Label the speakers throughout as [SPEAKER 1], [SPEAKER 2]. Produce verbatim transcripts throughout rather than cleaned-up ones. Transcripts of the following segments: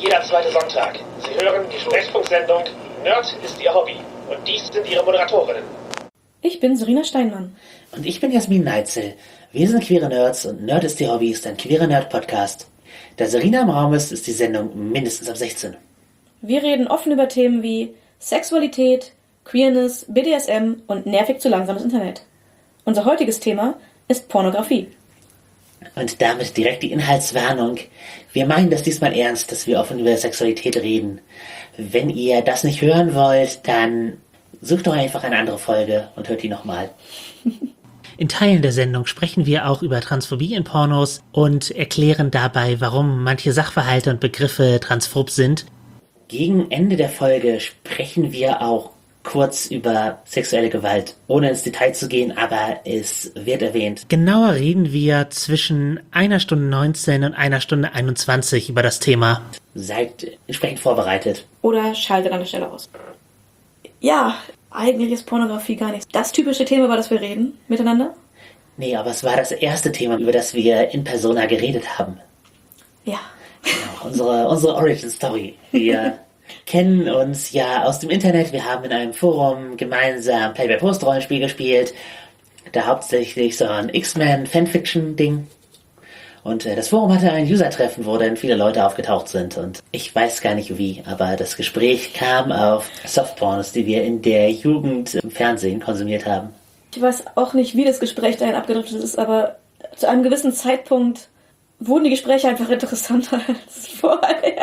[SPEAKER 1] jeder zweite Sonntag. Sie hören die Sprechfunksendung Nerd ist Ihr Hobby. Und dies sind Ihre Moderatorinnen.
[SPEAKER 2] Ich bin Serena Steinmann.
[SPEAKER 3] Und ich bin Jasmin Neitzel. Wir sind queere Nerds und Nerd ist Ihr Hobby ist ein queerer Nerd-Podcast. Da Serena im Raum ist, ist die Sendung mindestens ab sechzehn.
[SPEAKER 2] Wir reden offen über Themen wie Sexualität, Queerness, B D S M und nervig zu langsames Internet. Unser heutiges Thema ist Pornografie.
[SPEAKER 3] Und damit direkt die Inhaltswarnung. Wir meinen das diesmal ernst, dass wir offen über Sexualität reden. Wenn ihr das nicht hören wollt, dann sucht doch einfach eine andere Folge und hört die nochmal. In Teilen der Sendung sprechen wir auch über Transphobie in Pornos und erklären dabei, warum manche Sachverhalte und Begriffe transphob sind. Gegen Ende der Folge sprechen wir auch kurz über sexuelle Gewalt, ohne ins Detail zu gehen, aber es wird erwähnt. Genauer reden wir zwischen einer Stunde neunzehn und einer Stunde einundzwanzig über das Thema. Seid entsprechend vorbereitet.
[SPEAKER 2] Oder schaltet an der Stelle aus. Ja, eigentlich ist Pornografie gar nicht das typische Thema, über das wir reden miteinander.
[SPEAKER 3] Nee, aber es war das erste Thema, über das wir in Persona geredet haben.
[SPEAKER 2] Ja.
[SPEAKER 3] Genau, unsere, unsere Origin-Story. Wir kennen uns ja aus dem Internet. Wir haben in einem Forum gemeinsam Play-by-Post-Rollenspiel gespielt. Da hauptsächlich so ein X-Men-Fanfiction-Ding. Und äh, das Forum hatte ein User-Treffen, wo dann viele Leute aufgetaucht sind. Und ich weiß gar nicht wie, aber das Gespräch kam auf Softporns, die wir in der Jugend im Fernsehen konsumiert haben.
[SPEAKER 2] Ich weiß auch nicht, wie das Gespräch dahin abgedriftet ist, aber zu einem gewissen Zeitpunkt wurden die Gespräche einfach interessanter als vorher.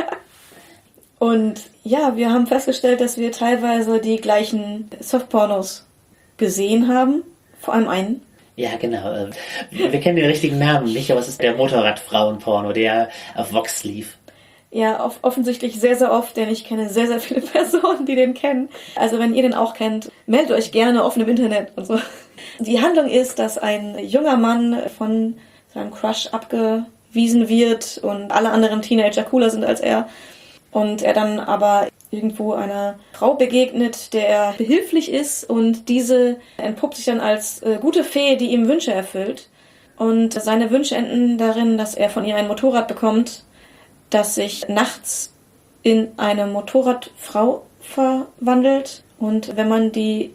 [SPEAKER 2] Und ja, wir haben festgestellt, dass wir teilweise die gleichen Softpornos gesehen haben. Vor allem einen.
[SPEAKER 3] Ja, genau. Wir kennen den richtigen Namen nicht, aber es ist der Motorradfrauenporno, der auf Vox lief.
[SPEAKER 2] Ja, off- offensichtlich sehr, sehr oft, denn ich kenne sehr, sehr viele Personen, die den kennen. Also wenn ihr den auch kennt, meldet euch gerne offen im Internet und so. Die Handlung ist, dass ein junger Mann von seinem Crush abgewiesen wird und alle anderen Teenager cooler sind als er. Und er dann aber irgendwo einer Frau begegnet, der er behilflich ist und diese entpuppt sich dann als äh, gute Fee, die ihm Wünsche erfüllt. Und seine Wünsche enden darin, dass er von ihr ein Motorrad bekommt, das sich nachts in eine Motorradfrau verwandelt. Und wenn man die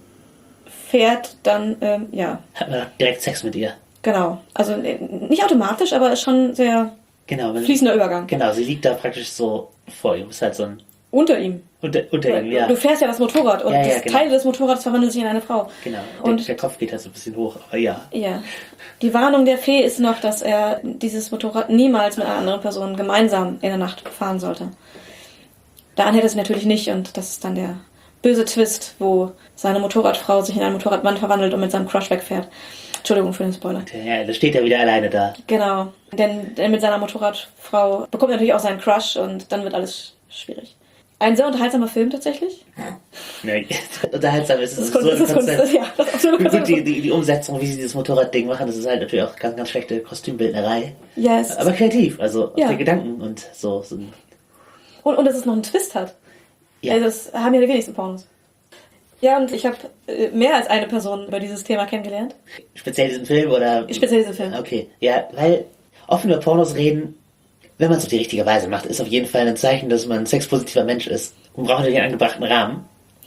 [SPEAKER 2] fährt, dann, ähm, ja.
[SPEAKER 3] Hat man direkt Sex mit ihr.
[SPEAKER 2] Genau. Also äh, nicht automatisch, aber ist schon sehr
[SPEAKER 3] genau,
[SPEAKER 2] fließender Übergang.
[SPEAKER 3] Genau, sie liegt da praktisch so vor ihm. Ist halt so ein...
[SPEAKER 2] Unter ihm.
[SPEAKER 3] Unter, unter ihm, ja.
[SPEAKER 2] Du fährst ja das Motorrad und
[SPEAKER 3] ja, ja,
[SPEAKER 2] das
[SPEAKER 3] genau.
[SPEAKER 2] Teil des Motorrads verwandelt sich in eine Frau.
[SPEAKER 3] Genau.
[SPEAKER 2] Und
[SPEAKER 3] der, der Kopf geht halt so ein bisschen hoch, aber ja.
[SPEAKER 2] Ja. Die Warnung der Fee ist noch, dass er dieses Motorrad niemals mit einer anderen Person gemeinsam in der Nacht fahren sollte. Daran hält es natürlich nicht und das ist dann der böse Twist, wo seine Motorradfrau sich in einen Motorradmann verwandelt und mit seinem Crush wegfährt. Entschuldigung für den Spoiler.
[SPEAKER 3] Ja, da steht er wieder alleine da.
[SPEAKER 2] Genau. Denn, denn mit seiner Motorradfrau bekommt er natürlich auch seinen Crush und dann wird alles schwierig. Ein sehr unterhaltsamer Film tatsächlich.
[SPEAKER 3] Nee, unterhaltsam ist es.
[SPEAKER 2] Das ist,
[SPEAKER 3] so
[SPEAKER 2] das ist Kunst, das, ja, das ist absolut
[SPEAKER 3] Gut,
[SPEAKER 2] Kunst.
[SPEAKER 3] die, die, die Umsetzung, wie sie dieses Motorradding machen, das ist halt natürlich auch ganz, ganz schlechte Kostümbildnerei.
[SPEAKER 2] Ja, es
[SPEAKER 3] aber kreativ, also
[SPEAKER 2] ja.
[SPEAKER 3] auf die Gedanken und so. so ein
[SPEAKER 2] und, und dass es noch einen Twist hat.
[SPEAKER 3] Ja.
[SPEAKER 2] Also das haben ja die wenigsten Pornos. Ja, und ich habe äh, mehr als eine Person über dieses Thema kennengelernt.
[SPEAKER 3] Speziell diesen Film oder?
[SPEAKER 2] Speziell diesen Film.
[SPEAKER 3] Okay, ja, weil offen über Pornos reden, wenn man es auf die richtige Weise macht, ist auf jeden Fall ein Zeichen, dass man ein sexpositiver Mensch ist. Man braucht natürlich einen angebrachten Rahmen.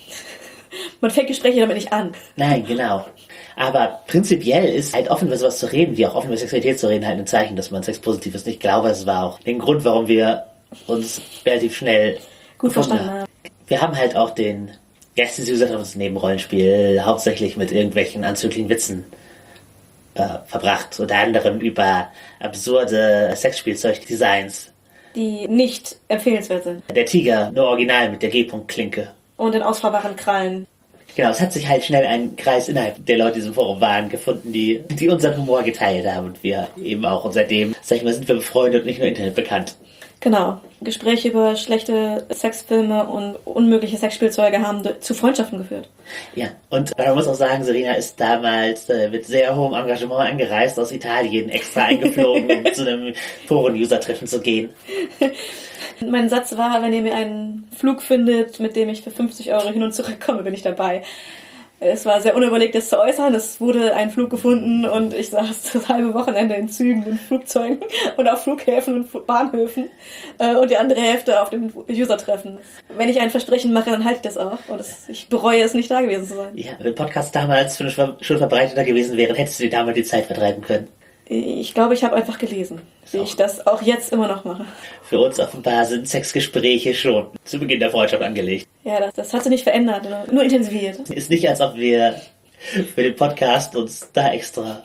[SPEAKER 2] Man fängt Gespräche damit nicht an.
[SPEAKER 3] Nein, genau. Aber prinzipiell ist halt offen über sowas zu reden, wie auch offen über Sexualität zu reden, halt ein Zeichen, dass man sexpositiv ist. Ich glaube, das war auch der Grund, warum wir uns relativ schnell
[SPEAKER 2] gut verstanden haben.
[SPEAKER 3] Wir haben halt auch den Gäste-User uns neben Rollenspiel hauptsächlich mit irgendwelchen anzüglichen Witzen äh, verbracht. Unter anderem über absurde Sexspielzeugdesigns.
[SPEAKER 2] Die nicht empfehlenswert sind.
[SPEAKER 3] Der Tiger, nur original mit der G-Punkt-Klinke.
[SPEAKER 2] Und den ausfahrbaren Krallen.
[SPEAKER 3] Genau, es hat sich halt schnell ein Kreis innerhalb der Leute, die im Forum waren, gefunden, die, die unseren Humor geteilt haben. Und wir eben auch. Und seitdem, sag ich mal, sind wir befreundet und nicht nur Internet bekannt.
[SPEAKER 2] Genau. Gespräche über schlechte Sexfilme und unmögliche Sexspielzeuge haben zu Freundschaften geführt.
[SPEAKER 3] Ja, und man muss auch sagen, Serena ist damals äh, mit sehr hohem Engagement angereist aus Italien, extra eingeflogen, um zu einem Foren-User-Treffen zu gehen.
[SPEAKER 2] Mein Satz war, wenn ihr mir einen Flug findet, mit dem ich für fünfzig Euro hin und zurück komme, bin ich dabei. Es war sehr unüberlegt, das zu äußern. Es wurde ein Flug gefunden und ich saß das halbe Wochenende in Zügen und Flugzeugen und auf Flughäfen und Bahnhöfen äh, und die andere Hälfte auf dem User-Treffen. Wenn ich ein Versprechen mache, dann halte ich das auch. Und das, ich bereue es nicht, da gewesen zu sein.
[SPEAKER 3] Ja, wenn Podcasts damals schon verbreiteter gewesen wären, hättest du dir damals die Zeit vertreiben können.
[SPEAKER 2] Ich glaube, ich habe einfach gelesen, wie ich das auch jetzt immer noch mache.
[SPEAKER 3] Für uns offenbar sind Sexgespräche schon zu Beginn der Freundschaft angelegt.
[SPEAKER 2] Ja, das, das hat sich nicht verändert, nur intensiviert.
[SPEAKER 3] Ist nicht, als ob wir für den Podcast uns da extra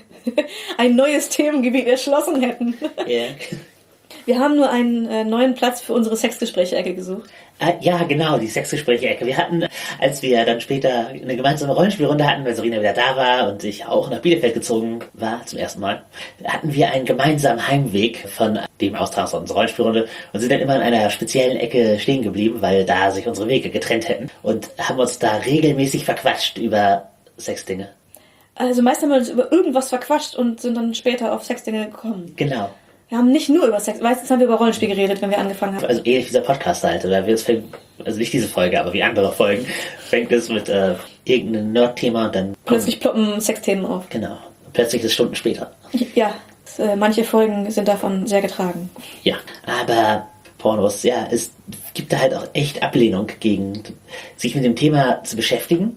[SPEAKER 2] ein neues Themengebiet erschlossen hätten.
[SPEAKER 3] Yeah.
[SPEAKER 2] Wir haben nur einen äh, neuen Platz für unsere Sexgespräche-Ecke gesucht.
[SPEAKER 3] Ah, ja, genau, die Sexgespräche-Ecke. Wir hatten, als wir dann später eine gemeinsame Rollenspielrunde hatten, weil Serena wieder da war und ich auch nach Bielefeld gezogen war zum ersten Mal, hatten wir einen gemeinsamen Heimweg von dem Austrag unserer Rollenspielrunde und sind dann immer in einer speziellen Ecke stehen geblieben, weil da sich unsere Wege getrennt hätten und haben uns da regelmäßig verquatscht über Sexdinge.
[SPEAKER 2] Also meist haben wir uns über irgendwas verquatscht und sind dann später auf Sexdinge gekommen.
[SPEAKER 3] Genau.
[SPEAKER 2] Wir haben nicht nur über Sex, meistens haben wir über Rollenspiel geredet, wenn wir angefangen haben.
[SPEAKER 3] Also ähnlich dieser Podcast halt, oder wir es fängt, also nicht diese Folge, aber wie andere Folgen, fängt es mit äh, irgendeinem Nerd-Thema und dann
[SPEAKER 2] plötzlich ploppen Sexthemen auf.
[SPEAKER 3] Genau. Plötzlich ist es Stunden später.
[SPEAKER 2] Ja, äh, manche Folgen sind davon sehr getragen.
[SPEAKER 3] Ja, aber Pornos, ja, es gibt da halt auch echt Ablehnung gegen sich mit dem Thema zu beschäftigen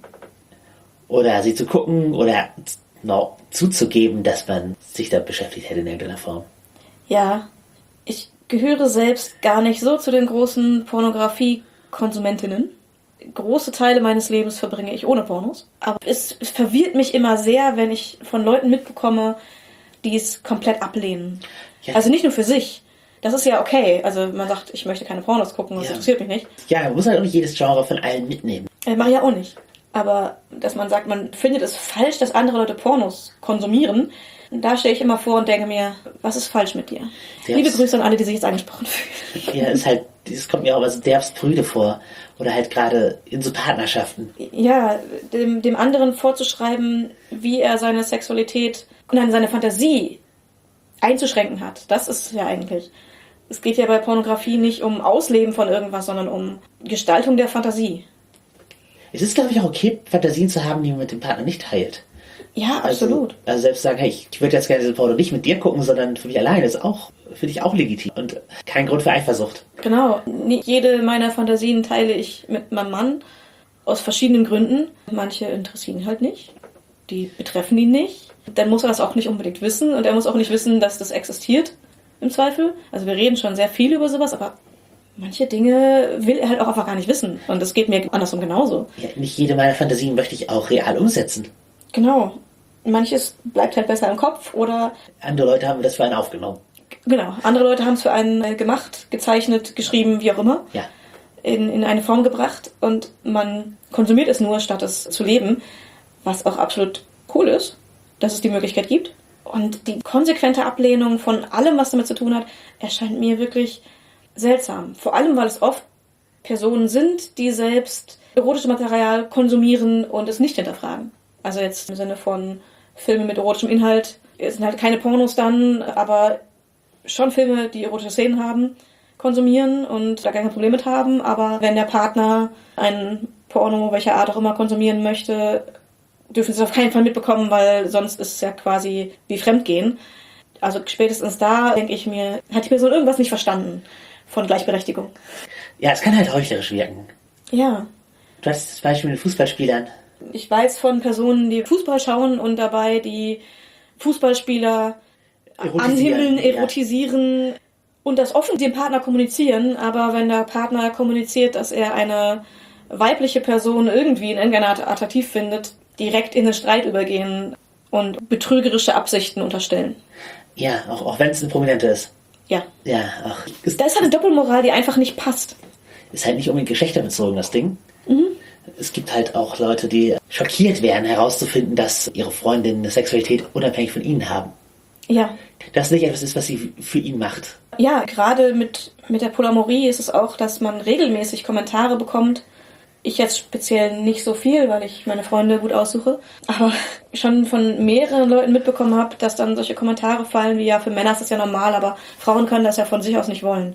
[SPEAKER 3] oder sie zu gucken oder no, zuzugeben, dass man sich da beschäftigt hätte in irgendeiner Form.
[SPEAKER 2] Ja, ich gehöre selbst gar nicht so zu den großen Pornografie-Konsumentinnen. Große Teile meines Lebens verbringe ich ohne Pornos. Aber es, es verwirrt mich immer sehr, wenn ich von Leuten mitbekomme, die es komplett ablehnen. Ja. Also nicht nur für sich. Das ist ja okay. Also man sagt, ich möchte keine Pornos gucken, das ja. interessiert mich nicht.
[SPEAKER 3] Ja, man muss halt auch nicht jedes Genre von allen mitnehmen.
[SPEAKER 2] Äh, mach ich ja auch nicht. Aber dass man sagt, man findet es falsch, dass andere Leute Pornos konsumieren, da stehe ich immer vor und denke mir, was ist falsch mit dir? Derbst. Liebe Grüße an alle, die sich jetzt angesprochen fühlen.
[SPEAKER 3] Ja, ist halt, das kommt mir auch als derbst prüde vor. Oder halt gerade in so Partnerschaften.
[SPEAKER 2] Ja, dem, dem anderen vorzuschreiben, wie er seine Sexualität und dann seine Fantasie einzuschränken hat. Das ist ja eigentlich. Es geht ja bei Pornografie nicht um Ausleben von irgendwas, sondern um Gestaltung der Fantasie.
[SPEAKER 3] Es ist, glaube ich, auch okay, Fantasien zu haben, die man mit dem Partner nicht teilt.
[SPEAKER 2] Ja, absolut.
[SPEAKER 3] Also, also selbst sagen, hey, ich würde jetzt gerne diese Porno nicht mit dir gucken, sondern für mich alleine, ist auch, finde ich auch legitim. Und kein Grund für Eifersucht.
[SPEAKER 2] Genau. Nicht jede meiner Fantasien teile ich mit meinem Mann. Aus verschiedenen Gründen. Manche interessieren ihn halt nicht. Die betreffen ihn nicht. Dann muss er das auch nicht unbedingt wissen. Und er muss auch nicht wissen, dass das existiert. Im Zweifel. Also wir reden schon sehr viel über sowas, aber manche Dinge will er halt auch einfach gar nicht wissen. Und das geht mir andersrum genauso.
[SPEAKER 3] Ja, nicht jede meiner Fantasien möchte ich auch real umsetzen.
[SPEAKER 2] Genau. Manches bleibt halt besser im Kopf oder...
[SPEAKER 3] Andere Leute haben das für einen aufgenommen.
[SPEAKER 2] Genau. Andere Leute haben es für einen gemacht, gezeichnet, geschrieben, wie auch immer.
[SPEAKER 3] Ja. In,
[SPEAKER 2] in eine Form gebracht und man konsumiert es nur, statt es zu leben. Was auch absolut cool ist, dass es die Möglichkeit gibt. Und die konsequente Ablehnung von allem, was damit zu tun hat, erscheint mir wirklich seltsam. Vor allem, weil es oft Personen sind, die selbst erotisches Material konsumieren und es nicht hinterfragen. Also jetzt im Sinne von Filme mit erotischem Inhalt. Es sind halt keine Pornos dann, aber schon Filme, die erotische Szenen haben, konsumieren und da gar kein Problem mit haben. Aber wenn der Partner einen Porno, welcher Art auch immer, konsumieren möchte, dürfen sie es auf keinen Fall mitbekommen, weil sonst ist es ja quasi wie Fremdgehen. Also spätestens da, denke ich mir, hat die Person irgendwas nicht verstanden von Gleichberechtigung.
[SPEAKER 3] Ja, es kann halt heuchlerisch wirken.
[SPEAKER 2] Ja.
[SPEAKER 3] Du hast das Beispiel mit Fußballspielern.
[SPEAKER 2] Ich weiß von Personen, die Fußball schauen und dabei die Fußballspieler anhimmeln, erotisieren ja. und das offen dem Partner kommunizieren. Aber wenn der Partner kommuniziert, dass er eine weibliche Person irgendwie in irgendeiner Art attraktiv findet, direkt in den Streit übergehen und betrügerische Absichten unterstellen.
[SPEAKER 3] Ja, auch, auch wenn es eine Prominente ist.
[SPEAKER 2] Ja.
[SPEAKER 3] Ja, ach.
[SPEAKER 2] Das ist halt eine Doppelmoral, die einfach nicht passt.
[SPEAKER 3] Ist halt nicht unbedingt geschlechterbezogen, das Ding.
[SPEAKER 2] Mhm.
[SPEAKER 3] Es gibt halt auch Leute, die schockiert werden, herauszufinden, dass ihre Freundinnen eine Sexualität unabhängig von ihnen haben.
[SPEAKER 2] Ja.
[SPEAKER 3] Das nicht etwas ist, was sie für ihn macht.
[SPEAKER 2] Ja, gerade mit, mit der Polyamorie ist es auch, dass man regelmäßig Kommentare bekommt. Ich jetzt speziell nicht so viel, weil ich meine Freunde gut aussuche. Aber schon von mehreren Leuten mitbekommen habe, dass dann solche Kommentare fallen wie, ja, für Männer ist das ja normal, aber Frauen können das ja von sich aus nicht wollen.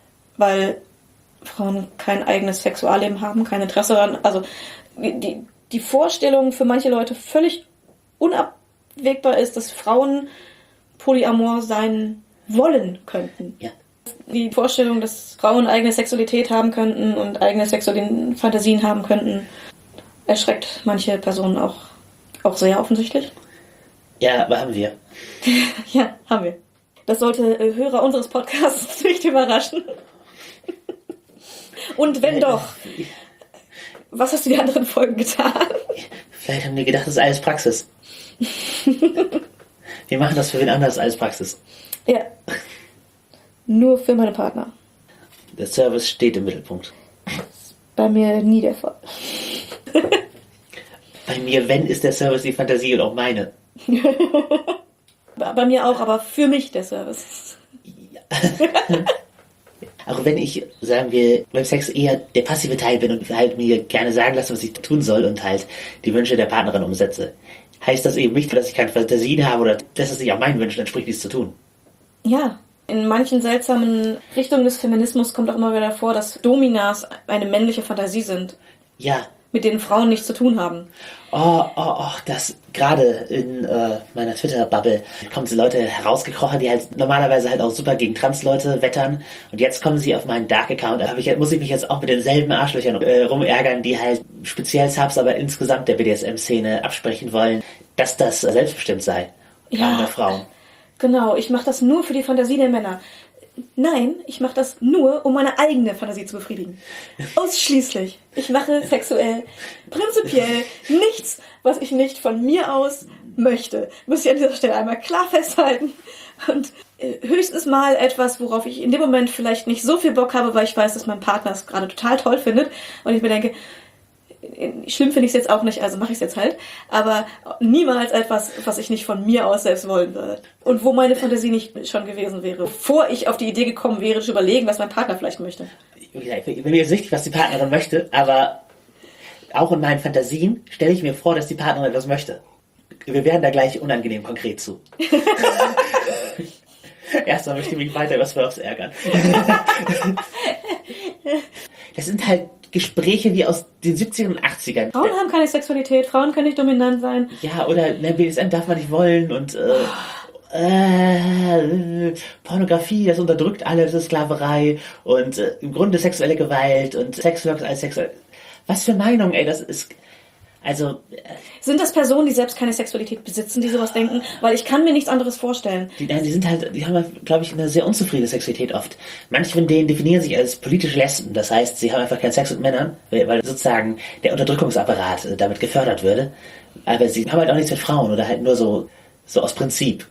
[SPEAKER 2] Weil Frauen kein eigenes Sexualleben haben, kein Interesse daran. Also die, die Vorstellung für manche Leute völlig unabwegbar ist, dass Frauen polyamor sein wollen könnten.
[SPEAKER 3] Ja.
[SPEAKER 2] Die Vorstellung, dass Frauen eigene Sexualität haben könnten und eigene sexuelle Fantasien haben könnten, erschreckt manche Personen auch, auch sehr offensichtlich.
[SPEAKER 3] Ja, aber haben wir.
[SPEAKER 2] Ja, haben wir. Das sollte äh, Hörer unseres Podcasts nicht überraschen. Und wenn doch, was hast du die anderen Folgen getan?
[SPEAKER 3] Vielleicht haben die gedacht, das ist alles Praxis. Wir machen das für wen anders als Praxis.
[SPEAKER 2] Ja. Nur für meine Partner.
[SPEAKER 3] Der Service steht im Mittelpunkt.
[SPEAKER 2] Bei mir nie der Fall.
[SPEAKER 3] Bei mir, wenn, ist der Service die Fantasie und auch meine.
[SPEAKER 2] Bei mir auch, aber für mich der Service.
[SPEAKER 3] Auch wenn ich, sagen wir, beim Sex eher der passive Teil bin und halt mir gerne sagen lasse, was ich tun soll und halt die Wünsche der Partnerin umsetze, heißt das eben nicht, dass ich keine Fantasien habe oder dass es nicht auch meinen Wünschen entspricht, dies zu tun.
[SPEAKER 2] Ja, in manchen seltsamen Richtungen des Feminismus kommt auch immer wieder vor, dass Dominas eine männliche Fantasie sind.
[SPEAKER 3] Ja.
[SPEAKER 2] Mit denen Frauen nichts zu tun haben.
[SPEAKER 3] Oh, oh, oh, das gerade in äh, meiner Twitter-Bubble kommen so Leute herausgekrochen, die halt normalerweise halt auch super gegen Trans-Leute wettern. Und jetzt kommen sie auf meinen Dark-Account. Da hab ich, muss ich mich jetzt auch mit denselben Arschlöchern äh, rumärgern, die halt speziell Subs, aber insgesamt der B D S M-Szene absprechen wollen, dass das selbstbestimmt sei. Gerade bei Frauen.
[SPEAKER 2] Genau, ich mache das nur für die Fantasie der Männer. Nein, ich mache das nur, um meine eigene Fantasie zu befriedigen. Ausschließlich. Ich mache sexuell prinzipiell nichts, was ich nicht von mir aus möchte. Muss ich an dieser Stelle einmal klar festhalten. Und äh, höchstens mal etwas, worauf ich in dem Moment vielleicht nicht so viel Bock habe, weil ich weiß, dass mein Partner es gerade total toll findet. Und ich mir denke, schlimm finde ich es jetzt auch nicht, also mache ich es jetzt halt. Aber niemals etwas, was ich nicht von mir aus selbst wollen würde. Und wo meine Fantasie nicht schon gewesen wäre. Bevor ich auf die Idee gekommen wäre, zu überlegen, was mein Partner vielleicht möchte.
[SPEAKER 3] Mir ist wichtig, was die Partnerin möchte, aber auch in meinen Fantasien stelle ich mir vor, dass die Partnerin etwas möchte. Wir werden da gleich unangenehm konkret zu. Erstmal möchte ich mich weiter über Smurfs ärgern. Das sind halt Gespräche wie aus den siebzigern und achtzigern.
[SPEAKER 2] Frauen haben keine Sexualität, Frauen können nicht dominant sein.
[SPEAKER 3] Ja, oder ne, B D S M darf man nicht wollen und äh, äh, Pornografie, das unterdrückt alle, das ist Sklaverei und äh, im Grunde sexuelle Gewalt und Sexworks als sexuell. Was für Meinung, ey, das ist... Also... Äh,
[SPEAKER 2] sind das Personen, die selbst keine Sexualität besitzen, die sowas denken? Weil ich kann mir nichts anderes vorstellen.
[SPEAKER 3] Die, die sind halt, die haben, glaube ich, eine sehr unzufriedene Sexualität oft. Manche von denen definieren sich als politische Lesben. Das heißt, sie haben einfach keinen Sex mit Männern, weil sozusagen der Unterdrückungsapparat damit gefördert würde. Aber sie haben halt auch nichts mit Frauen oder halt nur so, so aus Prinzip.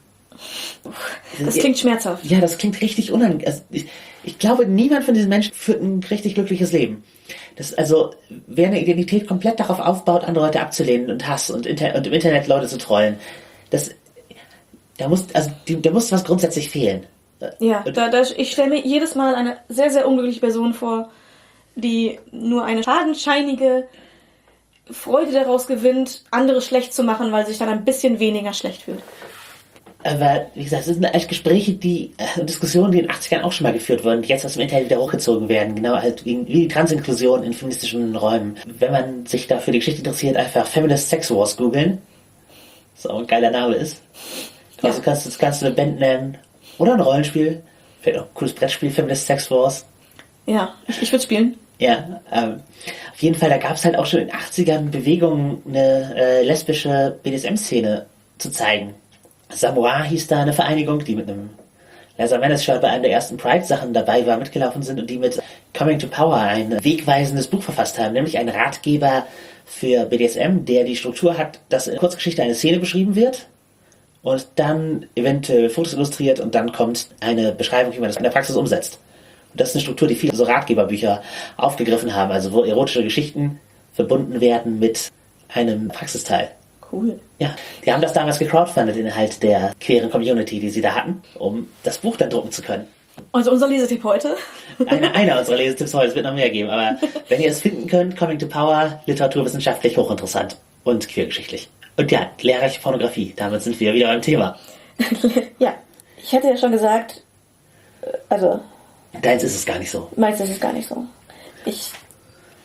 [SPEAKER 2] Das klingt schmerzhaft.
[SPEAKER 3] Ja, das klingt richtig unangenehm. Also ich, ich glaube, niemand von diesen Menschen führt ein richtig glückliches Leben. Das, also, wer eine Identität komplett darauf aufbaut, andere Leute abzulehnen und Hass und, Inter- und im Internet Leute zu trollen, das, da muss, also, die, da muss was grundsätzlich fehlen.
[SPEAKER 2] Ja, da, da, ich stelle mir jedes Mal eine sehr, sehr unglückliche Person vor, die nur eine schadenscheinige Freude daraus gewinnt, andere schlecht zu machen, weil sie sich dann ein bisschen weniger schlecht fühlt.
[SPEAKER 3] Aber, wie gesagt, das sind eigentlich Gespräche, die, äh, Diskussionen, die in den achtzigern auch schon mal geführt wurden, die jetzt aus dem Internet wieder hochgezogen werden. Genau, halt wie, wie die Transinklusion in feministischen Räumen. Wenn man sich da für die Geschichte interessiert, einfach Feminist Sex Wars googeln. Was auch ein geiler Name ist. Ja. Also kannst du, kannst du eine Band nennen. Oder ein Rollenspiel. Vielleicht auch ein cooles Brettspiel, Feminist Sex Wars.
[SPEAKER 2] Ja, ich, ich würde spielen.
[SPEAKER 3] Ja, ähm, auf jeden Fall, da gab es halt auch schon in den achtzigern Bewegungen, eine äh, lesbische B D S M-Szene zu zeigen. Samoa hieß da eine Vereinigung, die mit einem Liza Menace-Shirt bei einem der ersten Pride-Sachen dabei war, mitgelaufen sind und die mit Coming to Power ein wegweisendes Buch verfasst haben, nämlich einen Ratgeber für B D S M, der die Struktur hat, dass in Kurzgeschichte eine Szene beschrieben wird und dann eventuell Fotos illustriert und dann kommt eine Beschreibung, wie man das in der Praxis umsetzt. Und das ist eine Struktur, die viele so Ratgeberbücher aufgegriffen haben, also wo erotische Geschichten verbunden werden mit einem Praxisteil.
[SPEAKER 2] Cool.
[SPEAKER 3] Ja, die haben das damals gecrowdfundet innerhalb der queeren Community, die sie da hatten, um das Buch dann drucken zu können.
[SPEAKER 2] Also unser Lesetipp heute?
[SPEAKER 3] Einer, einer unserer Lesetipps heute, es wird noch mehr geben, aber wenn ihr es finden könnt, Coming to Power, literaturwissenschaftlich hochinteressant und queergeschichtlich. Und ja, lehrreiche Pornografie, damit sind wir wieder beim Thema.
[SPEAKER 2] Ja, ich hatte ja schon gesagt, also...
[SPEAKER 3] Deins ist es gar nicht so.
[SPEAKER 2] Meins ist es gar nicht so. Ich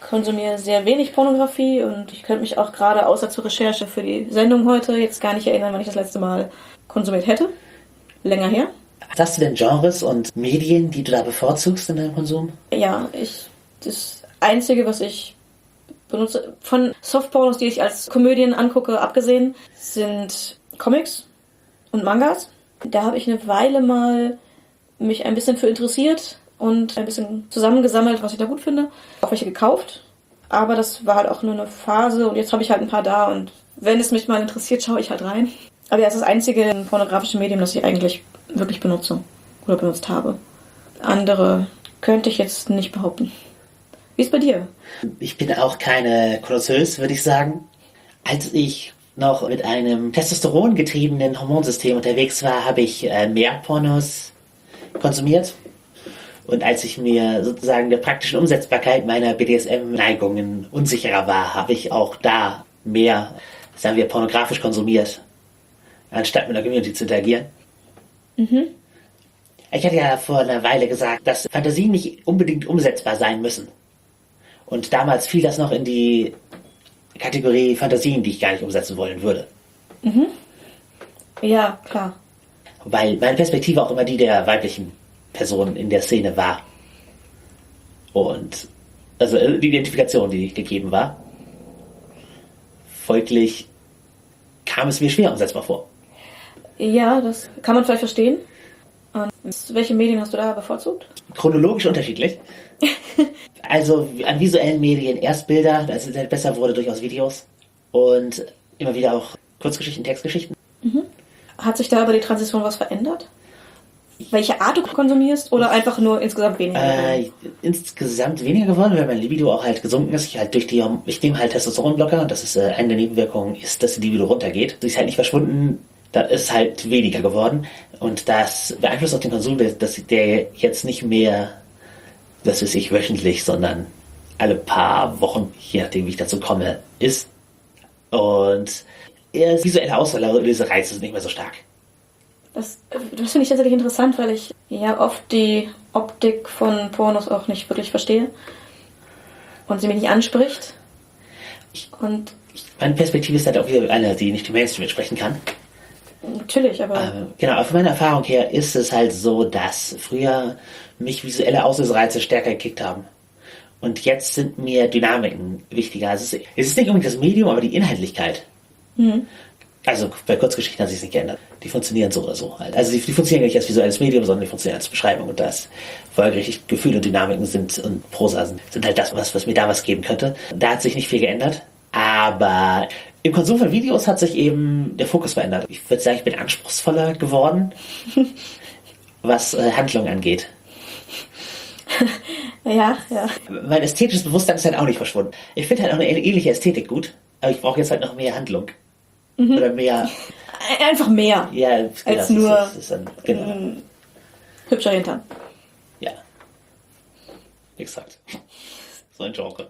[SPEAKER 2] konsumiere sehr wenig Pornografie und ich könnte mich auch gerade außer zur Recherche für die Sendung heute jetzt gar nicht erinnern, wann ich das letzte Mal konsumiert hätte. Länger her.
[SPEAKER 3] Hast du denn Genres und Medien, die du da bevorzugst in deinem Konsum?
[SPEAKER 2] Ja, ich das Einzige, was ich benutze, von Softpornos, die ich als Komödien angucke, abgesehen, sind Comics und Mangas. Da habe ich eine Weile mal mich ein bisschen für interessiert und ein bisschen zusammengesammelt, was ich da gut finde. Auch welche gekauft. Aber das war halt auch nur eine Phase und jetzt habe ich halt ein paar da und wenn es mich mal interessiert, schaue ich halt rein. Aber ja, es ist das einzige pornografische Medium, das ich eigentlich wirklich benutze oder benutzt habe. Andere könnte ich jetzt nicht behaupten. Wie ist es bei dir?
[SPEAKER 3] Ich bin auch keine Konnoisseuse, würde ich sagen. Als ich noch mit einem testosterongetriebenen Hormonsystem unterwegs war, habe ich äh, mehr Pornos konsumiert. Und als ich mir sozusagen der praktischen Umsetzbarkeit meiner B D S M-Neigungen unsicherer war, habe ich auch da mehr, sagen wir, pornografisch konsumiert, anstatt mit der Community zu interagieren. Mhm. Ich hatte ja vor einer Weile gesagt, dass Fantasien nicht unbedingt umsetzbar sein müssen. Und damals fiel das noch in die Kategorie Fantasien, die ich gar nicht umsetzen wollen würde.
[SPEAKER 2] Mhm. Ja, klar.
[SPEAKER 3] Weil meine Perspektive auch immer die der weiblichen Person in der Szene war. Und also die Identifikation, die gegeben war. Folglich kam es mir schwer umsetzbar vor.
[SPEAKER 2] Ja, das kann man vielleicht verstehen. Und welche Medien hast du da bevorzugt?
[SPEAKER 3] Chronologisch unterschiedlich. Also an visuellen Medien erst Bilder, als es Internet besser wurde, durchaus Videos. Und immer wieder auch Kurzgeschichten, Textgeschichten.
[SPEAKER 2] Mhm. Hat sich da über die Transition was verändert? Welche Art du konsumierst oder einfach nur insgesamt weniger?
[SPEAKER 3] Äh, insgesamt weniger geworden, weil mein Libido auch halt gesunken ist. Ich halt durch die, ich nehme halt Testosteronblocker und das ist äh, eine der Nebenwirkungen, ist, dass die Libido runtergeht. Sie ist halt nicht verschwunden, da ist halt weniger geworden und das beeinflusst auch den Konsum, dass der jetzt nicht mehr, das weiß ich, wöchentlich, sondern alle paar Wochen, je nachdem wie ich dazu komme, ist. Und das visuelle Auslöse Reiz ist nicht mehr so stark.
[SPEAKER 2] Das, das finde ich tatsächlich interessant, weil ich ja oft die Optik von Pornos auch nicht wirklich verstehe und sie mich nicht anspricht. Und
[SPEAKER 3] meine Perspektive ist halt auch wieder eine, die nicht dem Mainstream entsprechen kann.
[SPEAKER 2] Natürlich, aber...
[SPEAKER 3] Ähm, genau, aber von meiner Erfahrung her ist es halt so, dass früher mich visuelle Auslösereize stärker gekickt haben. Und jetzt sind mir Dynamiken wichtiger. Also es ist, es ist nicht unbedingt das Medium, aber die Inhaltlichkeit. Mhm. Also bei Kurzgeschichten hat sich nicht geändert. Die funktionieren so oder so halt. Also die, die funktionieren nicht als visuelles Medium, sondern die funktionieren als Beschreibung. Und das folgerichtig Gefühle und Dynamiken sind und Prosa sind, sind halt das, was, was mir da was geben könnte. Da hat sich nicht viel geändert. Aber im Konsum von Videos hat sich eben der Fokus verändert. Ich würde sagen, ich bin anspruchsvoller geworden, was äh, Handlung angeht.
[SPEAKER 2] Ja, ja.
[SPEAKER 3] Mein ästhetisches Bewusstsein ist halt auch nicht verschwunden. Ich finde halt auch eine ähnliche Ästhetik gut, aber ich brauche jetzt halt noch mehr Handlung. Mhm. Oder mehr.
[SPEAKER 2] Einfach mehr.
[SPEAKER 3] Ja, genau,
[SPEAKER 2] als nur
[SPEAKER 3] das ist, das ist dann, genau.
[SPEAKER 2] ein hübscher Hintern.
[SPEAKER 3] Ja. Exakt. So ein Genre.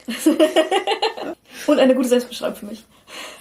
[SPEAKER 2] Und eine gute Selbstbeschreibung für mich.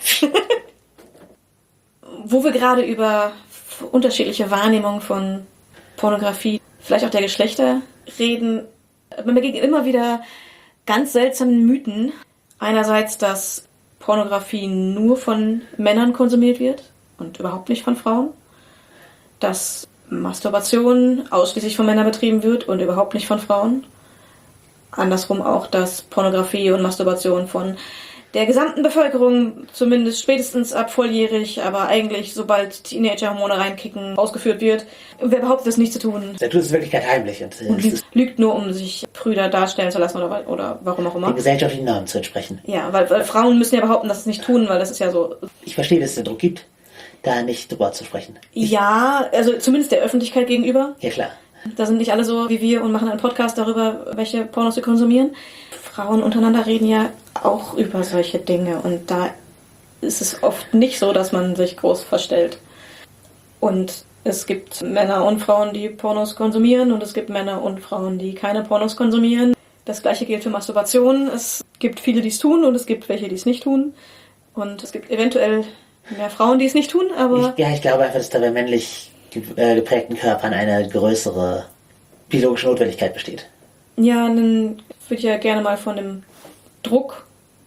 [SPEAKER 2] Wo wir gerade über unterschiedliche Wahrnehmungen von Pornografie, vielleicht auch der Geschlechter reden, man begegnet immer wieder ganz seltsamen Mythen. Einerseits, dass Pornografie nur von Männern konsumiert wird und überhaupt nicht von Frauen. Dass Masturbation ausschließlich von Männern betrieben wird und überhaupt nicht von Frauen. Andersrum auch, dass Pornografie und Masturbation von der gesamten Bevölkerung, zumindest spätestens ab volljährig, aber eigentlich sobald Teenager-Hormone reinkicken, ausgeführt wird. Wer behauptet, das nicht zu tun?
[SPEAKER 3] Der tut es wirklich ganz heimlich. Und,
[SPEAKER 2] und lügt, lügt nur, um sich prüder darstellen zu lassen oder, oder warum auch immer.
[SPEAKER 3] Den gesellschaftlichen Normen zu entsprechen.
[SPEAKER 2] Ja, weil, weil Frauen müssen ja behaupten, dass sie es nicht tun, weil das ist ja so...
[SPEAKER 3] Ich verstehe, dass es den Druck gibt, da nicht drüber zu sprechen. Ich
[SPEAKER 2] ja, also zumindest der Öffentlichkeit gegenüber.
[SPEAKER 3] Ja, klar.
[SPEAKER 2] Da sind nicht alle so wie wir und machen einen Podcast darüber, welche Pornos sie konsumieren. Frauen untereinander reden ja auch über solche Dinge und da ist es oft nicht so, dass man sich groß verstellt. Und es gibt Männer und Frauen, die Pornos konsumieren und es gibt Männer und Frauen, die keine Pornos konsumieren. Das gleiche gilt für Masturbation. Es gibt viele, die es tun und es gibt welche, die es nicht tun. Und es gibt eventuell mehr Frauen, die es nicht tun, aber...
[SPEAKER 3] Ich, ja, ich glaube einfach, dass da bei männlich geprägten Körpern eine größere biologische Notwendigkeit besteht.
[SPEAKER 2] Ja, dann wird ja gerne mal von dem Druck,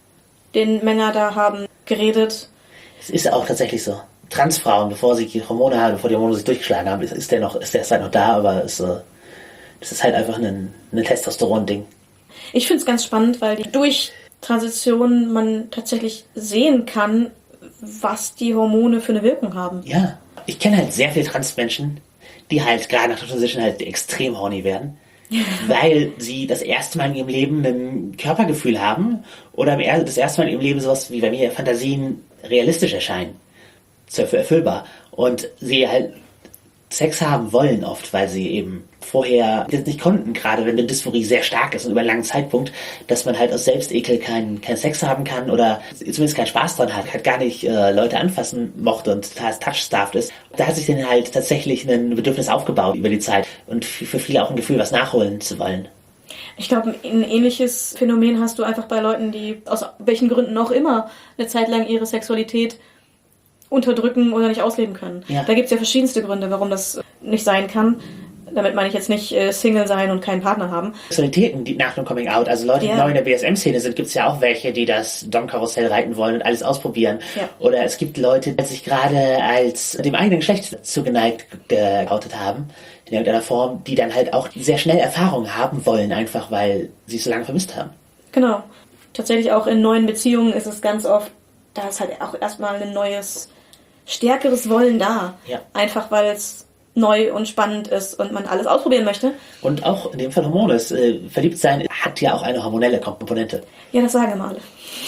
[SPEAKER 2] den Männer da haben, geredet.
[SPEAKER 3] Es ist auch tatsächlich so. Transfrauen, bevor sie die Hormone haben, bevor die Hormone sich durchgeschlagen haben, ist, ist der noch, ist der halt noch da, aber es, äh, das ist halt einfach ein, ein Testosteron-Ding.
[SPEAKER 2] Ich finde es ganz spannend, weil die, durch Transition man tatsächlich sehen kann, was die Hormone für eine Wirkung haben.
[SPEAKER 3] Ja, ich kenne halt sehr viele Transmenschen, die halt gerade nach der Transition halt extrem horny werden, weil sie das erste Mal in ihrem Leben ein Körpergefühl haben oder das erste Mal in ihrem Leben sowas wie bei mir Fantasien realistisch erscheinen, zur erfüllbar, und sie halt Sex haben wollen oft, weil sie eben vorher das nicht konnten, gerade wenn die Dysphorie sehr stark ist und über einen langen Zeitpunkt, dass man halt aus Selbstekel keinen kein Sex haben kann oder zumindest keinen Spaß dran hat, halt gar nicht äh, Leute anfassen mochte und total touch-starved ist. Da hat sich dann halt tatsächlich ein Bedürfnis aufgebaut über die Zeit und für viele auch ein Gefühl, was nachholen zu wollen.
[SPEAKER 2] Ich glaube, ein ähnliches Phänomen hast du einfach bei Leuten, die aus welchen Gründen auch immer eine Zeit lang ihre Sexualität unterdrücken oder nicht ausleben können. Ja. Da gibt es ja verschiedenste Gründe, warum das nicht sein kann. Damit meine ich jetzt nicht äh, Single sein und keinen Partner haben.
[SPEAKER 3] Sexualitäten, die nach dem Coming Out, also Leute, die ja. neu in der B S M-Szene sind, gibt es ja auch welche, die das Dom-Karussell reiten wollen und alles ausprobieren. Ja. Oder es gibt Leute, die sich gerade als dem eigenen Geschlecht zugeneigt geoutet haben, in irgendeiner Form, die dann halt auch sehr schnell Erfahrungen haben wollen, einfach weil sie es so lange vermisst haben.
[SPEAKER 2] Genau. Tatsächlich auch in neuen Beziehungen ist es ganz oft, da ist halt auch erstmal ein neues, stärkeres Wollen da. Ja. Einfach weil es neu und spannend ist und man alles ausprobieren möchte.
[SPEAKER 3] Und auch in dem Fall Hormone. Äh, verliebt sein hat ja auch eine hormonelle Komponente.
[SPEAKER 2] Ja, das sagen wir alle.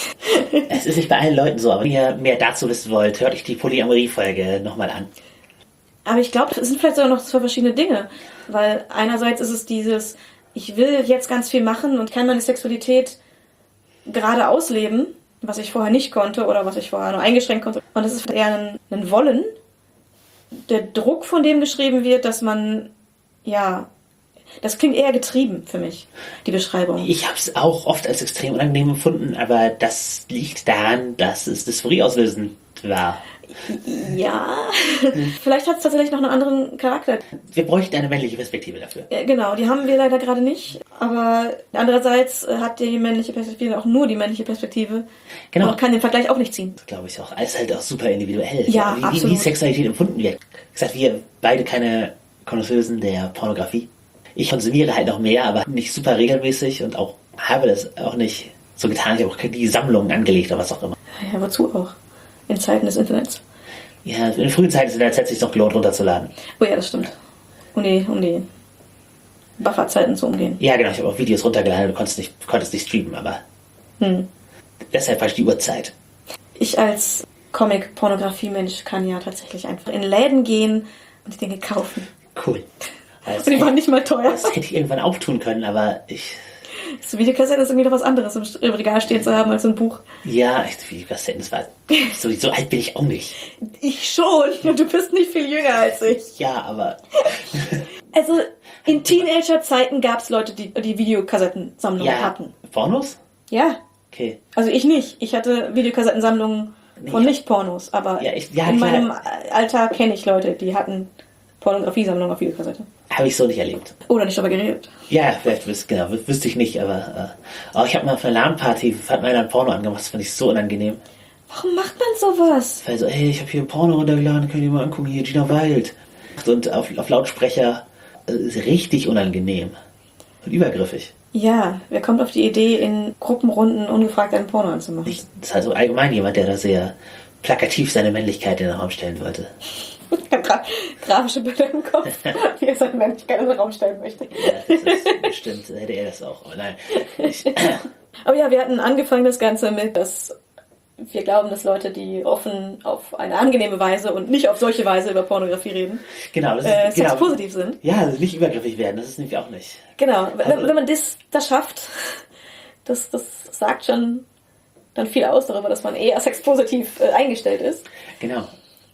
[SPEAKER 3] Es ist nicht bei allen Leuten so, aber wenn ihr mehr dazu wissen wollt, hört euch die Polyamorie-Folge nochmal an.
[SPEAKER 2] Aber ich glaube, es sind vielleicht sogar noch zwei verschiedene Dinge. Weil einerseits ist es dieses, ich will jetzt ganz viel machen und kann meine Sexualität gerade ausleben, was ich vorher nicht konnte oder was ich vorher nur eingeschränkt konnte. Und das ist eher ein, ein Wollen. Der Druck, von dem geschrieben wird, dass man, ja, das klingt eher getrieben für mich, die Beschreibung.
[SPEAKER 3] Ich habe es auch oft als extrem unangenehm empfunden, aber das liegt daran, dass es Dysphorie auslösend war.
[SPEAKER 2] Ja, vielleicht hat es tatsächlich noch einen anderen Charakter.
[SPEAKER 3] Wir bräuchten eine männliche Perspektive dafür.
[SPEAKER 2] Ja, genau, die haben wir leider gerade nicht. Aber andererseits hat die männliche Perspektive auch nur die männliche Perspektive. Genau. Und kann den Vergleich auch nicht ziehen.
[SPEAKER 3] Das glaube ich auch. Alles halt auch super individuell.
[SPEAKER 2] Ja,
[SPEAKER 3] wie,
[SPEAKER 2] absolut.
[SPEAKER 3] Wie Sexualität empfunden wird. Wie gesagt, wir beide keine Konnoisseusen der Pornografie. Ich konsumiere halt noch mehr, aber nicht super regelmäßig und auch habe das auch nicht so getan. Ich habe auch die Sammlungen angelegt oder was auch immer.
[SPEAKER 2] Ja, wozu auch? In Zeiten des Internets.
[SPEAKER 3] Ja, in der frühen Zeit des Internets hätte es sich noch gelohnt, runterzuladen.
[SPEAKER 2] Oh ja, das stimmt. Um die, um die Bufferzeiten zu umgehen.
[SPEAKER 3] Ja, genau. Ich habe auch Videos runtergeladen, du konntest nicht, konntest nicht streamen, aber hm. deshalb war ich die Uhrzeit.
[SPEAKER 2] Ich als Comic-Pornografie-Mensch kann ja tatsächlich einfach in Läden gehen und die Dinge kaufen.
[SPEAKER 3] Cool.
[SPEAKER 2] Also, die waren nicht mal teuer.
[SPEAKER 3] Das hätte ich irgendwann auch tun können, aber ich...
[SPEAKER 2] So Videokassette ist irgendwie noch was anderes im Regal stehen zu haben als ein Buch.
[SPEAKER 3] Ja, Videokassetten, das war... So, so alt bin ich auch nicht.
[SPEAKER 2] Ich schon. Und du bist nicht viel jünger als ich.
[SPEAKER 3] Ja, aber...
[SPEAKER 2] Also, in Teenager-Zeiten gab es Leute, die die Videokassettensammlungen ja, hatten.
[SPEAKER 3] Pornos?
[SPEAKER 2] Ja.
[SPEAKER 3] Okay.
[SPEAKER 2] Also ich nicht. Ich hatte Videokassettensammlungen von
[SPEAKER 3] nee,
[SPEAKER 2] Nicht-Pornos. Aber
[SPEAKER 3] ja, ich, ja,
[SPEAKER 2] in
[SPEAKER 3] klar.
[SPEAKER 2] meinem Alter kenne ich Leute, die hatten Pornografiesammlungen auf Videokassette.
[SPEAKER 3] Habe ich so nicht erlebt.
[SPEAKER 2] Oder nicht darüber geredet.
[SPEAKER 3] Ja, vielleicht wüs- genau, wü- wüsste ich nicht, aber äh, auch ich habe mal auf einer LAN-Party, hat mir einer ein Porno angemacht, das fand ich so unangenehm.
[SPEAKER 2] Warum macht man sowas?
[SPEAKER 3] Weil so, hey, ich habe hier ein Porno runtergeladen, könnt ihr mal angucken, hier Gina Wild. Und auf, auf Lautsprecher, äh, ist richtig unangenehm. Und übergriffig.
[SPEAKER 2] Ja, wer kommt auf die Idee, in Gruppenrunden ungefragt einen Porno anzumachen?
[SPEAKER 3] Ich, das ist also allgemein jemand, der da sehr plakativ seine Männlichkeit in den Raum stellen wollte.
[SPEAKER 2] Gra- grafische Bilder im Kopf, wie er seine Männlichkeit in den Raum stellen möchte.
[SPEAKER 3] Ja, das ist bestimmt, hätte er das auch. Aber nein. Ich,
[SPEAKER 2] Aber ja, wir hatten angefangen das Ganze mit, dass wir glauben, dass Leute, die offen auf eine angenehme Weise und nicht auf solche Weise über Pornografie reden,
[SPEAKER 3] genau, das ist,
[SPEAKER 2] äh,
[SPEAKER 3] genau,
[SPEAKER 2] sexpositiv sind.
[SPEAKER 3] Ja, also nicht übergriffig werden, das ist nämlich auch nicht.
[SPEAKER 2] Genau, wenn,
[SPEAKER 3] also,
[SPEAKER 2] wenn man das, das schafft, das, das sagt schon dann viel aus darüber, dass man eher sexpositiv äh, eingestellt ist.
[SPEAKER 3] Genau.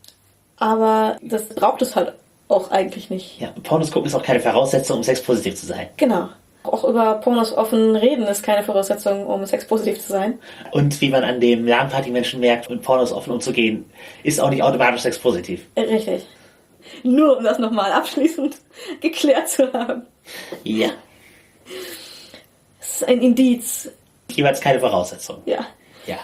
[SPEAKER 2] Aber das braucht es halt auch eigentlich nicht.
[SPEAKER 3] Ja, Pornos gucken ist auch keine Voraussetzung, um sexpositiv zu sein.
[SPEAKER 2] Genau. Auch über Pornos offen reden ist keine Voraussetzung, um sexpositiv zu sein.
[SPEAKER 3] Und wie man an dem LAN-Party-Menschen merkt, mit Pornos offen umzugehen, ist auch nicht automatisch sexpositiv.
[SPEAKER 2] Richtig. Nur um das nochmal abschließend geklärt zu haben.
[SPEAKER 3] Ja.
[SPEAKER 2] ist ein Indiz.
[SPEAKER 3] Jeweils keine Voraussetzung.
[SPEAKER 2] Ja.
[SPEAKER 3] Ja.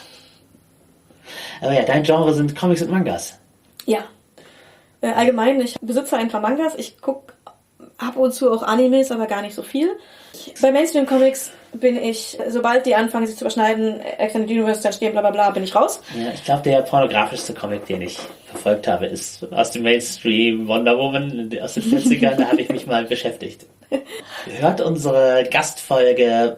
[SPEAKER 3] Aber ja, dein Genre sind Comics und Mangas.
[SPEAKER 2] Ja. Äh, allgemein, ich besitze ein paar Mangas. Ich gucke ab und zu auch Animes, aber gar nicht so viel. Bei Mainstream-Comics bin ich, sobald die anfangen, sich zu überschneiden, Extended Universe entstehen, bla bla bla, bin ich raus.
[SPEAKER 3] Ja, ich glaube, der pornografischste Comic, den ich verfolgt habe, ist aus dem Mainstream Wonder Woman aus den vierzigern. Da habe ich mich mal beschäftigt. Hört unsere Gastfolge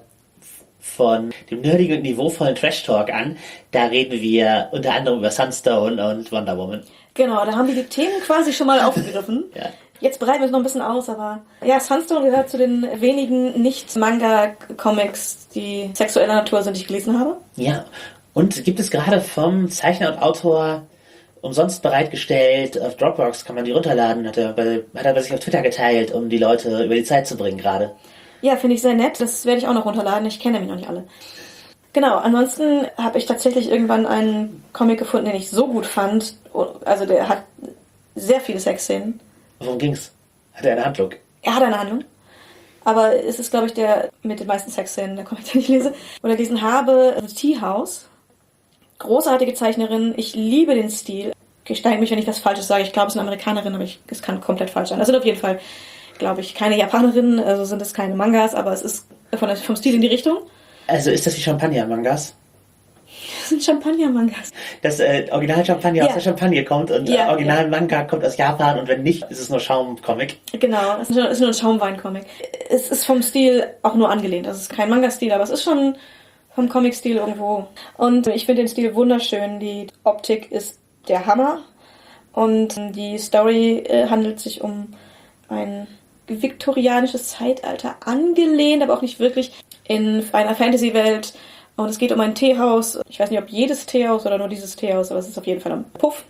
[SPEAKER 3] von dem nerdigen und niveauvollen Trash Talk an. Da reden wir unter anderem über Sunstone und Wonder Woman.
[SPEAKER 2] Genau, da haben wir die Themen quasi schon mal aufgegriffen.
[SPEAKER 3] Ja.
[SPEAKER 2] Jetzt bereiten wir es noch ein bisschen aus, aber ja, Sunstone gehört zu den wenigen Nicht-Manga-Comics, die sexueller Natur sind, die ich gelesen habe.
[SPEAKER 3] Ja, und gibt es gerade vom Zeichner und Autor umsonst bereitgestellt, auf Dropbox kann man die runterladen, hat er bei, hat er bei sich auf Twitter geteilt, um die Leute über die Zeit zu bringen gerade.
[SPEAKER 2] Ja, finde ich sehr nett, das werde ich auch noch runterladen, ich kenne nämlich noch nicht alle. Genau, ansonsten habe ich tatsächlich irgendwann einen Comic gefunden, den ich so gut fand, also der hat sehr viele Sexszenen.
[SPEAKER 3] Worum ging's? Hat er eine Handlung?
[SPEAKER 2] Er hat eine Handlung. Aber es ist, glaube ich, der mit den meisten Sexszenen, der Comic, den ich lese. Oder gelesen habe, The Tea House. Großartige Zeichnerin. Ich liebe den Stil. Ich steige mich, wenn ich was Falsches sage. Ich glaube, es ist eine Amerikanerin, aber es kann komplett falsch sein. Das sind auf jeden Fall, glaube ich, keine Japanerinnen, also sind es keine Mangas, aber es ist von, vom Stil in die Richtung.
[SPEAKER 3] Also ist das wie Champagner-Mangas?
[SPEAKER 2] Das sind Champagner-Mangas.
[SPEAKER 3] Das äh, Original-Champagner
[SPEAKER 2] Ja.
[SPEAKER 3] aus der Champagne kommt und
[SPEAKER 2] Ja,
[SPEAKER 3] äh, Original-Manga kommt aus Japan und wenn nicht, ist es nur Schaum-Comic.
[SPEAKER 2] Genau, es ist nur, es ist nur ein Schaumwein-Comic. Es ist vom Stil auch nur angelehnt. Also es ist kein Manga-Stil, aber es ist schon vom Comic-Stil irgendwo. Und ich finde den Stil wunderschön. Die Optik ist der Hammer. Und die Story äh, handelt sich um ein viktorianisches Zeitalter, angelehnt, aber auch nicht wirklich, in einer Fantasy-Welt. Und es geht um ein Teehaus. Ich weiß nicht, ob jedes Teehaus oder nur dieses Teehaus, aber es ist auf jeden Fall am Puff.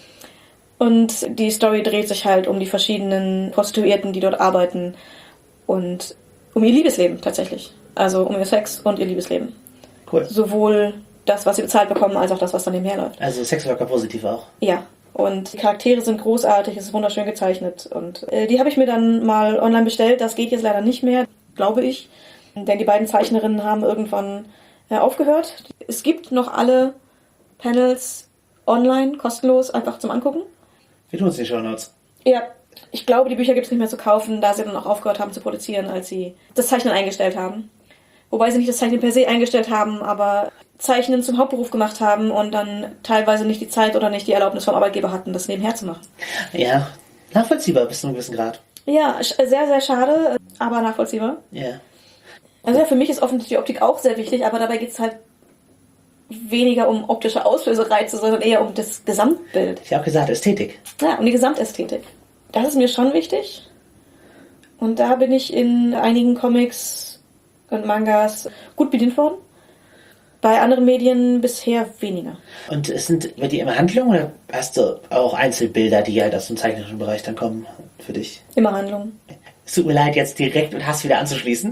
[SPEAKER 2] Und die Story dreht sich halt um die verschiedenen Prostituierten, die dort arbeiten und um ihr Liebesleben tatsächlich. Also um ihr Sex und ihr Liebesleben.
[SPEAKER 3] Cool.
[SPEAKER 2] Sowohl das, was sie bezahlt bekommen, als auch das, was dann nebenher läuft.
[SPEAKER 3] Also Sexworker positiv auch.
[SPEAKER 2] Ja. Und die Charaktere sind großartig, es ist wunderschön gezeichnet. Und äh, die habe ich mir dann mal online bestellt. Das geht jetzt leider nicht mehr, glaube ich. Denn die beiden Zeichnerinnen haben irgendwann äh, aufgehört. Es gibt noch alle Panels online, kostenlos, einfach zum Angucken.
[SPEAKER 3] Wir tun es in die Shownotes.
[SPEAKER 2] Ja, ich glaube, die Bücher gibt es nicht mehr zu kaufen, da sie dann auch aufgehört haben zu produzieren, als sie das Zeichnen eingestellt haben. Wobei sie nicht das Zeichnen per se eingestellt haben, aber Zeichnen zum Hauptberuf gemacht haben und dann teilweise nicht die Zeit oder nicht die Erlaubnis vom Arbeitgeber hatten, das nebenher zu machen.
[SPEAKER 3] Ja, nachvollziehbar bis zu einem gewissen Grad.
[SPEAKER 2] Ja, sehr, sehr schade, aber nachvollziehbar.
[SPEAKER 3] Ja.
[SPEAKER 2] Also ja, für mich ist offensichtlich die Optik auch sehr wichtig, aber dabei geht es halt weniger um optische Auslösereize, sondern eher um das Gesamtbild.
[SPEAKER 3] Ich habe auch gesagt, Ästhetik.
[SPEAKER 2] Ja, um die Gesamtästhetik. Das ist mir schon wichtig. Und da bin ich in einigen Comics und Mangas gut bedient worden. Bei anderen Medien bisher weniger.
[SPEAKER 3] Und es sind bei dir immer Handlungen oder hast du auch Einzelbilder, die halt aus dem zeichnerischen Bereich dann kommen für dich?
[SPEAKER 2] Immer Handlungen.
[SPEAKER 3] Es tut mir leid, jetzt direkt mit Hass wieder anzuschließen.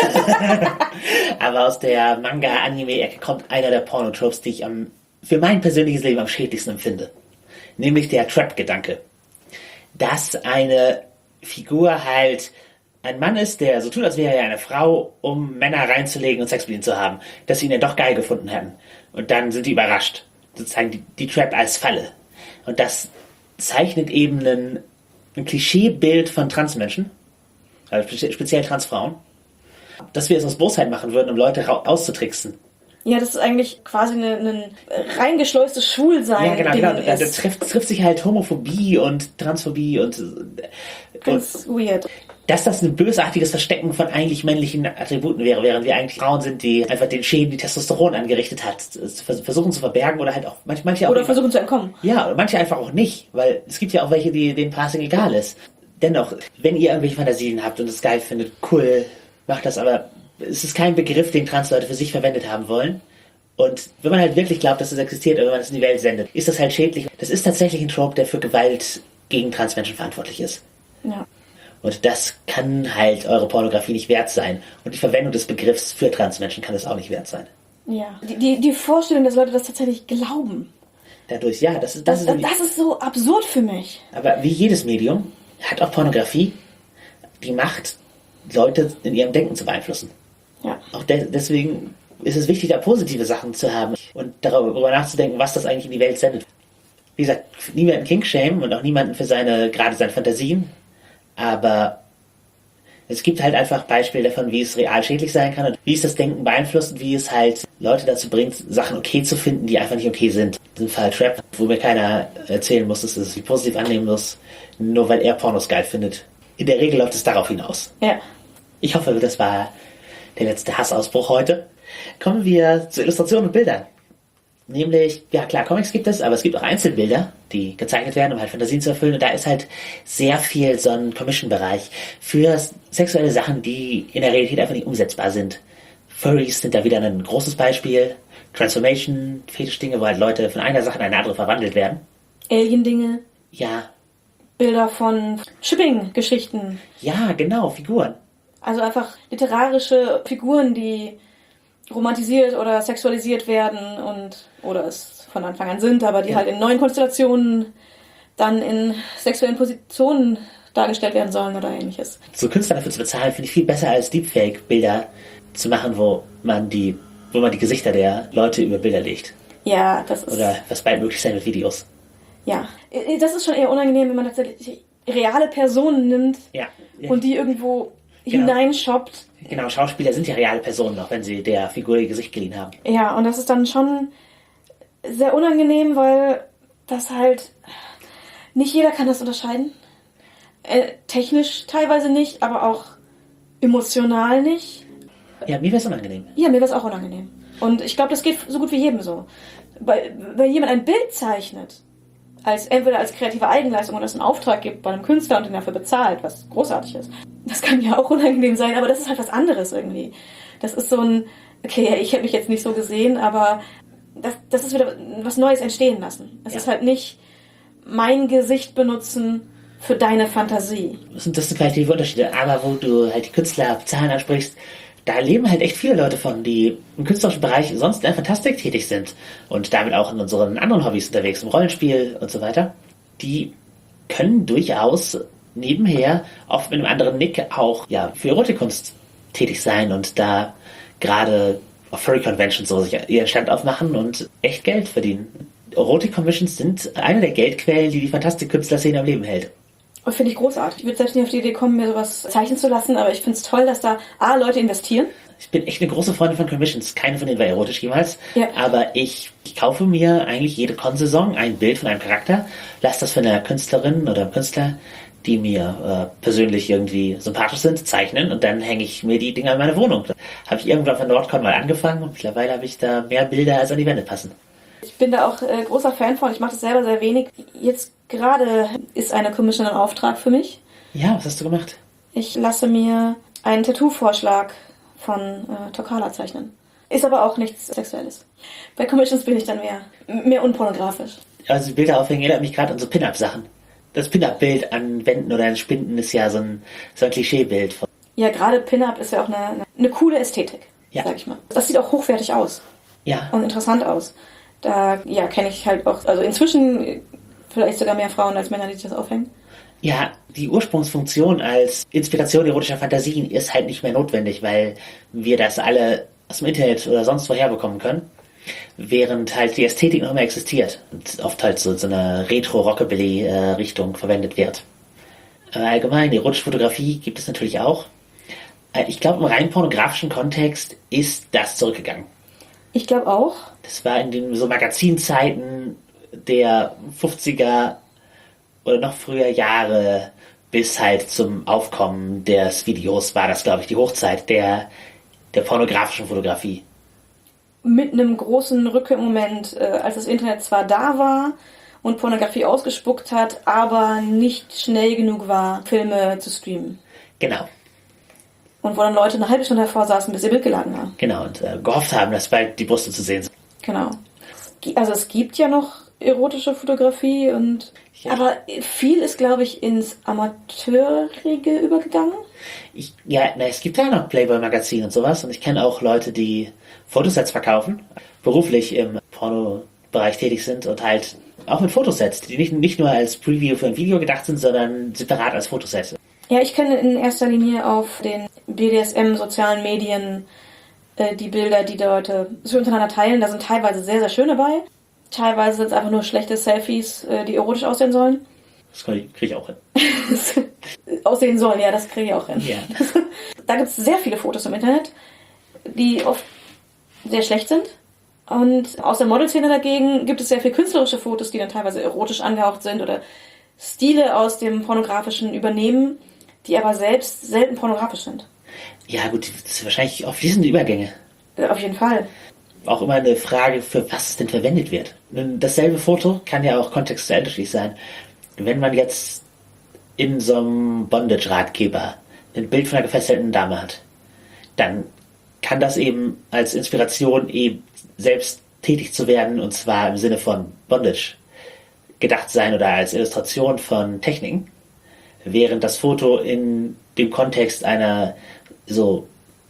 [SPEAKER 3] Aber aus der Manga-Anime-Ecke kommt einer der Pornotropes, die ich am, für mein persönliches Leben am schädlichsten empfinde. Nämlich der Trap-Gedanke. Dass eine Figur halt ein Mann ist, der so tut, als wäre er eine Frau, um Männer reinzulegen und Sex mit ihnen zu haben. Dass sie ihn ja doch geil gefunden hätten. Und dann sind die überrascht. Sozusagen die, die Trap als Falle. Und das zeichnet eben ein, ein Klischeebild von Transmenschen. Also speziell Transfrauen. Dass wir es aus Bosheit machen würden, um Leute ra- auszutricksen.
[SPEAKER 2] Ja, das ist eigentlich quasi ein reingeschleustes Schwulsein.
[SPEAKER 3] Ja, genau, genau. Da, da
[SPEAKER 2] ist
[SPEAKER 3] trifft, trifft sich halt Homophobie und Transphobie und,
[SPEAKER 2] ganz
[SPEAKER 3] und
[SPEAKER 2] weird.
[SPEAKER 3] dass das ein bösartiges Verstecken von eigentlich männlichen Attributen wäre, während wir eigentlich Frauen sind, die einfach den Schäden, die Testosteron angerichtet hat, versuchen zu verbergen oder halt auch manche, manche auch
[SPEAKER 2] Oder
[SPEAKER 3] nicht,
[SPEAKER 2] versuchen zu entkommen.
[SPEAKER 3] ja, oder manche einfach auch nicht, weil es gibt ja auch welche, die denen Passing egal ist. Dennoch, wenn ihr irgendwelche Fantasien habt und es geil findet, cool, macht das, aber es ist kein Begriff, den Transleute für sich verwendet haben wollen. Und wenn man halt wirklich glaubt, dass es existiert oder wenn man es in die Welt sendet, ist das halt schädlich. Das ist tatsächlich ein Trope, der für Gewalt gegen Transmenschen verantwortlich ist.
[SPEAKER 2] Ja.
[SPEAKER 3] Und das kann halt eure Pornografie nicht wert sein. Und die Verwendung des Begriffs für Transmenschen kann es auch nicht wert sein.
[SPEAKER 2] Ja. Die, die, die Vorstellung, dass Leute das tatsächlich glauben.
[SPEAKER 3] Dadurch, ja, das ist, das,
[SPEAKER 2] Das,
[SPEAKER 3] ist,
[SPEAKER 2] das, das ist so absurd für mich.
[SPEAKER 3] aber wie jedes Medium hat auch Pornografie die Macht, Leute in ihrem Denken zu beeinflussen. Ja. Auch de- deswegen ist es wichtig, da positive Sachen zu haben und darüber nachzudenken, was das eigentlich in die Welt sendet. Wie gesagt, niemanden King-Shame und auch niemanden für seine, gerade seine Fantasien, aber es gibt halt einfach Beispiele davon, wie es real schädlich sein kann und wie es das Denken beeinflusst und wie es halt Leute dazu bringt, Sachen okay zu finden, die einfach nicht okay sind. In diesem Fall Trap, wo mir keiner erzählen muss, dass es sich positiv annehmen muss, nur weil er Pornos geil findet. In der Regel läuft es darauf hinaus.
[SPEAKER 2] Ja.
[SPEAKER 3] Ich hoffe, das war der letzte Hassausbruch heute. Kommen wir zu Illustrationen und Bildern. Nämlich, ja klar, Comics gibt es, aber es gibt auch Einzelbilder, die gezeichnet werden, um halt Fantasien zu erfüllen. Und da ist halt sehr viel so ein Commission-Bereich für sexuelle Sachen, die in der Realität einfach nicht umsetzbar sind. Furries sind da wieder ein großes Beispiel. Transformation, Fetisch-Dinge, wo halt Leute von einer Sache in eine andere verwandelt werden.
[SPEAKER 2] Alien-Dinge.
[SPEAKER 3] Ja.
[SPEAKER 2] Bilder von Shipping-Geschichten.
[SPEAKER 3] Ja, genau, Figuren.
[SPEAKER 2] Also einfach literarische Figuren, die romantisiert oder sexualisiert werden und oder es von Anfang an sind, aber die ja. halt in neuen Konstellationen dann in sexuellen Positionen dargestellt werden sollen oder ähnliches.
[SPEAKER 3] So Künstler dafür zu bezahlen, finde ich viel besser als Deepfake-Bilder zu machen, wo man die, wo man die Gesichter der Leute über Bilder legt.
[SPEAKER 2] Ja, das ist...
[SPEAKER 3] Oder was bald möglich sein mit Videos.
[SPEAKER 2] Ja, das ist schon eher unangenehm, wenn man tatsächlich reale Personen nimmt
[SPEAKER 3] ja.
[SPEAKER 2] und die irgendwo
[SPEAKER 3] genau.
[SPEAKER 2] hineinshoppt.
[SPEAKER 3] Genau, Schauspieler sind ja reale Personen, auch wenn sie der Figur ihr Gesicht geliehen haben.
[SPEAKER 2] Ja, und das ist dann schon sehr unangenehm, weil das halt... Nicht jeder kann das unterscheiden. Äh, technisch teilweise nicht, aber auch emotional nicht.
[SPEAKER 3] Ja, mir wäre es unangenehm.
[SPEAKER 2] Ja, mir wäre es auch unangenehm. Und ich glaube, das geht so gut wie jedem so. Weil, wenn jemand ein Bild zeichnet, als entweder als kreative Eigenleistung oder es einen Auftrag gibt bei einem Künstler und den dafür bezahlt, was großartig ist, das kann mir auch unangenehm sein, aber das ist halt was anderes irgendwie. Das ist so ein, okay, ich hätte mich jetzt nicht so gesehen, aber das, das ist wieder was Neues entstehen lassen. Es ja. ist halt nicht mein Gesicht benutzen für deine Fantasie.
[SPEAKER 3] Das sind, das sind vielleicht die Unterschiede, aber wo du halt die Künstler Zahlen ansprichst, da leben halt echt viele Leute von, die im künstlerischen Bereich sonst in der Fantastik tätig sind und damit auch in unseren anderen Hobbys unterwegs, im Rollenspiel und so weiter. Die können durchaus nebenher, oft mit einem anderen Nick, auch ja für Erotikkunst tätig sein und da gerade auf Furry Conventions so sich ihren Stand aufmachen und echt Geld verdienen. Erotik-Commissions sind eine der Geldquellen, die die Fantastik-Künstler-Szene am Leben hält.
[SPEAKER 2] Und finde ich großartig. Ich würde selbst nicht auf die Idee kommen, mir sowas zeichnen zu lassen, aber ich finde es toll, dass da A, Leute investieren.
[SPEAKER 3] Ich bin echt eine große Freundin von Commissions. Keine von denen war erotisch jemals.
[SPEAKER 2] Ja.
[SPEAKER 3] Aber ich, ich kaufe mir eigentlich jede Con-Saison ein Bild von einem Charakter, lasse das von einer Künstlerin oder einem Künstler, die mir äh, persönlich irgendwie sympathisch sind, zeichnen und dann hänge ich mir die Dinger in meine Wohnung. Habe ich irgendwann von Nordcon mal angefangen und mittlerweile habe ich da mehr Bilder, als an die Wände passen.
[SPEAKER 2] Ich bin da auch äh, großer Fan von. Ich mache das selber sehr wenig. Jetzt gerade ist eine Commission ein Auftrag für mich.
[SPEAKER 3] Ja, was hast du gemacht?
[SPEAKER 2] Ich lasse mir einen Tattoo-Vorschlag von äh, Tokala zeichnen. Ist aber auch nichts Sexuelles. Bei Commissions bin ich dann mehr, mehr unpornografisch.
[SPEAKER 3] Also die Bilder aufhängen erinnert mich gerade an so Pin-Up-Sachen. Das Pin-Up-Bild an Wänden oder an Spinden ist ja so ein, so ein Klischeebild.
[SPEAKER 2] Ja, gerade Pin-Up ist ja auch eine, eine, eine coole Ästhetik,
[SPEAKER 3] ja.
[SPEAKER 2] sag ich mal. Das sieht auch hochwertig aus.
[SPEAKER 3] Ja.
[SPEAKER 2] Und interessant aus. Da ja, kenne ich halt auch, also inzwischen vielleicht sogar mehr Frauen als Männer, die sich das aufhängen.
[SPEAKER 3] Ja, die Ursprungsfunktion als Inspiration erotischer Fantasien ist halt nicht mehr notwendig, weil wir das alle aus dem Internet oder sonst woher bekommen können, während halt die Ästhetik noch immer existiert und oft halt so in so einer Retro-Rockabilly-Richtung verwendet wird. Allgemein, erotische Fotografie gibt es natürlich auch. Ich glaube, im rein pornografischen Kontext ist das zurückgegangen.
[SPEAKER 2] Ich glaube auch.
[SPEAKER 3] Das war in den so Magazinzeiten der fünfziger oder noch früher Jahre bis halt zum Aufkommen des Videos war das, glaube ich, die Hochzeit der, der pornografischen Fotografie.
[SPEAKER 2] Mit einem großen Rückkehrmoment, äh, als das Internet zwar da war und Pornografie ausgespuckt hat, aber nicht schnell genug war, Filme zu streamen.
[SPEAKER 3] Genau.
[SPEAKER 2] Und wo dann Leute eine halbe Stunde davor saßen, bis ihr Bild geladen war.
[SPEAKER 3] Genau, und äh, gehofft haben, dass bald die Brüste zu sehen sind.
[SPEAKER 2] Genau. Also es gibt ja noch erotische Fotografie, und ja. aber viel ist, glaube ich, ins Amateurige übergegangen.
[SPEAKER 3] Ich, ja, na, es gibt ja noch Playboy-Magazin und sowas, und ich kenne auch Leute, die Fotosets verkaufen, beruflich im Porno-Bereich tätig sind und halt auch mit Fotosets, die nicht, nicht nur als Preview für ein Video gedacht sind, sondern separat als Fotosets.
[SPEAKER 2] Ja, ich kenne in erster Linie auf den B D S M-sozialen Medien äh, die Bilder, die Leute so untereinander teilen. Da sind teilweise sehr, sehr schöne bei. Teilweise sind es einfach nur schlechte Selfies, äh, die erotisch aussehen sollen.
[SPEAKER 3] Das kriege ich auch hin.
[SPEAKER 2] Aussehen sollen, ja, das kriege ich auch hin.
[SPEAKER 3] Ja.
[SPEAKER 2] Da gibt es sehr viele Fotos im Internet, die oft sehr schlecht sind. Und aus der Modelszene dagegen gibt es sehr viele künstlerische Fotos, die dann teilweise erotisch angehaucht sind oder Stile aus dem Pornografischen übernehmen, die aber selbst selten pornografisch sind.
[SPEAKER 3] Ja gut, das sind wahrscheinlich auch fließende Übergänge.
[SPEAKER 2] Äh, Auf jeden Fall.
[SPEAKER 3] Auch immer eine Frage, für was es denn verwendet wird. Nun, dasselbe Foto kann ja auch kontextuell unterschiedlich sein. Wenn man jetzt in so einem Bondage-Ratgeber ein Bild von einer gefesselten Dame hat, dann kann das eben als Inspiration eben selbst tätig zu werden, und zwar im Sinne von Bondage gedacht sein oder als Illustration von Techniken, während das Foto in dem Kontext einer so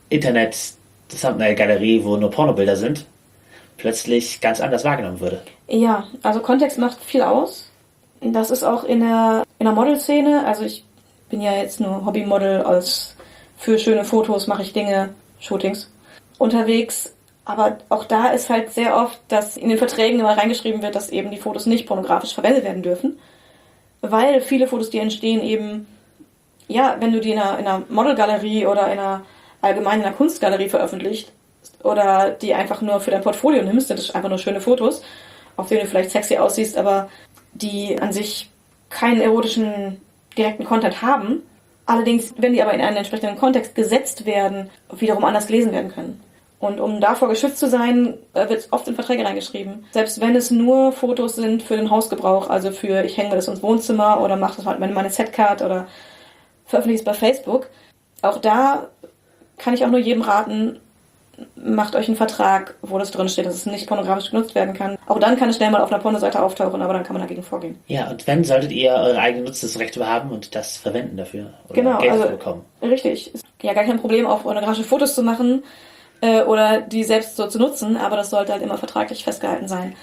[SPEAKER 3] Internet-Thumbnail-Galerie, wo nur Pornobilder sind, plötzlich ganz anders wahrgenommen würde.
[SPEAKER 2] Ja, also Kontext macht viel aus. Das ist auch in der, in der Modelszene, also ich bin ja jetzt nur Hobbymodel, als für schöne Fotos mache ich Dinge, Shootings, unterwegs. Aber auch da ist halt sehr oft, dass in den Verträgen immer reingeschrieben wird, dass eben die Fotos nicht pornografisch verwendet werden dürfen. Weil viele Fotos, die entstehen, eben, ja, wenn du die in einer, in einer Modelgalerie oder in einer allgemein in einer Kunstgalerie veröffentlicht oder die einfach nur für dein Portfolio nimmst, sind das einfach nur schöne Fotos, auf denen du vielleicht sexy aussiehst, aber die an sich keinen erotischen direkten Content haben. Allerdings, wenn die aber in einen entsprechenden Kontext gesetzt werden, wiederum anders gelesen werden können. Und um davor geschützt zu sein, wird oft in Verträge reingeschrieben. Selbst wenn es nur Fotos sind für den Hausgebrauch, also für, ich hänge mir das ins Wohnzimmer oder mache das halt meine, meine Setcard oder veröffentliche es bei Facebook. Auch da kann ich auch nur jedem raten, macht euch einen Vertrag, wo das drin steht, dass es nicht pornografisch genutzt werden kann. Auch dann kann es schnell mal auf einer Pornoseite auftauchen, aber dann kann man dagegen vorgehen.
[SPEAKER 3] Ja, und wenn, solltet ihr eure eigenen Nutzungsrechte haben und das verwenden dafür. Oder
[SPEAKER 2] genau,
[SPEAKER 3] Geld
[SPEAKER 2] also
[SPEAKER 3] bekommen.
[SPEAKER 2] Richtig. Ist ja gar kein Problem, auch pornografische Fotos zu machen äh, oder die selbst so zu nutzen, aber das sollte halt immer vertraglich festgehalten sein.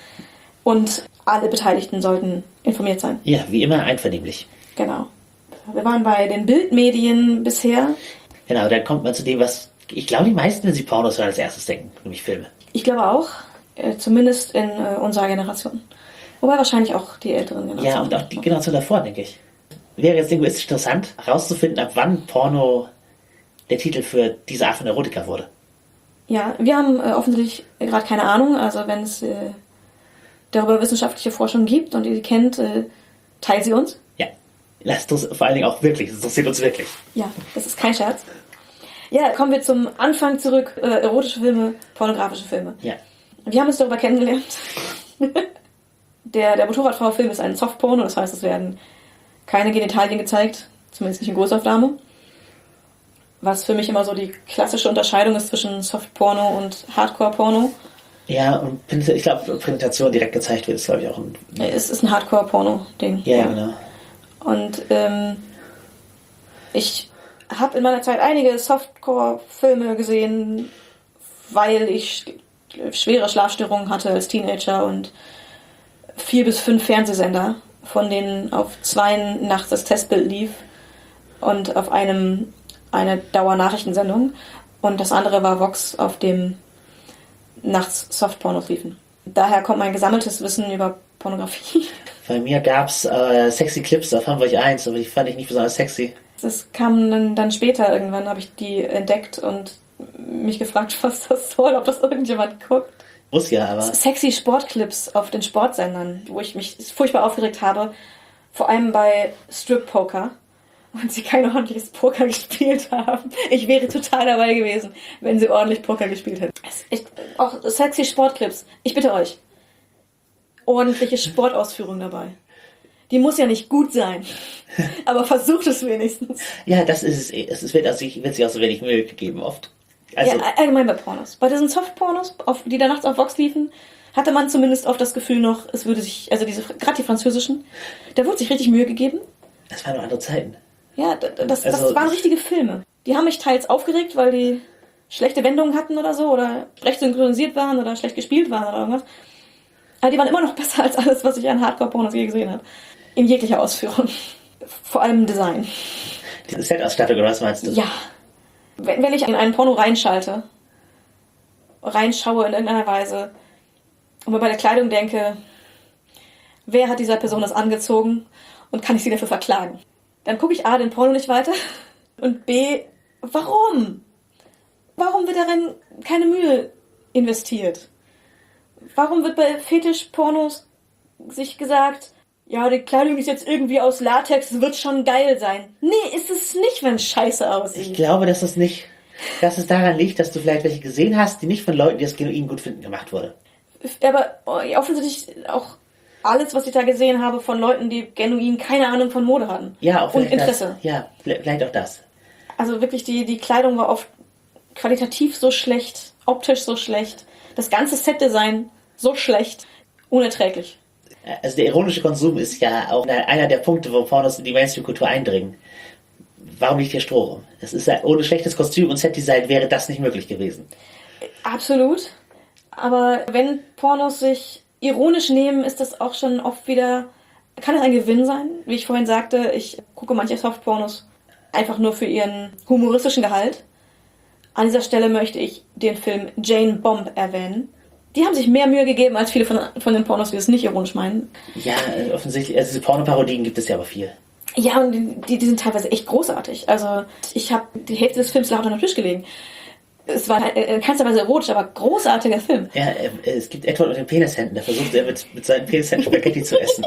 [SPEAKER 2] Und alle Beteiligten sollten informiert sein.
[SPEAKER 3] Ja, wie immer einvernehmlich.
[SPEAKER 2] Genau. Wir waren bei den Bildmedien bisher.
[SPEAKER 3] Genau, dann kommt man zu dem, was ich glaube, die meisten, wenn sie Pornos hören, als erstes denken, nämlich Filme.
[SPEAKER 2] Ich glaube auch, äh, zumindest in äh, unserer Generation. Wobei wahrscheinlich auch die älteren Generationen.
[SPEAKER 3] Ja, und auch die Generation davor, denke ich. Wäre jetzt linguistisch interessant, herauszufinden, ab wann Porno der Titel für diese Art von Erotika wurde.
[SPEAKER 2] Ja, wir haben äh, offensichtlich gerade keine Ahnung. Also wenn es äh, darüber wissenschaftliche Forschung gibt und ihr sie kennt, äh, teilt sie uns.
[SPEAKER 3] Ja, lasst uns vor allen Dingen auch wirklich, das interessiert uns wirklich.
[SPEAKER 2] Ja, das ist kein Scherz. Ja, kommen wir zum Anfang zurück. Äh, erotische Filme, pornografische Filme.
[SPEAKER 3] Ja.
[SPEAKER 2] Wir haben uns darüber kennengelernt. der, der Motorradfrau-Film ist ein Softporno, das heißt, es werden keine Genitalien gezeigt, zumindest nicht in Großaufnahme. Was für mich immer so die klassische Unterscheidung ist zwischen Softporno und Hardcore-Porno.
[SPEAKER 3] Ja, und ich glaube, Präsentation direkt gezeigt wird, ist, glaube ich, auch ein...
[SPEAKER 2] Es ist ein Hardcore-Porno-Ding.
[SPEAKER 3] Ja, ja, genau.
[SPEAKER 2] Und ähm, ich habe in meiner Zeit einige Softcore-Filme gesehen, weil ich schwere Schlafstörungen hatte als Teenager und vier bis fünf Fernsehsender, von denen auf zwei nachts das Testbild lief und auf einem eine Dauernachrichtensendung und das andere war Vox, auf dem nachts Softpornos liefen. Daher kommt mein gesammeltes Wissen über Pornografie.
[SPEAKER 3] Bei mir gab es äh, sexy Clips auf Hamburg eins, aber die fand ich nicht besonders sexy.
[SPEAKER 2] Das kam dann, dann später irgendwann, habe ich die entdeckt und mich gefragt, was das soll, ob das irgendjemand guckt.
[SPEAKER 3] Muss ja, aber...
[SPEAKER 2] Sexy Sportclips auf den Sportsendern, wo ich mich furchtbar aufgeregt habe, vor allem bei Strip-Poker, und sie kein ordentliches Poker gespielt haben. Ich wäre total dabei gewesen, wenn sie ordentlich Poker gespielt hätten. Ich, auch sexy Sportclips, ich bitte euch. Ordentliche Sportausführung dabei. Die muss ja nicht gut sein, aber versucht es wenigstens.
[SPEAKER 3] Ja, das ist es. Es ist, wird, also ich, wird sich auch so wenig Mühe gegeben, oft. Also,
[SPEAKER 2] ja, allgemein bei Pornos. Bei diesen Soft-Pornos, auf, die da nachts auf Vox liefen, hatte man zumindest oft das Gefühl noch, es würde sich, also diese, gerade die französischen, da wurde sich richtig Mühe gegeben.
[SPEAKER 3] Das waren noch andere Zeiten.
[SPEAKER 2] Ja, das, das,
[SPEAKER 3] also,
[SPEAKER 2] das waren richtige Filme. Die haben mich teils aufgeregt, weil die schlechte Wendungen hatten oder so, oder schlecht synchronisiert waren oder schlecht gespielt waren oder irgendwas. Aber die waren immer noch besser als alles, was ich an Hardcore-Pornos je gesehen habe. In jeglicher Ausführung. Vor allem Design.
[SPEAKER 3] Diese Set-Ausstattung, oder was meinst du?
[SPEAKER 2] Ja. Wenn, wenn ich in einen Porno reinschalte, reinschaue in irgendeiner Weise und mir bei der Kleidung denke, wer hat dieser Person das angezogen und kann ich sie dafür verklagen? Dann gucke ich A, den Porno nicht weiter und B, warum? Warum wird darin keine Mühe investiert? Warum wird bei Fetischpornos sich gesagt, ja, die Kleidung ist jetzt irgendwie aus Latex, es wird schon geil sein. Nee, ist es nicht, wenn es scheiße aussieht.
[SPEAKER 3] Ich glaube, dass es nicht, dass es daran liegt, dass du vielleicht welche gesehen hast, die nicht von Leuten, die das genuin gut finden, gemacht wurde.
[SPEAKER 2] Aber offensichtlich auch alles, was ich da gesehen habe, von Leuten, die genuin keine Ahnung von Mode hatten.
[SPEAKER 3] Ja, auch
[SPEAKER 2] und
[SPEAKER 3] vielleicht
[SPEAKER 2] Interesse.
[SPEAKER 3] Das. Ja, vielleicht auch das.
[SPEAKER 2] Also wirklich, die, die Kleidung war oft qualitativ so schlecht, optisch so schlecht, das ganze Setdesign so schlecht, unerträglich.
[SPEAKER 3] Also der ironische Konsum ist ja auch einer der Punkte, wo Pornos in die Mainstream-Kultur eindringen. Warum nicht hier Stroh rum? Es ist ja, ohne schlechtes Kostüm und Setdesign wäre das nicht möglich gewesen.
[SPEAKER 2] Absolut. Aber wenn Pornos sich ironisch nehmen, ist das auch schon oft wieder, kann es ein Gewinn sein. Wie ich vorhin sagte, ich gucke manche Softpornos einfach nur für ihren humoristischen Gehalt. An dieser Stelle möchte ich den Film Jane Bomb erwähnen. Die haben sich mehr Mühe gegeben als viele von, von den Pornos, die es nicht ironisch meinen.
[SPEAKER 3] Ja, offensichtlich. Also diese Pornoparodien gibt es ja aber viel.
[SPEAKER 2] Ja, und die, die sind teilweise echt großartig. Also ich habe die Hälfte des Films laut auf dem Tisch gelegen. Es war in keinster Weise erotisch, aber großartiger Film.
[SPEAKER 3] Ja, es gibt Edward mit den Penishänden. Da versucht er mit, mit seinen Penishänden Spaghetti zu essen.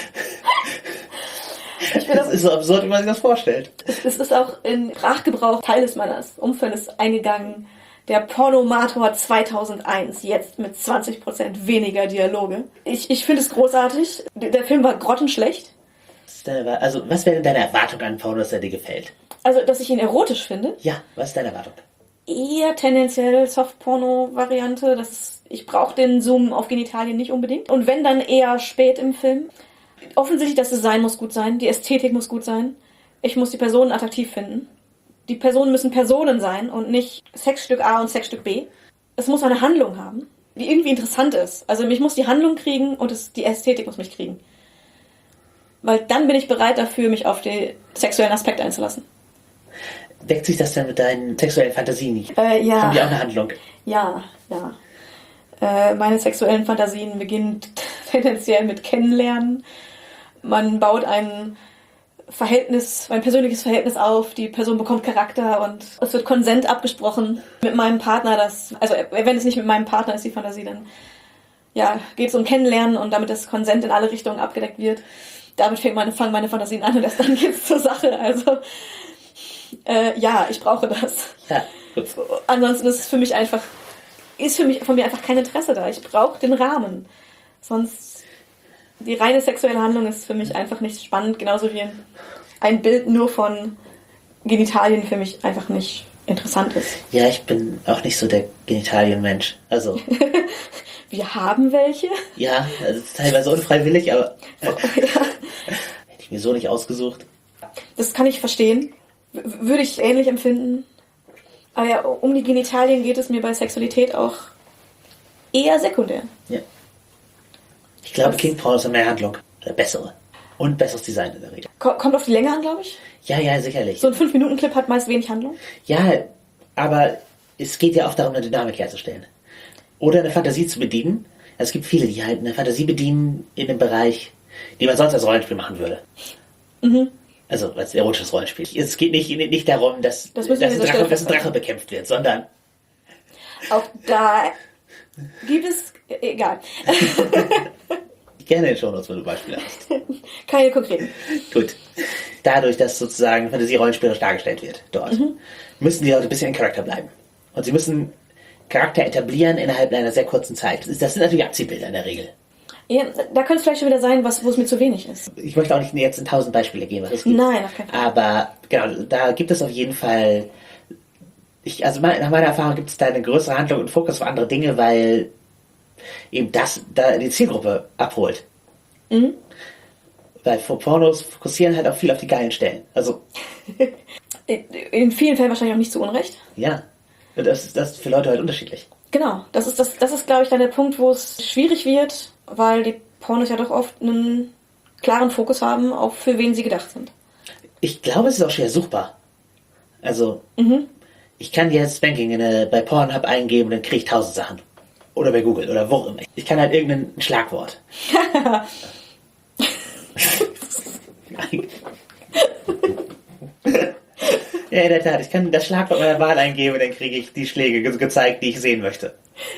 [SPEAKER 3] Ich das, das ist so absurd, wie man sich das vorstellt. Es,
[SPEAKER 2] es ist auch in Sprachgebrauch Teil des meines Umfeldes eingegangen. Der Pornomator zweitausendeins, jetzt mit zwanzig Prozent weniger Dialoge. Ich, ich finde es großartig. Der Film war grottenschlecht.
[SPEAKER 3] Also, was wäre denn deine Erwartung an Porno, dass er dir gefällt?
[SPEAKER 2] Also, dass ich ihn erotisch finde?
[SPEAKER 3] Ja, was ist deine Erwartung?
[SPEAKER 2] Eher tendenziell Soft-Porno-Variante. Das ist, ich brauche den Zoom auf Genitalien nicht unbedingt. Und wenn, dann eher spät im Film. Offensichtlich, das Design muss gut sein, die Ästhetik muss gut sein. Ich muss die Personen attraktiv finden. Die Personen müssen Personen sein und nicht Sexstück A und Sexstück B. Es muss eine Handlung haben, die irgendwie interessant ist. Also ich muss die Handlung kriegen und es, die Ästhetik muss mich kriegen. Weil dann bin ich bereit dafür, mich auf den sexuellen Aspekt einzulassen.
[SPEAKER 3] Deckt sich das denn mit deinen sexuellen Fantasien nicht?
[SPEAKER 2] Äh, ja.
[SPEAKER 3] Haben die auch eine Handlung?
[SPEAKER 2] Ja, ja. Äh, meine sexuellen Fantasien beginnen tendenziell mit Kennenlernen. Man baut ein Verhältnis, ein persönliches Verhältnis auf, die Person bekommt Charakter und es wird Konsent abgesprochen mit meinem Partner, das, also wenn es nicht mit meinem Partner ist, die Fantasie, dann ja, geht es um Kennenlernen und damit das Konsent in alle Richtungen abgedeckt wird. Damit fängt meine, fangen meine Fantasien an und erst dann geht's zur Sache, also äh, ja, ich brauche das.
[SPEAKER 3] Ja, gut.
[SPEAKER 2] Ansonsten ist es für mich einfach, ist für mich, von mir einfach kein Interesse da. Ich brauche den Rahmen. Sonst, die reine sexuelle Handlung ist für mich einfach nicht spannend, genauso wie ein, ein Bild nur von Genitalien für mich einfach nicht interessant ist.
[SPEAKER 3] Ja, ich bin auch nicht so der Genitalien-Mensch. Also.
[SPEAKER 2] Wir haben welche.
[SPEAKER 3] Ja, also teilweise unfreiwillig, aber äh, ja. Hätte ich mir so nicht ausgesucht.
[SPEAKER 2] Das kann ich verstehen. W- würde ich ähnlich empfinden. Aber ja, um die Genitalien geht es mir bei Sexualität auch eher sekundär.
[SPEAKER 3] Ja. Ich glaube, King Paul ist mehr Handlung. Oder bessere. Und besseres Design in der Regel.
[SPEAKER 2] Kommt auf die Länge an, glaube ich.
[SPEAKER 3] Ja, ja, sicherlich.
[SPEAKER 2] So ein fünf Minuten Clip hat meist wenig Handlung.
[SPEAKER 3] Ja, aber es geht ja auch darum, eine Dynamik herzustellen. Oder eine Fantasie zu bedienen. Es gibt viele, die halt eine Fantasie bedienen in einem Bereich, die man sonst als Rollenspiel machen würde. Mhm. Also als erotisches Rollenspiel. Es geht nicht, nicht darum, dass,
[SPEAKER 2] das
[SPEAKER 3] dass, ein Drache, dass ein Drache bekämpft wird, sondern...
[SPEAKER 2] Auch da gibt es... Egal.
[SPEAKER 3] Gerne in den Shownotes, wenn du Beispiele hast.
[SPEAKER 2] Keine konkreten.
[SPEAKER 3] Gut. Dadurch, dass sozusagen Fantasie rollenspielerisch dargestellt wird dort, mhm. müssen die Leute ein bisschen in Charakter bleiben. Und sie müssen Charakter etablieren innerhalb einer sehr kurzen Zeit. Das sind natürlich Abziehbilder in der Regel.
[SPEAKER 2] Ja, da könnte es vielleicht schon wieder sein, was, wo es mir zu wenig ist.
[SPEAKER 3] Ich möchte auch nicht jetzt in tausend Beispiele geben, was es gibt.
[SPEAKER 2] Nein, auf keinen Fall.
[SPEAKER 3] Aber genau, da gibt es auf jeden Fall, ich, also nach meiner Erfahrung gibt es da eine größere Handlung und Fokus auf andere Dinge, weil eben das da die Zielgruppe abholt. Mhm. Weil Pornos fokussieren halt auch viel auf die geilen Stellen. Also
[SPEAKER 2] in vielen Fällen wahrscheinlich auch nicht zu Unrecht.
[SPEAKER 3] Ja, das, das ist für Leute halt unterschiedlich.
[SPEAKER 2] Genau, das ist, das, das ist glaube ich, dann der Punkt, wo es schwierig wird, weil die Pornos ja doch oft einen klaren Fokus haben, auch für wen sie gedacht sind.
[SPEAKER 3] Ich glaube, es ist auch schwer suchbar. Also,
[SPEAKER 2] mhm.
[SPEAKER 3] Ich kann jetzt Banking in eine, bei Pornhub eingeben und dann kriege ich tausend Sachen. Oder bei Google oder wo auch immer. Ich kann halt irgendein Schlagwort. Nein. Ja, in der Tat. Ich kann das Schlagwort meiner Wahl eingeben und dann kriege ich die Schläge ge- gezeigt, die ich sehen möchte.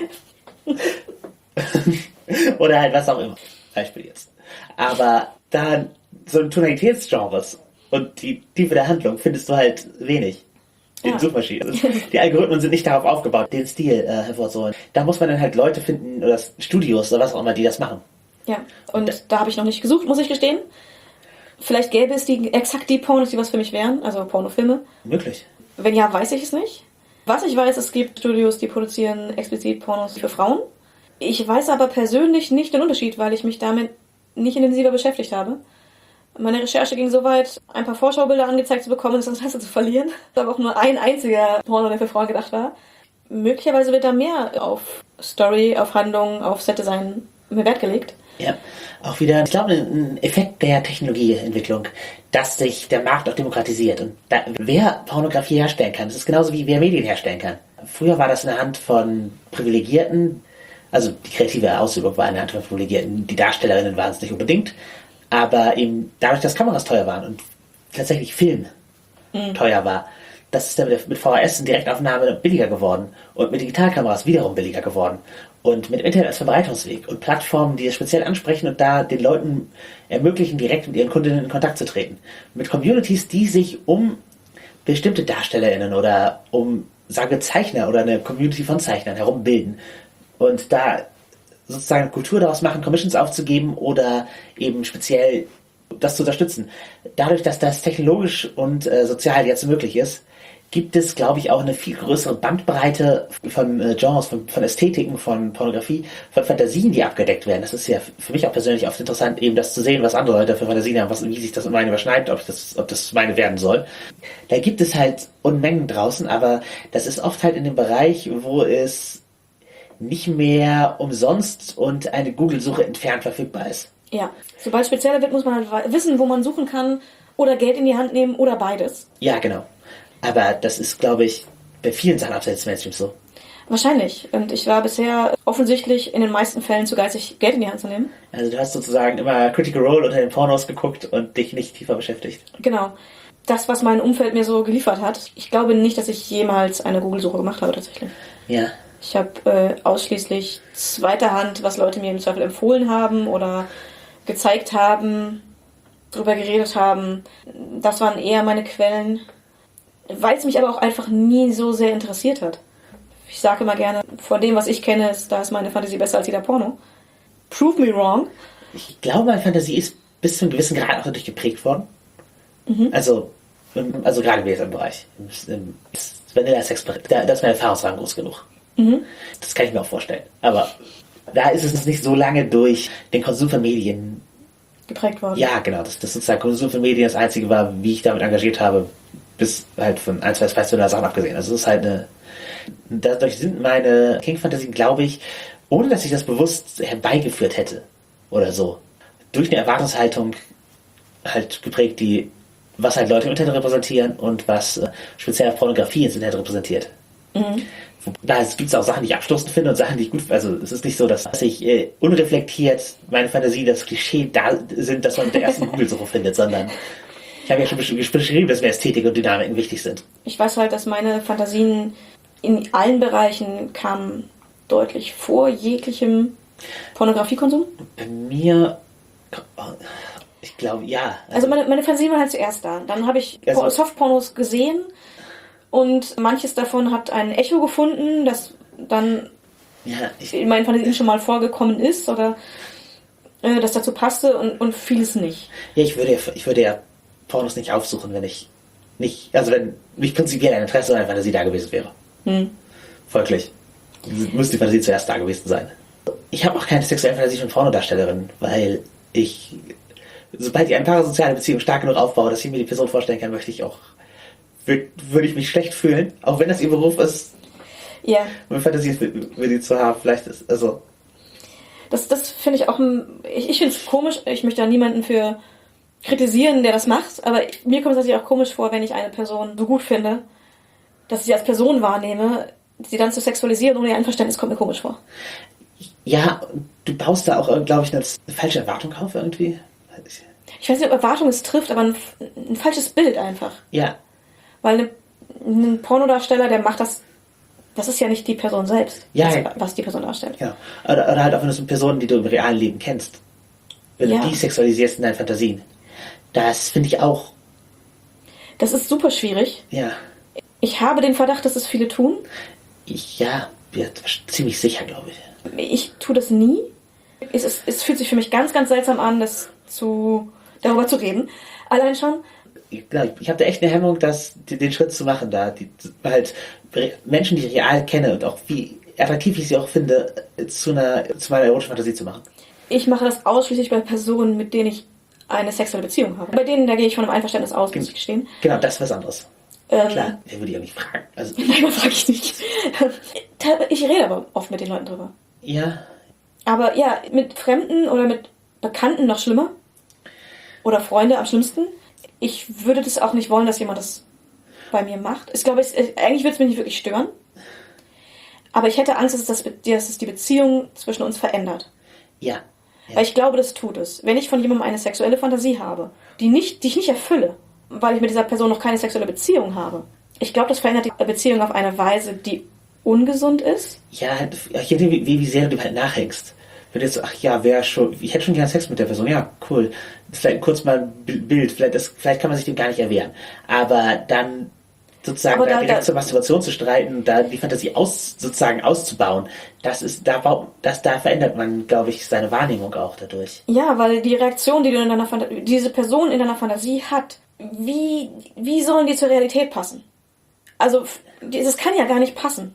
[SPEAKER 3] Oder halt was auch immer. Beispiel jetzt. Aber da so ein Tonalitätsgenres und die Tiefe der Handlung findest du halt wenig in
[SPEAKER 2] Ja.
[SPEAKER 3] Suchmaschinen. Also die Algorithmen sind nicht darauf aufgebaut, den Stil äh, hervorzuholen. Da muss man dann halt Leute finden oder Studios oder was auch immer, die das machen.
[SPEAKER 2] Ja, und da habe ich noch nicht gesucht, muss ich gestehen. Vielleicht gäbe es die exakt die Pornos, die was für mich wären, also Pornofilme.
[SPEAKER 3] Möglich.
[SPEAKER 2] Wenn ja, weiß ich es nicht. Was ich weiß, es gibt Studios, die produzieren explizit Pornos für Frauen. Ich weiß aber persönlich nicht den Unterschied, weil ich mich damit nicht intensiver beschäftigt habe. Meine Recherche ging so weit, ein paar Vorschaubilder angezeigt zu bekommen, das Interesse zu verlieren. Aber auch nur ein einziger Porno, der für Frauen gedacht war. Möglicherweise wird da mehr auf Story, auf Handlung, auf Setdesign mehr Wert gelegt.
[SPEAKER 3] Ja, auch wieder, ich glaube, ein Effekt der Technologieentwicklung, dass sich der Markt auch demokratisiert. Und da, wer Pornografie herstellen kann, das ist genauso wie wer Medien herstellen kann. Früher war das in der Hand von Privilegierten, also die kreative Ausübung war in der Hand von Privilegierten, die Darstellerinnen waren es nicht unbedingt, aber eben dadurch, dass Kameras teuer waren und tatsächlich Film mhm. teuer war, das ist dann mit V H S in Direktaufnahme billiger geworden und mit Digitalkameras wiederum billiger geworden. Und mit Internet als Verbreitungsweg und Plattformen, die es speziell ansprechen und da den Leuten ermöglichen, direkt mit ihren Kundinnen in Kontakt zu treten. Mit Communities, die sich um bestimmte DarstellerInnen oder um, sagen wir, Zeichner oder eine Community von Zeichnern herum bilden. Und da sozusagen eine Kultur daraus machen, Commissions aufzugeben oder eben speziell das zu unterstützen. Dadurch, dass das technologisch und äh, sozial jetzt möglich ist, gibt es, glaube ich, auch eine viel größere Bandbreite von äh, Genres, von, von Ästhetiken, von Pornografie, von Fantasien, die abgedeckt werden. Das ist ja für mich auch persönlich oft interessant, eben das zu sehen, was andere Leute für Fantasien haben, was, wie sich das in meine überschneidet, ob das, ob das meine werden soll. Da gibt es halt Unmengen draußen, aber das ist oft halt in dem Bereich, wo es nicht mehr umsonst und eine Google-Suche entfernt verfügbar ist.
[SPEAKER 2] Ja, sobald es spezieller wird, muss man halt wissen, wo man suchen kann oder Geld in die Hand nehmen oder beides.
[SPEAKER 3] Ja, genau. Aber das ist, glaube ich, bei vielen Sachen abseits des Mainstreams so.
[SPEAKER 2] Wahrscheinlich. Und ich war bisher offensichtlich in den meisten Fällen zu geizig, Geld in die Hand zu nehmen.
[SPEAKER 3] Also du hast sozusagen immer Critical Role unter den Pornos geguckt und dich nicht tiefer beschäftigt.
[SPEAKER 2] Genau. Das, was mein Umfeld mir so geliefert hat. Ich glaube nicht, dass ich jemals eine Google-Suche gemacht habe, tatsächlich.
[SPEAKER 3] Ja.
[SPEAKER 2] Ich habe äh, ausschließlich zweiter Hand, was Leute mir im Zweifel empfohlen haben oder gezeigt haben, drüber geredet haben. Das waren eher meine Quellen. Weil es mich aber auch einfach nie so sehr interessiert hat. Ich sage immer gerne, von dem, was ich kenne, ist, da ist meine Fantasie besser als jeder Porno. Prove me wrong.
[SPEAKER 3] Ich glaube, meine Fantasie ist bis zu einem gewissen Grad auch dadurch geprägt worden. Mhm. Also, also gerade im B D S M-Bereich. Im Vanilla-Sex-Bereich. Da, da ist mein Erfahrungsrahmen groß genug. Mhm. Das kann ich mir auch vorstellen. Aber da ist es nicht so lange durch den Konsum von Medien
[SPEAKER 2] geprägt worden.
[SPEAKER 3] Ja, genau. Das, das sozusagen Konsum von Medien das Einzige war, wie ich damit engagiert habe, bis halt von ein, zwei Spice Sachen abgesehen. Also es ist halt eine... Dadurch sind meine King-Fantasien, glaube ich, ohne dass ich das bewusst herbeigeführt hätte oder so, durch eine Erwartungshaltung halt geprägt, die was halt Leute im Internet repräsentieren und was äh, speziell Pornografie ins Internet repräsentiert. Mhm. Da gibt es auch Sachen, die ich abstoßend finde und Sachen, die ich gut finde. Also es ist nicht so, dass ich äh, unreflektiert meine Fantasie, das Klischee da sind, dass man mit der ersten Google-Suche findet, sondern ich habe ja schon beschrieben, dass mir Ästhetik und Dynamiken wichtig sind.
[SPEAKER 2] Ich weiß halt, dass meine Fantasien in allen Bereichen kamen deutlich vor jeglichem Pornografiekonsum.
[SPEAKER 3] Bei mir, ich glaube, ja.
[SPEAKER 2] Also, also meine, meine Fantasien waren halt zuerst da. Dann habe ich also, Softpornos gesehen und manches davon hat ein Echo gefunden, das dann ja, ich, in meinen Fantasien schon mal vorgekommen ist oder äh, das dazu passte und, und vieles nicht.
[SPEAKER 3] Ja, ich würde ja, ich würde ja Pornos nicht aufsuchen, wenn ich nicht, also wenn nicht prinzipiell ein Interesse an einer Fantasie da gewesen wäre. Hm. Folglich müsste die Fantasie zuerst da gewesen sein. Ich habe auch keine sexuelle Fantasie von Pornodarstellerinnen, weil ich, sobald ich eine parasoziale Beziehung stark genug aufbaue, dass ich mir die Person vorstellen kann, möchte ich auch, würde würd ich mich schlecht fühlen, auch wenn das ihr Beruf ist.
[SPEAKER 2] Ja.
[SPEAKER 3] Und Fantasie will die zu haben, vielleicht ist, also.
[SPEAKER 2] Das, das finde ich auch, ich, ich finde es komisch, ich möchte da niemanden für kritisieren, der das macht, aber mir kommt es natürlich auch komisch vor, wenn ich eine Person so gut finde, dass ich sie als Person wahrnehme, sie dann zu sexualisieren ohne ihr Einverständnis kommt mir komisch vor.
[SPEAKER 3] Ja, du baust da auch, glaube ich, eine falsche Erwartung auf irgendwie.
[SPEAKER 2] Ich weiß nicht, ob Erwartung es trifft, aber ein, ein falsches Bild einfach.
[SPEAKER 3] Ja.
[SPEAKER 2] Weil eine, ein Pornodarsteller, der macht das, das ist ja nicht die Person selbst,
[SPEAKER 3] ja,
[SPEAKER 2] was,
[SPEAKER 3] ja.
[SPEAKER 2] was die Person darstellt.
[SPEAKER 3] Ja. Oder, oder halt auch, wenn du so Personen, die du im realen Leben kennst. Wenn
[SPEAKER 2] ja.
[SPEAKER 3] du die sexualisierst in deinen Fantasien. Das finde ich auch.
[SPEAKER 2] Das ist super schwierig.
[SPEAKER 3] Ja.
[SPEAKER 2] Ich habe den Verdacht, dass es viele tun.
[SPEAKER 3] Ich, ja, ja, ziemlich sicher, glaube ich.
[SPEAKER 2] Ich tue das nie. Es, ist, es fühlt sich für mich ganz, ganz seltsam an, das zu, darüber zu reden. Allein schon.
[SPEAKER 3] Ich, ich habe da echt eine Hemmung, das, den Schritt zu machen, da die, halt Menschen, die ich real kenne und auch wie attraktiv ich sie auch finde, zu einer, zu meiner erotischen Fantasie zu machen.
[SPEAKER 2] Ich mache das ausschließlich bei Personen, mit denen ich eine sexuelle Beziehung habe. Bei denen, da gehe ich von einem Einverständnis aus, muss ich gestehen.
[SPEAKER 3] Genau, das ist was anderes.
[SPEAKER 2] Ähm,
[SPEAKER 3] Klar, der würde ich auch nicht fragen. Also,
[SPEAKER 2] Nein, das frage ich nicht. Ich rede aber oft mit den Leuten drüber.
[SPEAKER 3] Ja.
[SPEAKER 2] Aber ja, mit Fremden oder mit Bekannten noch schlimmer. Oder Freunde am schlimmsten. Ich würde das auch nicht wollen, dass jemand das bei mir macht. Ich glaube, es, eigentlich würde es mich nicht wirklich stören. Aber ich hätte Angst, dass es, das, dass es die Beziehung zwischen uns verändert.
[SPEAKER 3] Ja. Ja.
[SPEAKER 2] Weil ich glaube, das tut es. Wenn ich von jemandem eine sexuelle Fantasie habe, die, nicht, die ich nicht erfülle, weil ich mit dieser Person noch keine sexuelle Beziehung habe, ich glaube, das verändert die Beziehung auf eine Weise, die ungesund ist.
[SPEAKER 3] Ja, je nachdem, wie, wie sehr du halt nachhängst. Wenn du jetzt so, ach ja, wer schon, ich hätte schon gerne Sex mit der Person, ja, cool. Vielleicht kurz mal ein Bild, vielleicht, das, vielleicht kann man sich dem gar nicht erwehren. Aber dann sozusagen da, da direkt da, zur Masturbation zu streiten, da die Fantasie aus, sozusagen auszubauen, das ist, da, das, da verändert man, glaube ich, seine Wahrnehmung auch dadurch.
[SPEAKER 2] Ja, weil die Reaktion, die du in deiner Fantasie, diese Person in deiner Fantasie hat, wie, wie sollen die zur Realität passen? Also, das kann ja gar nicht passen.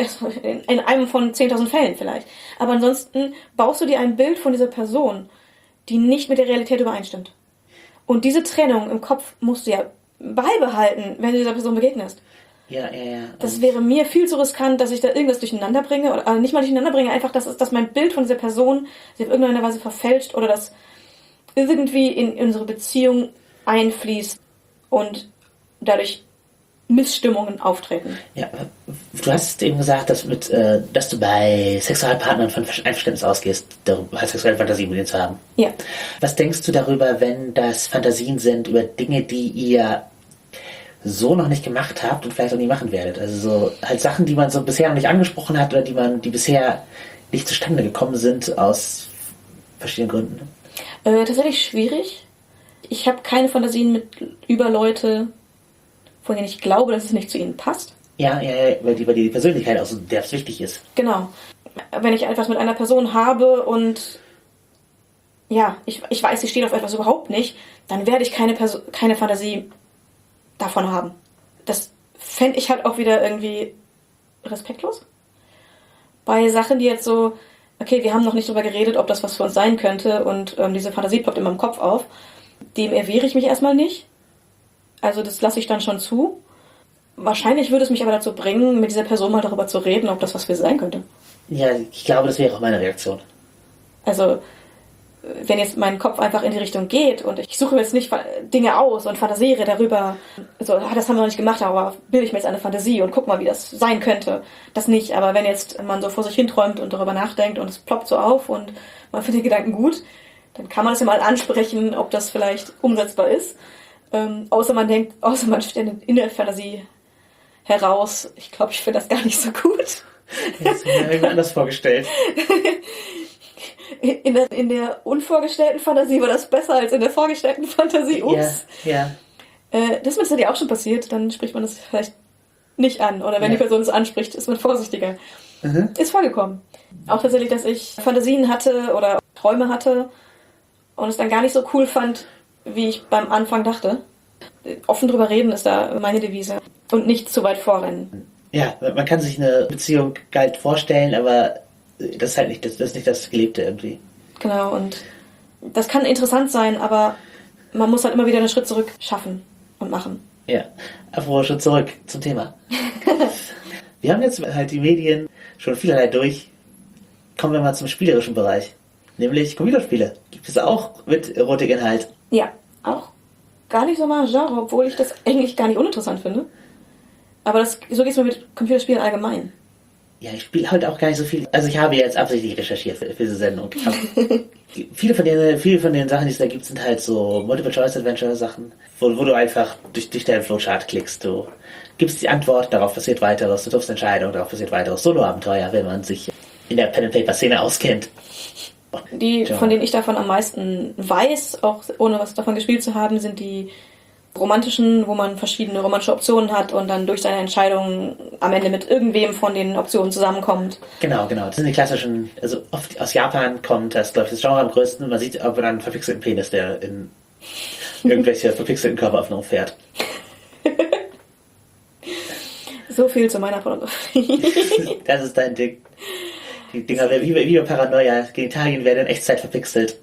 [SPEAKER 2] In einem von zehntausend Fällen vielleicht. Aber ansonsten baust du dir ein Bild von dieser Person, die nicht mit der Realität übereinstimmt. Und diese Trennung im Kopf musst du ja beibehalten, wenn du dieser Person begegnest.
[SPEAKER 3] Ja, ja, ja.
[SPEAKER 2] Das wäre mir viel zu riskant, dass ich da irgendwas durcheinander bringe, oder also nicht mal durcheinander bringe, einfach, dass, dass mein Bild von dieser Person sich auf irgendeine Weise verfälscht oder das irgendwie in unsere Beziehung einfließt und dadurch Missstimmungen auftreten.
[SPEAKER 3] Ja, du hast eben gesagt, dass, mit, äh, dass du bei Sexualpartnern von Einverständnis ausgehst, darüber halt sexuelle Fantasien mit denen zu haben.
[SPEAKER 2] Ja.
[SPEAKER 3] Was denkst du darüber, wenn das Fantasien sind über Dinge, die ihr so noch nicht gemacht habt und vielleicht auch nie machen werdet? Also so halt Sachen, die man so bisher noch nicht angesprochen hat oder die man, die bisher nicht zustande gekommen sind aus verschiedenen Gründen.
[SPEAKER 2] Äh, tatsächlich schwierig. Ich habe keine Fantasien mit über Leute, von denen ich glaube, dass es nicht zu ihnen passt.
[SPEAKER 3] Ja, ja, ja, weil die, weil die Persönlichkeit auch so derb wichtig ist.
[SPEAKER 2] Genau. Wenn ich etwas mit einer Person habe und ja, ich, ich weiß, sie steht auf etwas überhaupt nicht, dann werde ich keine, Perso- keine Fantasie davon haben. Das fände ich halt auch wieder irgendwie respektlos. Bei Sachen, die jetzt so, okay, wir haben noch nicht drüber geredet, ob das was für uns sein könnte und ähm, diese Fantasie ploppt in meinem Kopf auf, dem erwehre ich mich erstmal nicht. Also das lasse ich dann schon zu. Wahrscheinlich würde es mich aber dazu bringen, mit dieser Person mal darüber zu reden, ob das was für sie sein könnte.
[SPEAKER 3] Ja, ich glaube, das wäre auch meine Reaktion.
[SPEAKER 2] Also, wenn jetzt mein Kopf einfach in die Richtung geht und ich suche jetzt nicht Dinge aus und fantasiere darüber, so, ah, das haben wir noch nicht gemacht, aber bilde ich mir jetzt eine Fantasie und guck mal, wie das sein könnte. Das nicht, aber wenn jetzt man so vor sich hinträumt und darüber nachdenkt und es ploppt so auf und man findet den Gedanken gut, dann kann man das ja mal ansprechen, ob das vielleicht umsetzbar ist. Ähm, außer man denkt, außer man stellt in der Fantasie heraus, ich glaube, ich finde das gar nicht so gut.
[SPEAKER 3] Jetzt habe ich mir irgendwie anders vorgestellt.
[SPEAKER 2] In der, in der unvorgestellten Fantasie war das besser als in der vorgestellten Fantasie. Ups.
[SPEAKER 3] Ja, ja.
[SPEAKER 2] Äh, das ist mir ja auch schon passiert, dann spricht man das vielleicht nicht an. Oder wenn ja. die Person es anspricht, ist man vorsichtiger. Mhm. Ist vorgekommen. Auch tatsächlich, dass ich Fantasien hatte oder Träume hatte und es dann gar nicht so cool fand, wie ich beim Anfang dachte. Offen drüber reden ist da meine Devise. Und nicht zu weit vorrennen.
[SPEAKER 3] Ja, man kann sich eine Beziehung geil vorstellen, aber das ist halt nicht das, das ist nicht das Gelebte irgendwie.
[SPEAKER 2] Genau, und das kann interessant sein, aber man muss halt immer wieder einen Schritt zurück schaffen und machen.
[SPEAKER 3] Ja, apropos Schritt zurück zum Thema. Wir haben jetzt halt die Medien schon vielerlei durch. Kommen wir mal zum spielerischen Bereich. Nämlich Computerspiele. Gibt es auch mit
[SPEAKER 2] Aber das, so geht es mir mit Computerspielen allgemein.
[SPEAKER 3] Ja, ich spiele heute auch gar nicht so viel. Also ich habe jetzt absichtlich recherchiert für, für diese Sendung. viele, von den, viele von den Sachen, die es da gibt, sind halt so Multiple-Choice-Adventure-Sachen, wo, wo du einfach durch, durch deinen Flowchart klickst. Du gibst die Antwort, darauf passiert weiteres, du triffst Entscheidungen, darauf passiert weiteres. Solo-Abenteuer, wenn man sich in der Pen-and-Paper-Szene auskennt.
[SPEAKER 2] Die,
[SPEAKER 3] ja. Von
[SPEAKER 2] denen ich davon am meisten weiß, auch ohne was davon gespielt zu haben, sind die romantischen, wo man verschiedene romantische Optionen hat und dann durch seine Entscheidungen am Ende mit irgendwem von den Optionen zusammenkommt.
[SPEAKER 3] Genau, genau. Das sind die klassischen, also oft aus Japan kommt das, glaube ich, das Genre am größten. Man sieht aber dann einen verpixelten Penis, der in irgendwelche verpixelten Körperöffnungen fährt.
[SPEAKER 2] So viel zu meiner Pornografie.
[SPEAKER 3] Das ist dein Ding. Die Dinger wie, wie bei Paranoia. Genitalien werden in Echtzeit verpixelt.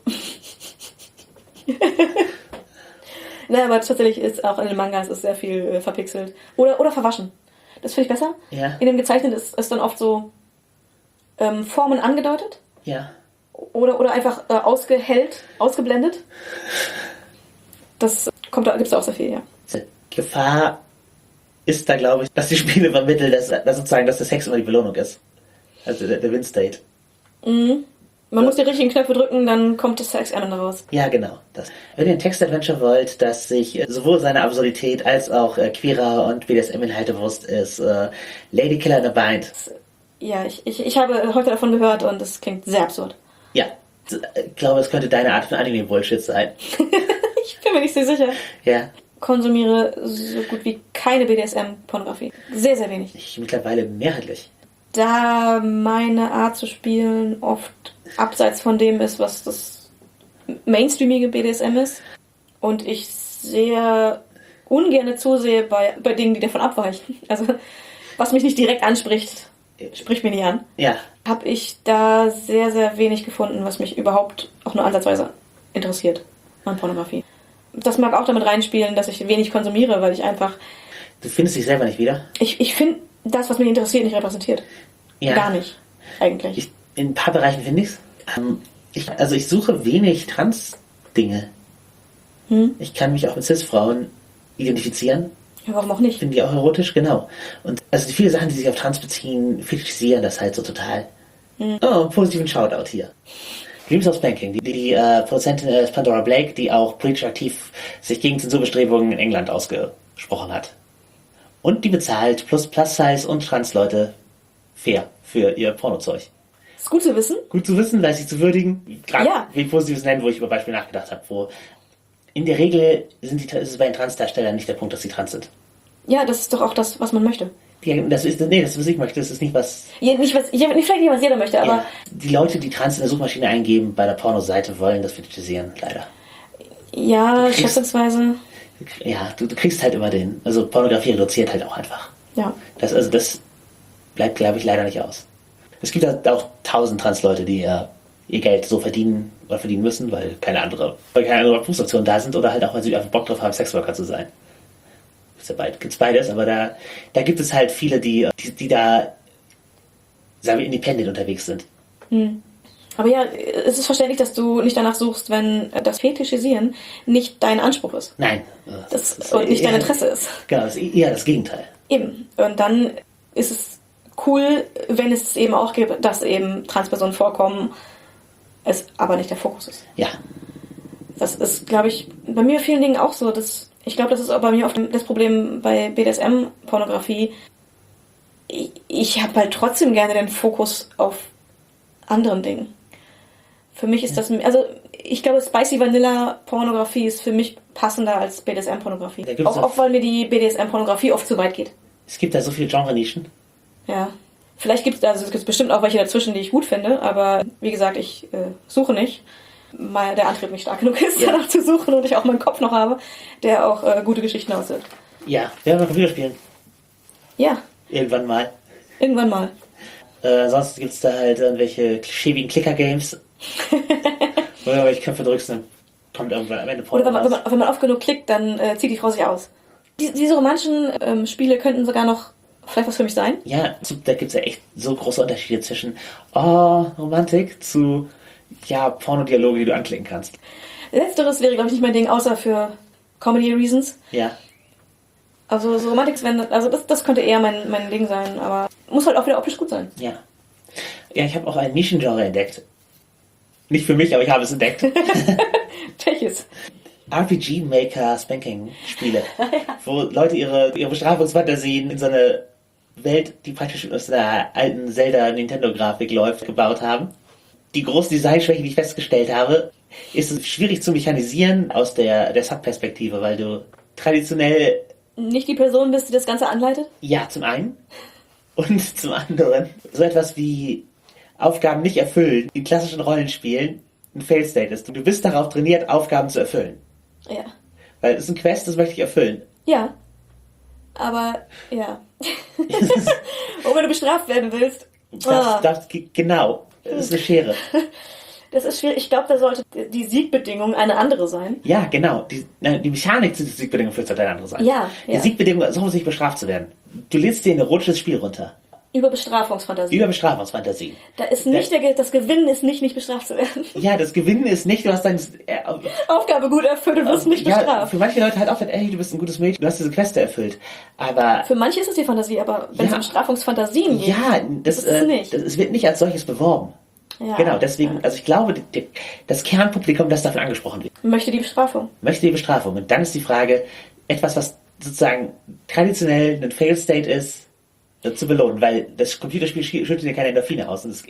[SPEAKER 2] Ne, aber tatsächlich ist auch in den Mangas ist sehr viel äh, verpixelt. Oder, oder verwaschen. Das finde ich besser.
[SPEAKER 3] Ja.
[SPEAKER 2] In dem Gezeichneten ist, ist dann oft so ähm, Formen angedeutet.
[SPEAKER 3] Ja.
[SPEAKER 2] Oder, oder einfach äh, ausgehellt, ausgeblendet. Das kommt, da gibt es auch sehr viel, ja.
[SPEAKER 3] Die Gefahr ist da, glaube ich, dass die Spiele vermitteln, dass, dass sozusagen, dass der Sex immer die Belohnung ist. Also der, der Win-State.
[SPEAKER 2] Mhm. Man muss die richtigen Knöpfe drücken, dann kommt das Sex am Ende raus.
[SPEAKER 3] Ja, genau. Das. Wenn ihr ein Text-Adventure wollt, das sich sowohl seiner Absurdität als auch äh, queerer und B D S M-Inhalte bewusst ist, äh, Lady Killer in a Bind.
[SPEAKER 2] Ja, ich, ich, ich habe heute davon gehört und es klingt sehr absurd.
[SPEAKER 3] Ja, ich glaube, es könnte deine Art von Anime-Bullshit sein.
[SPEAKER 2] Ich bin mir nicht so sicher.
[SPEAKER 3] Ja.
[SPEAKER 2] Konsumiere so gut wie keine B D S M-Pornografie. Sehr, sehr wenig.
[SPEAKER 3] Ich mittlerweile mehrheitlich.
[SPEAKER 2] Da meine Art zu spielen oft abseits von dem ist, was das mainstreamige B D S M ist und ich sehr ungern zusehe bei, bei Dingen, die davon abweichen. Also, was mich nicht direkt anspricht, spricht mich nicht an.
[SPEAKER 3] Ja.
[SPEAKER 2] Habe ich da sehr, sehr wenig gefunden, was mich überhaupt auch nur ansatzweise interessiert an Pornografie. Das mag auch damit reinspielen, dass ich wenig konsumiere, weil ich einfach...
[SPEAKER 3] Du findest dich selber nicht wieder?
[SPEAKER 2] Ich, ich finde das, was mich interessiert, nicht repräsentiert.
[SPEAKER 3] Ja.
[SPEAKER 2] Gar nicht, eigentlich.
[SPEAKER 3] Ich, in ein paar Bereichen finde ich's. ähm, ich Also ich suche wenig Trans-Dinge.
[SPEAKER 2] Hm?
[SPEAKER 3] Ich kann mich auch mit Cis-Frauen identifizieren.
[SPEAKER 2] Ja, warum auch nicht?
[SPEAKER 3] Finde die auch erotisch, genau. Und also die viele Sachen, die sich auf Trans beziehen, fetischisieren das halt so total. Hm. Oh, positiven Shoutout hier. Dreams of Spanking, die, die äh, Produzentin ist Pandora Blake, die auch politisch aktiv sich gegen Zensurbestrebungen in England ausgesprochen hat. Und die bezahlt plus Plus-Size und Trans-Leute fair für ihr Pornozeug.
[SPEAKER 2] Ist gut zu wissen.
[SPEAKER 3] Gut zu wissen, weiß ich zu würdigen. Gerade
[SPEAKER 2] Ja.
[SPEAKER 3] wie Positives nennen, wo ich über Beispiele nachgedacht habe, wo in der Regel sind die, ist es bei den Transdarstellern nicht der Punkt, dass sie trans sind.
[SPEAKER 2] Ja, das ist doch auch das, was man möchte.
[SPEAKER 3] Ja, das ist, nee, das ist, was ich möchte, das ist nicht was...
[SPEAKER 2] Ja, nicht, was, ja, nicht vielleicht nicht, was jeder möchte, aber...
[SPEAKER 3] Ja, die Leute, die trans in der Suchmaschine eingeben, bei der Pornoseite wollen das fetischisieren, leider.
[SPEAKER 2] Ja,
[SPEAKER 3] kriegst-
[SPEAKER 2] schätzungsweise...
[SPEAKER 3] Ja, du, du kriegst halt immer den... Also Pornografie reduziert halt auch einfach.
[SPEAKER 2] Ja.
[SPEAKER 3] Das, also das bleibt, glaube ich, leider nicht aus. Es gibt halt auch tausend Trans-Leute, die äh, ihr Geld so verdienen oder verdienen müssen, weil keine andere, weil keine andere Berufsoptionen da sind oder halt auch, weil sie einfach Bock drauf haben, Sexworker zu sein. Gibt's beides, aber da, da gibt es halt viele, die, die, die da, sagen wir, independent unterwegs sind.
[SPEAKER 2] Hm. Aber ja, es ist verständlich, dass du nicht danach suchst, wenn das Fetischisieren nicht dein Anspruch ist.
[SPEAKER 3] Nein.
[SPEAKER 2] Das, das und nicht dein Interesse ist.
[SPEAKER 3] Genau, das ist eher das Gegenteil.
[SPEAKER 2] Eben. Und dann ist es cool, wenn es eben auch gibt, dass eben Transpersonen vorkommen, es aber nicht der Fokus ist.
[SPEAKER 3] Ja.
[SPEAKER 2] Das ist, glaube ich, bei mir vielen Dingen auch so, dass ich glaube, das ist auch bei mir oft das Problem bei B D S M-Pornografie. Ich, ich habe halt trotzdem gerne den Fokus auf anderen Dingen. Für mich ist das, also ich glaube, Spicy Vanilla Pornografie ist für mich passender als B D S M-Pornografie. Auch, auch weil mir die B D S M-Pornografie oft zu weit geht.
[SPEAKER 3] Es gibt da so viele Genre-Nischen.
[SPEAKER 2] Ja. Vielleicht gibt es, also es gibt bestimmt auch welche dazwischen, die ich gut finde, aber wie gesagt, ich äh, suche nicht. Mal der Antrieb nicht stark genug ist, ja. danach zu suchen und ich auch meinen Kopf noch habe, der auch äh, gute Geschichten aussieht.
[SPEAKER 3] Ja, wir werden Computerspielen.
[SPEAKER 2] Ja.
[SPEAKER 3] Irgendwann mal.
[SPEAKER 2] Irgendwann mal.
[SPEAKER 3] Äh, sonst gibt es da halt irgendwelche schäbigen Clicker-Games. Oder welche Köpfe drückst, dann kommt irgendwann am Ende
[SPEAKER 2] Oder wenn man, wenn, man, wenn man oft genug klickt, dann äh, zieht die Frau sich aus. Die, diese romantischen ähm, Spiele könnten sogar noch vielleicht was für mich sein.
[SPEAKER 3] Ja, da gibt es ja echt so große Unterschiede zwischen oh, Romantik zu ja, Pornodialoge, die du anklicken kannst.
[SPEAKER 2] Letzteres wäre, glaube ich, nicht mein Ding, außer für Comedy Reasons.
[SPEAKER 3] Ja.
[SPEAKER 2] Also so Romantics, wenn also das, das könnte eher mein, mein Ding sein, aber muss halt auch wieder optisch gut sein.
[SPEAKER 3] Ja. Ja, ich habe auch ein Nischengenre entdeckt. Nicht für mich, aber ich habe es entdeckt.
[SPEAKER 2] Welches?
[SPEAKER 3] R P G Maker Spanking Spiele, ja. Wo Leute ihre, ihre Bestrafungsfantasien in so eine Welt, die praktisch aus der alten Zelda-Nintendo-Grafik läuft, gebaut haben. Die große Designschwäche, die ich festgestellt habe, ist es schwierig zu mechanisieren aus der, der Sub-Perspektive, weil du traditionell...
[SPEAKER 2] Nicht die Person bist, die das Ganze anleitet?
[SPEAKER 3] Ja, zum einen. Und zum anderen so etwas wie Aufgaben nicht erfüllen in klassischen Rollenspielen ein Fail-State ist. Du bist darauf trainiert, Aufgaben zu erfüllen.
[SPEAKER 2] Ja.
[SPEAKER 3] Weil es ist ein Quest, das möchte ich erfüllen.
[SPEAKER 2] Ja. Aber, ja. Und wenn du bestraft werden willst...
[SPEAKER 3] Das,
[SPEAKER 2] ah.
[SPEAKER 3] das, genau. Das ist eine Schere.
[SPEAKER 2] Das ist schwierig. Ich glaube, da sollte die Siegbedingung eine andere sein.
[SPEAKER 3] Ja, genau. Die, die Mechanik zu der Siegbedingung sollte eine andere sein.
[SPEAKER 2] Ja,
[SPEAKER 3] Die
[SPEAKER 2] ja.
[SPEAKER 3] Siegbedingung ist auch nicht bestraft zu werden. Du lädst dir ein erotisches Spiel runter.
[SPEAKER 2] Über Bestrafungsfantasie.
[SPEAKER 3] Über Bestrafungsfantasie.
[SPEAKER 2] Da ist nicht der, der, das Gewinnen ist nicht, nicht bestraft zu werden.
[SPEAKER 3] Ja, das Gewinnen ist nicht, du hast deine äh,
[SPEAKER 2] Aufgabe gut erfüllt, du wirst nicht
[SPEAKER 3] ja,
[SPEAKER 2] bestraft.
[SPEAKER 3] für manche Leute halt auch, ey, du bist ein gutes Mädchen, du hast diese Queste erfüllt. Aber...
[SPEAKER 2] Für manche ist es die Fantasie, aber wenn
[SPEAKER 3] ja,
[SPEAKER 2] es um Bestrafungsfantasien geht,
[SPEAKER 3] ja, das,
[SPEAKER 2] das ist es
[SPEAKER 3] äh,
[SPEAKER 2] nicht.
[SPEAKER 3] Das, es wird nicht als solches beworben.
[SPEAKER 2] Ja,
[SPEAKER 3] genau, deswegen,
[SPEAKER 2] ja.
[SPEAKER 3] also ich glaube, die, die, das Kernpublikum, das davon angesprochen wird,
[SPEAKER 2] möchte die Bestrafung.
[SPEAKER 3] möchte die Bestrafung. Und dann ist die Frage, etwas, was sozusagen traditionell ein Fail-State ist, zu belohnen, weil das Computerspiel schüttet dir keine Endorphine aus. Und das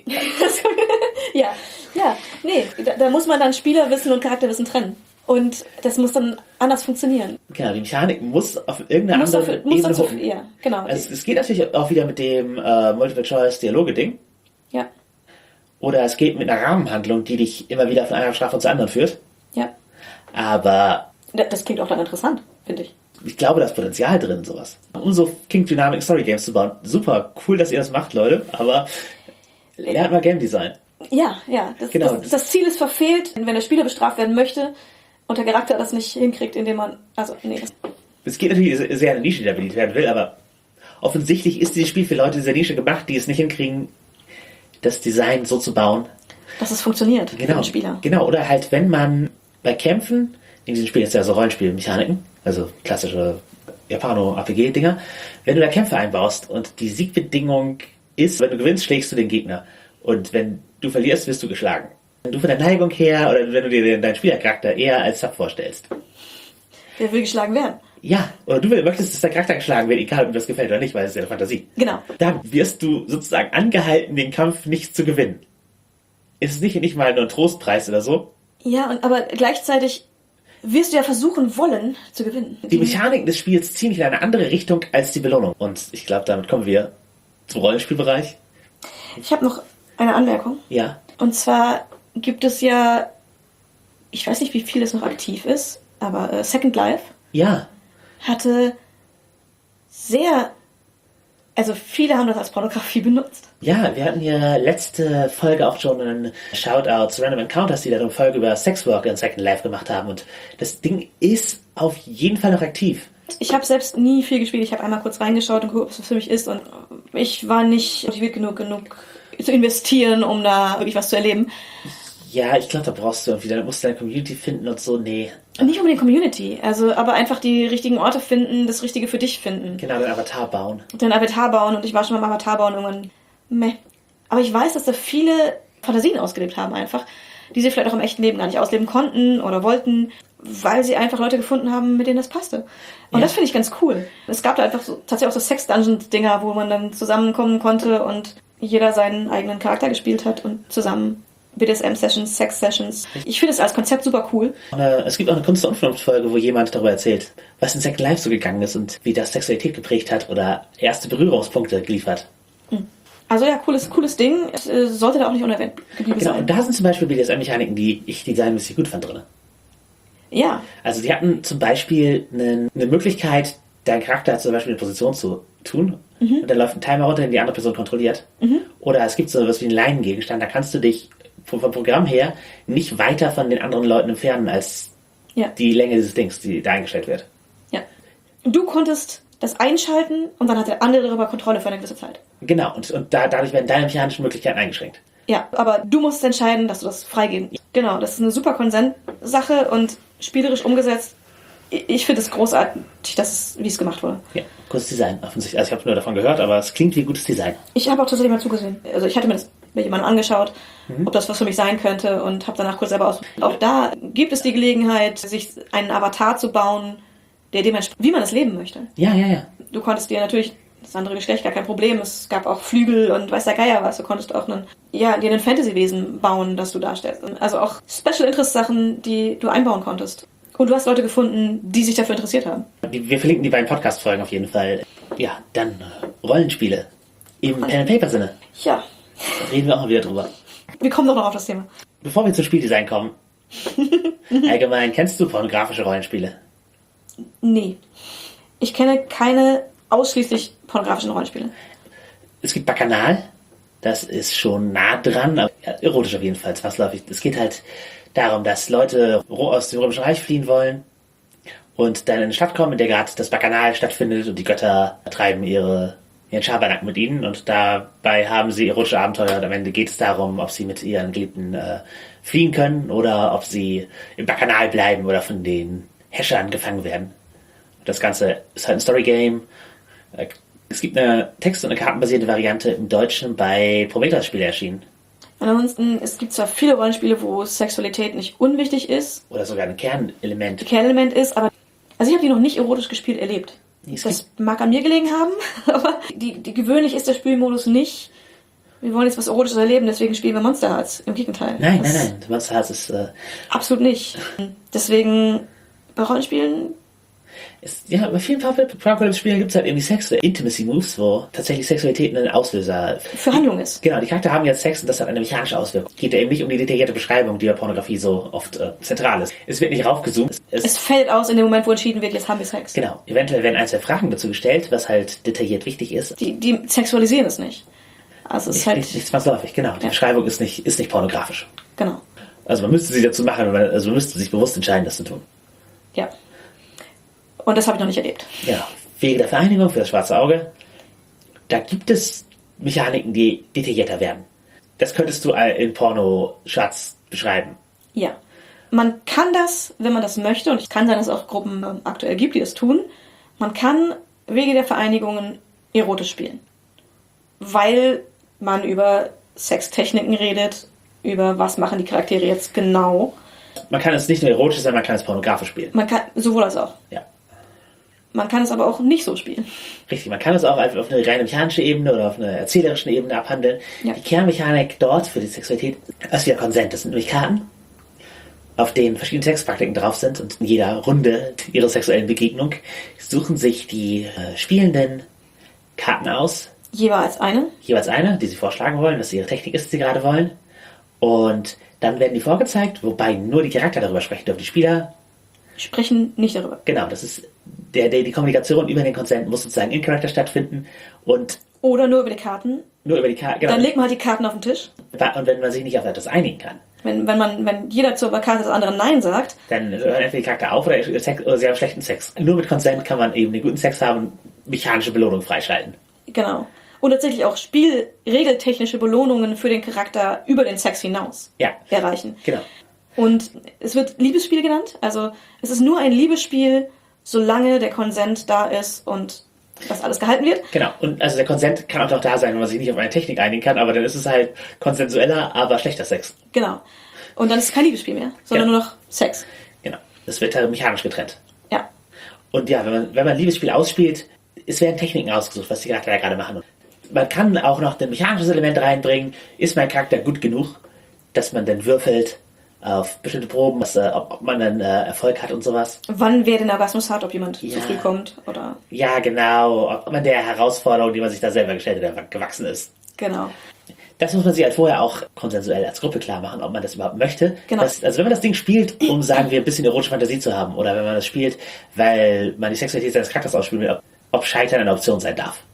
[SPEAKER 2] ja, ja, nee, da, da muss man dann Spielerwissen und Charakterwissen trennen. Und das muss dann anders funktionieren.
[SPEAKER 3] Genau, die Mechanik muss auf irgendeine
[SPEAKER 2] muss
[SPEAKER 3] andere
[SPEAKER 2] dafür, muss
[SPEAKER 3] Ebene
[SPEAKER 2] dazu,
[SPEAKER 3] hocken.
[SPEAKER 2] ja, genau.
[SPEAKER 3] Also es geht natürlich auch wieder mit dem äh, Multiple-Choice-Dialoge-Ding.
[SPEAKER 2] Ja.
[SPEAKER 3] Oder es geht mit einer Rahmenhandlung, die dich immer wieder von einer Bestrafung zur anderen führt.
[SPEAKER 2] Ja.
[SPEAKER 3] Aber...
[SPEAKER 2] Das klingt auch dann interessant, finde ich.
[SPEAKER 3] Ich glaube, da ist Potenzial drin, sowas. Um so King Dynamic Story Games zu bauen. Super, cool, dass ihr das macht, Leute, aber lernt mal Game Design.
[SPEAKER 2] Ja, ja. Das,
[SPEAKER 3] genau.
[SPEAKER 2] das, das Ziel ist verfehlt, wenn der Spieler bestraft werden möchte und der Charakter das nicht hinkriegt, indem man... Also, nee.
[SPEAKER 3] Es geht natürlich sehr in eine Nische, die da bedient werden will, aber offensichtlich ist dieses Spiel für Leute dieser Nische gemacht, die es nicht hinkriegen, das Design so zu bauen.
[SPEAKER 2] Dass es funktioniert
[SPEAKER 3] genau,
[SPEAKER 2] für den Spieler.
[SPEAKER 3] Genau, oder halt, wenn man bei Kämpfen, in diesem Spiel ist ja so Rollenspielmechaniken, also klassische Japano-R P G-Dinger, wenn du da Kämpfe einbaust und die Siegbedingung ist, wenn du gewinnst, schlägst du den Gegner. Und wenn du verlierst, wirst du geschlagen. Wenn du von der Neigung her, oder wenn du dir deinen Spielercharakter eher als Sub vorstellst.
[SPEAKER 2] Wer will geschlagen werden?
[SPEAKER 3] Ja, oder du möchtest, dass der Charakter geschlagen wird, egal ob dir das gefällt oder nicht, weil es ist ja eine Fantasie.
[SPEAKER 2] Genau.
[SPEAKER 3] Dann wirst du sozusagen angehalten, den Kampf nicht zu gewinnen. Ist es nicht, nicht mal nur ein Trostpreis oder so?
[SPEAKER 2] Ja, und, aber gleichzeitig wirst du ja versuchen wollen, zu gewinnen.
[SPEAKER 3] Die Mechaniken des Spiels ziehen dich in eine andere Richtung als die Belohnung. Und ich glaube, damit kommen wir zum Rollenspielbereich.
[SPEAKER 2] Ich habe noch eine Anmerkung.
[SPEAKER 3] Ja.
[SPEAKER 2] Und zwar gibt es ja, ich weiß nicht, wie viel das noch aktiv ist, aber äh, Second Life
[SPEAKER 3] Ja.
[SPEAKER 2] hatte sehr, also viele haben das als Pornografie benutzt.
[SPEAKER 3] Ja, wir hatten ja letzte Folge auch schon einen Shoutout zu Random Encounters, die da eine Folge über Sexwork in Second Life gemacht haben. Und das Ding ist auf jeden Fall noch aktiv.
[SPEAKER 2] Ich habe selbst nie viel gespielt. Ich habe einmal kurz reingeschaut und geguckt, ob es für mich ist. Und ich war nicht motiviert genug, genug zu investieren, um da wirklich was zu erleben.
[SPEAKER 3] Ja, ich glaube, da brauchst du irgendwie, da musst du deine Community finden und so, nee.
[SPEAKER 2] Nicht unbedingt Community, also aber einfach die richtigen Orte finden, das Richtige für dich finden.
[SPEAKER 3] Genau, den Avatar bauen.
[SPEAKER 2] Den Avatar bauen und ich war schon beim Avatar bauen irgendwann, meh. Aber ich weiß, dass da viele Fantasien ausgelebt haben einfach, die sie vielleicht auch im echten Leben gar nicht ausleben konnten oder wollten, weil sie einfach Leute gefunden haben, mit denen das passte. Und ja. Das finde ich ganz cool. Es gab da einfach so, tatsächlich auch so Sex-Dungeon-Dinger, wo man dann zusammenkommen konnte und jeder seinen eigenen Charakter gespielt hat und zusammen B D S M-Sessions, Sex-Sessions. Ich finde es als Konzept super cool.
[SPEAKER 3] Es gibt auch eine Kunst- und Unvernunft-Folge, wo jemand darüber erzählt, was in Second Life so gegangen ist und wie das Sexualität geprägt hat oder erste Berührungspunkte geliefert.
[SPEAKER 2] Also ja, cooles, cooles Ding. Es äh, sollte da auch nicht unerwähnt geblieben
[SPEAKER 3] genau,
[SPEAKER 2] sein.
[SPEAKER 3] Und da sind zum Beispiel B D S M-Mechaniken, die ich designmäßig gut fand drin.
[SPEAKER 2] Ja.
[SPEAKER 3] Also die hatten zum Beispiel eine, eine Möglichkeit, deinen Charakter zum Beispiel in Position zu tun. Mhm. Und dann läuft ein Timer runter, den die andere Person kontrolliert. Mhm. Oder es gibt so etwas wie einen Leinengegenstand, da kannst du dich vom Programm her nicht weiter von den anderen Leuten entfernen als ja. die Länge dieses Dings, die da eingestellt wird.
[SPEAKER 2] Ja. Du konntest das einschalten und dann hat der andere darüber Kontrolle für eine gewisse Zeit.
[SPEAKER 3] Genau, und, und da, dadurch werden deine mechanischen Möglichkeiten eingeschränkt.
[SPEAKER 2] Ja, aber du musst entscheiden, dass du das freigeben. Genau, das ist eine super Konsenssache und spielerisch umgesetzt ich finde es großartig, dass es, wie es gemacht wurde.
[SPEAKER 3] Ja, gutes Design, offensichtlich. Also ich habe nur davon gehört, aber es klingt wie gutes Design.
[SPEAKER 2] Ich habe auch tatsächlich mal zugesehen. Also ich hatte mir das bei jemandem angeschaut, mhm. ob das was für mich sein könnte und habe danach kurz selber aus. Auch da gibt es die Gelegenheit, sich einen Avatar zu bauen, der dem entspricht, wie man es leben möchte.
[SPEAKER 3] Ja, ja, ja.
[SPEAKER 2] Du konntest dir natürlich das andere Geschlecht gar kein Problem. Es gab auch Flügel und weiß der Geier was. Du konntest auch einen, ja, dir ein Fantasy-Wesen bauen, das du darstellst. Also auch Special-Interest-Sachen, die du einbauen konntest. Und du hast Leute gefunden, die sich dafür interessiert haben.
[SPEAKER 3] Wir verlinken die beiden Podcast-Folgen auf jeden Fall. Ja, dann äh, Rollenspiele. Im Pen-and-Paper-Sinne.
[SPEAKER 2] Ja.
[SPEAKER 3] Da reden wir auch mal wieder drüber.
[SPEAKER 2] Wir kommen doch noch auf das Thema.
[SPEAKER 3] Bevor wir zum Spieldesign kommen. Allgemein, kennst du pornografische Rollenspiele?
[SPEAKER 2] Nee. Ich kenne keine ausschließlich pornografischen Rollenspiele.
[SPEAKER 3] Es gibt Bacchanal. Das ist schon nah dran, aber ja, erotisch auf jeden Fall, zwangsläufig. Es geht halt darum, dass Leute aus dem Römischen Reich fliehen wollen und dann in eine Stadt kommen, in der gerade das Bacchanal stattfindet und die Götter treiben ihre, ihren Schabernack mit ihnen und dabei haben sie erotische Abenteuer und am Ende geht es darum, ob sie mit ihren Geliebten äh, fliehen können oder ob sie im Bacchanal bleiben oder von den Häschern gefangen werden. Das Ganze ist halt ein Storygame. Es gibt eine Text- und eine kartenbasierte Variante im Deutschen bei Prometheus-Spiele erschienen.
[SPEAKER 2] Ansonsten, es gibt zwar viele Rollenspiele, wo Sexualität nicht unwichtig ist.
[SPEAKER 3] Oder sogar ein Kernelement.
[SPEAKER 2] Ein Kernelement ist, aber also ich habe die noch nicht erotisch gespielt erlebt. Es das mag an mir gelegen haben, aber die, die gewöhnlich ist der Spielmodus nicht. Wir wollen jetzt was Erotisches erleben, deswegen spielen wir Monster Hearts. Im Gegenteil.
[SPEAKER 3] Nein, nein, nein. Monster Hearts ist... Äh
[SPEAKER 2] absolut nicht. Deswegen bei Rollenspielen...
[SPEAKER 3] Es, ja, bei vielen Apocalypse-Spielen gibt es halt irgendwie Sex- oder Intimacy-Moves, wo tatsächlich Sexualität ein Auslöser
[SPEAKER 2] für Handlung ist.
[SPEAKER 3] Genau, die Charakter haben jetzt Sex und das hat eine mechanische Auswirkung. Geht ja eben nicht um die detaillierte Beschreibung, die bei Pornografie so oft äh, zentral ist. Es wird nicht raufgezoomt. Es,
[SPEAKER 2] es fällt aus in dem Moment, wo entschieden wird, jetzt haben wir Sex.
[SPEAKER 3] Genau. Eventuell werden ein, zwei Fragen dazu gestellt, was halt detailliert wichtig ist.
[SPEAKER 2] Die, die sexualisieren es nicht. Also es
[SPEAKER 3] nicht,
[SPEAKER 2] ist halt...
[SPEAKER 3] Nicht, nicht zwangsläufig, genau. Die ja. Beschreibung ist nicht, ist nicht pornografisch.
[SPEAKER 2] Genau.
[SPEAKER 3] Also man müsste sie dazu machen, also man müsste sich bewusst entscheiden, das zu tun.
[SPEAKER 2] Ja. Und das habe ich noch nicht erlebt.
[SPEAKER 3] Ja, Wege der Vereinigung für das schwarze Auge. Da gibt es Mechaniken, die detaillierter werden. Das könntest du in Porno-Schatz beschreiben.
[SPEAKER 2] Ja. Man kann das, wenn man das möchte, und es kann sein, dass es auch Gruppen ähm, aktuell gibt, die das tun, man kann Wege der Vereinigungen erotisch spielen. Weil man über Sextechniken redet, über was machen die Charaktere jetzt genau.
[SPEAKER 3] Man kann es nicht nur erotisch sein, man kann es pornografisch spielen.
[SPEAKER 2] Man kann, sowohl als auch.
[SPEAKER 3] Ja.
[SPEAKER 2] Man kann es aber auch nicht so spielen.
[SPEAKER 3] Richtig, man kann es auch auf eine reine mechanische Ebene oder auf einer erzählerischen Ebene abhandeln. Ja. Die Kernmechanik dort für die Sexualität ist wieder Konsent. Das sind nämlich Karten, auf denen verschiedene Sexpraktiken drauf sind und in jeder Runde ihrer sexuellen Begegnung suchen sich die äh, Spielenden Karten aus.
[SPEAKER 2] Jeweils eine?
[SPEAKER 3] Jeweils eine, die sie vorschlagen wollen, was ihre Technik ist, die sie gerade wollen. Und dann werden die vorgezeigt, wobei nur die Charakter darüber sprechen dürfen. Die Spieler
[SPEAKER 2] sprechen nicht darüber.
[SPEAKER 3] Genau, das ist der, der, die Kommunikation über den Konsent muss sozusagen in Charakter stattfinden und
[SPEAKER 2] oder nur über die Karten.
[SPEAKER 3] Nur über die Karten, genau.
[SPEAKER 2] Dann legt man halt die Karten auf den Tisch.
[SPEAKER 3] Und wenn man sich nicht auf etwas einigen kann.
[SPEAKER 2] Wenn, wenn man, wenn jeder zur Karte des anderen Nein sagt.
[SPEAKER 3] Dann hören entweder die Charakter auf oder, oder sie haben schlechten Sex. Nur mit Konsent kann man eben den guten Sex haben und mechanische Belohnung freischalten.
[SPEAKER 2] Genau. Und tatsächlich auch spielregeltechnische Belohnungen für den Charakter über den Sex hinaus
[SPEAKER 3] ja.
[SPEAKER 2] erreichen.
[SPEAKER 3] Genau.
[SPEAKER 2] Und es wird Liebesspiel genannt. Also es ist nur ein Liebesspiel, solange der Konsent da ist und das alles gehalten wird.
[SPEAKER 3] Genau. Und also der Konsent kann auch noch da sein, wenn man sich nicht auf eine Technik einigen kann, aber dann ist es halt konsensueller, aber schlechter Sex.
[SPEAKER 2] Genau. Und dann ist es kein Liebesspiel mehr, sondern genau. nur noch Sex.
[SPEAKER 3] Genau. Das wird halt mechanisch getrennt.
[SPEAKER 2] Ja.
[SPEAKER 3] Und ja, wenn man, wenn man ein Liebesspiel ausspielt, es werden Techniken ausgesucht, was die Charakter da gerade machen. Man kann auch noch ein mechanisches Element reinbringen. Ist mein Charakter gut genug, dass man dann würfelt auf bestimmte Proben, was, äh, ob, ob man dann äh, Erfolg hat und sowas.
[SPEAKER 2] Wann wer den Orgasmus hat, ob jemand
[SPEAKER 3] ja.
[SPEAKER 2] zu früh kommt oder...
[SPEAKER 3] Ja, genau. Ob man der Herausforderung, die man sich da selber gestellt hat, gewachsen ist.
[SPEAKER 2] Genau.
[SPEAKER 3] Das muss man sich halt vorher auch konsensuell als Gruppe klar machen, ob man das überhaupt möchte.
[SPEAKER 2] Genau.
[SPEAKER 3] Das, also wenn man das Ding spielt, um, sagen wir, ein bisschen erotische Fantasie zu haben, oder wenn man das spielt, weil man die Sexualität seines Charakters ausspielen will, ob, ob Scheitern eine Option sein darf.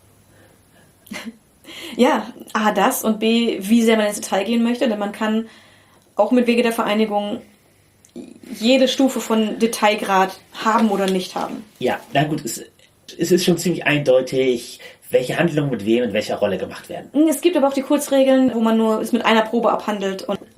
[SPEAKER 2] Ja, A, das und B, wie sehr man ins Detail gehen möchte, denn man kann auch mit Wege der Vereinigung jede Stufe von Detailgrad haben oder nicht haben.
[SPEAKER 3] Ja, na gut, es, es ist schon ziemlich eindeutig, welche Handlungen mit wem in welcher Rolle gemacht werden.
[SPEAKER 2] Es gibt aber auch die Kurzregeln, wo man nur es mit einer Probe abhandelt und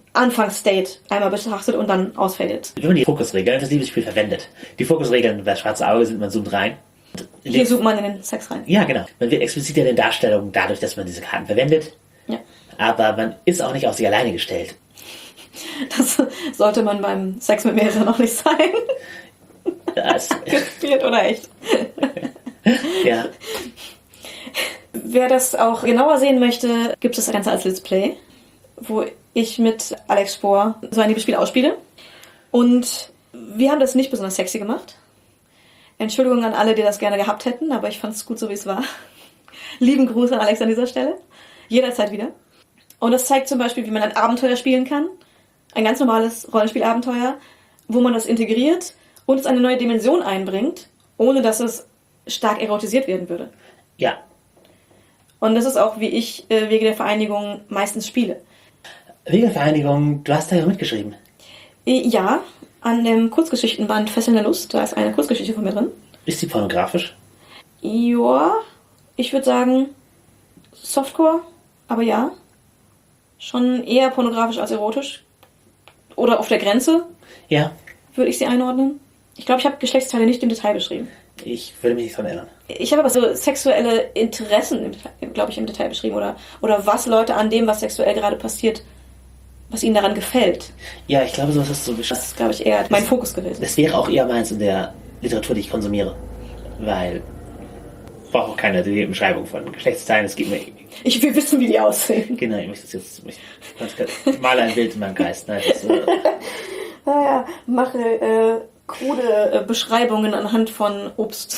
[SPEAKER 2] Anfangsstate einmal betrachtet und dann ausfadet.
[SPEAKER 3] Wenn man die Fokusregeln fürs Liebesspiel verwendet. Die Fokusregeln bei Schwarze Auge sind, man zoomt rein.
[SPEAKER 2] Hier zoomt man in den Sex rein.
[SPEAKER 3] Ja, genau. Man wird explizit in den Darstellungen dadurch, dass man diese Karten verwendet.
[SPEAKER 2] Ja.
[SPEAKER 3] Aber man ist auch nicht auf sich alleine gestellt.
[SPEAKER 2] Das sollte man beim Sex mit mehreren noch nicht sein.
[SPEAKER 3] Das,
[SPEAKER 2] Gespielt oder echt.
[SPEAKER 3] ja.
[SPEAKER 2] Wer das auch genauer sehen möchte, gibt es das Ganze als Let's Play, wo ich mit Alex Spohr so ein Liebesspiel ausspiele. Und wir haben das nicht besonders sexy gemacht. Entschuldigung an alle, die das gerne gehabt hätten, aber ich fand es gut, so wie es war. Lieben Gruß an Alex an dieser Stelle. Jederzeit wieder. Und das zeigt zum Beispiel, wie man ein Abenteuer spielen kann. Ein ganz normales Rollenspielabenteuer, wo man das integriert und es eine neue Dimension einbringt, ohne dass es stark erotisiert werden würde.
[SPEAKER 3] Ja.
[SPEAKER 2] Und das ist auch, wie ich äh, Wege der Vereinigung meistens spiele.
[SPEAKER 3] Wege der Vereinigung, du hast da ja mitgeschrieben.
[SPEAKER 2] Äh, ja, an dem Kurzgeschichtenband Fesselnde Lust, da ist eine Kurzgeschichte von mir drin.
[SPEAKER 3] Ist die pornografisch?
[SPEAKER 2] Ja, ich würde sagen Softcore, aber ja. Schon eher pornografisch als erotisch. Oder auf der Grenze.
[SPEAKER 3] Ja.
[SPEAKER 2] Würde ich sie einordnen. Ich glaube, ich habe Geschlechtsteile nicht im Detail beschrieben.
[SPEAKER 3] Ich würde mich nicht daran erinnern.
[SPEAKER 2] Ich habe aber so sexuelle Interessen, glaube ich, im Detail beschrieben. Oder, oder was Leute an dem, was sexuell gerade passiert, was ihnen daran gefällt.
[SPEAKER 3] Ja, ich glaube, sowas ist so beschrieben.
[SPEAKER 2] Das ist, glaube ich, eher mein Fokus gewesen.
[SPEAKER 3] Das wäre auch eher meins in der Literatur, die ich konsumiere. Weil ich brauche auch keine Beschreibung von Geschlechtsteilen. Es geht mir...
[SPEAKER 2] Ich will wissen, wie die aussehen.
[SPEAKER 3] Genau, ich möchte jetzt... Ich, ich male ein Bild in meinem Geist. Nein, das, äh,
[SPEAKER 2] naja, mache äh, krude äh, Beschreibungen anhand von Obst.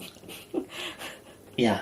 [SPEAKER 3] ja.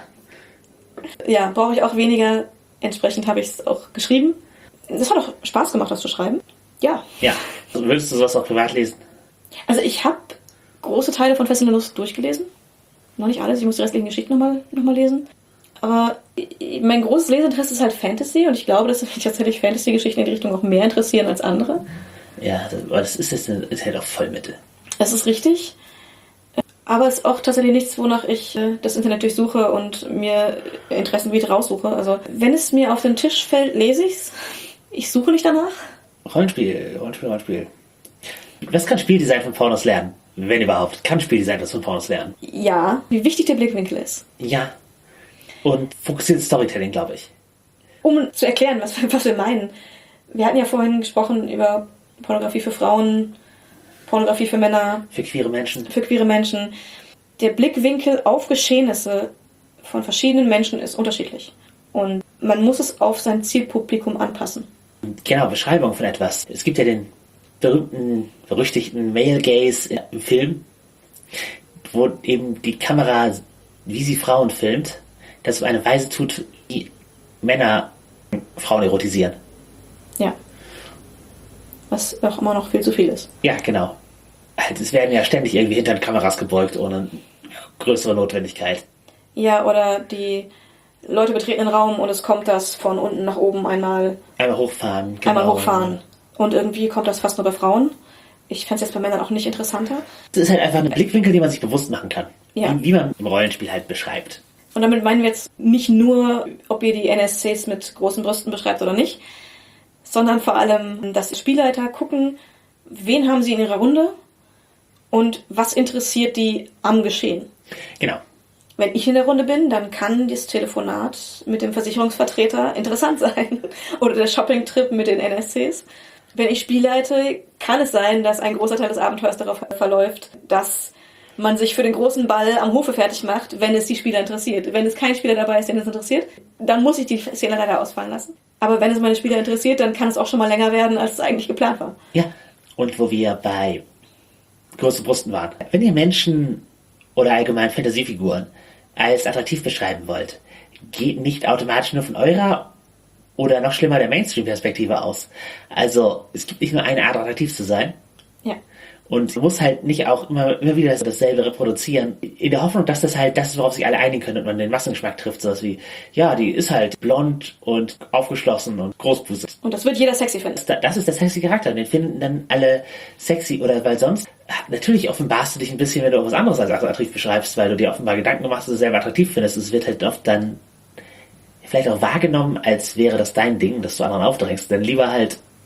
[SPEAKER 2] Ja, brauche ich auch weniger. Entsprechend habe ich es auch geschrieben. Es hat auch Spaß gemacht, das zu schreiben. Ja.
[SPEAKER 3] Ja. Würdest du sowas auch privat lesen?
[SPEAKER 2] Also ich habe große Teile von Fesselnde Lust durchgelesen. Noch nicht alles, ich muss die restlichen Geschichten nochmal noch mal lesen. Aber mein großes Leseinteresse ist halt Fantasy und ich glaube, dass mich tatsächlich Fantasy-Geschichten in die Richtung auch mehr interessieren als andere.
[SPEAKER 3] Ja, das, aber das ist jetzt eine, ist halt auch Vollmitte.
[SPEAKER 2] Das ist richtig. Aber es ist auch tatsächlich nichts, wonach ich äh, das Internet durchsuche und mir Interessengebiete raussuche. Also wenn es mir auf den Tisch fällt, lese ich's. Ich suche nicht danach.
[SPEAKER 3] Rollenspiel, Rollenspiel, Rollenspiel. Was kann Spieldesign von Pornos lernen? Wenn überhaupt. Kann Spieldesign das von Pornos lernen?
[SPEAKER 2] Ja, wie wichtig der Blickwinkel ist.
[SPEAKER 3] Ja. Und fokussiertes Storytelling, glaube ich.
[SPEAKER 2] Um zu erklären, was, was wir meinen. Wir hatten ja vorhin gesprochen über Pornografie für Frauen, Pornografie für Männer.
[SPEAKER 3] Für queere Menschen.
[SPEAKER 2] Für queere Menschen. Der Blickwinkel auf Geschehnisse von verschiedenen Menschen ist unterschiedlich. Und man muss es auf sein Zielpublikum anpassen.
[SPEAKER 3] Genau, Beschreibung von etwas. Es gibt ja den berühmten, berüchtigten Male Gaze im Film, wo eben die Kamera, wie sie Frauen filmt, das auf eine Weise tut, wie Männer Frauen erotisieren.
[SPEAKER 2] Ja. Was auch immer noch viel zu viel ist.
[SPEAKER 3] Ja, genau. Also es werden ja ständig irgendwie hinter den Kameras gebeugt, ohne größere Notwendigkeit.
[SPEAKER 2] Ja, oder die Leute betreten den Raum und es kommt das von unten nach oben einmal...
[SPEAKER 3] Einmal hochfahren.
[SPEAKER 2] Genau. Einmal hochfahren. Und irgendwie kommt das fast nur bei Frauen. Ich fände es jetzt bei Männern auch nicht interessanter.
[SPEAKER 3] Das ist halt einfach ein Blickwinkel, den man sich bewusst machen kann.
[SPEAKER 2] Ja.
[SPEAKER 3] Wie, wie man im Rollenspiel halt beschreibt.
[SPEAKER 2] Und damit meinen wir jetzt nicht nur, ob ihr die N S Cs mit großen Brüsten beschreibt oder nicht, sondern vor allem, dass Spielleiter gucken, wen haben sie in ihrer Runde und was interessiert die am Geschehen.
[SPEAKER 3] Genau.
[SPEAKER 2] Wenn ich in der Runde bin, dann kann das Telefonat mit dem Versicherungsvertreter interessant sein. Oder der Shoppingtrip mit den N S Cs. Wenn ich spielleite, kann es sein, dass ein großer Teil des Abenteuers darauf verläuft, dass man sich für den großen Ball am Hofe fertig macht, wenn es die Spieler interessiert. Wenn es kein Spieler dabei ist, den es interessiert, dann muss ich die Szene leider ausfallen lassen. Aber wenn es meine Spieler interessiert, dann kann es auch schon mal länger werden, als es eigentlich geplant war.
[SPEAKER 3] Ja, und wo wir bei großen Brüsten waren. Wenn ihr Menschen oder allgemein Fantasiefiguren als attraktiv beschreiben wollt, geht nicht automatisch nur von eurer oder noch schlimmer der Mainstream-Perspektive aus. Also es gibt nicht nur eine Art, attraktiv zu sein.
[SPEAKER 2] Ja.
[SPEAKER 3] Und man muss halt nicht auch immer, immer wieder dasselbe reproduzieren, in der Hoffnung, dass das halt das ist, worauf sich alle einigen können und man den Massengeschmack trifft. Sowas wie, ja, die ist halt blond und aufgeschlossen und großbusig.
[SPEAKER 2] Und das wird jeder sexy finden.
[SPEAKER 3] Das, das ist der sexy Charakter, den finden dann alle sexy. Oder weil sonst, natürlich offenbarst du dich ein bisschen, wenn du irgendwas anderes als attraktiv beschreibst, weil du dir offenbar Gedanken machst, dass du selber attraktiv findest. Es wird halt oft dann vielleicht auch wahrgenommen, als wäre das dein Ding, dass du anderen aufdrängst. Dann lieber halt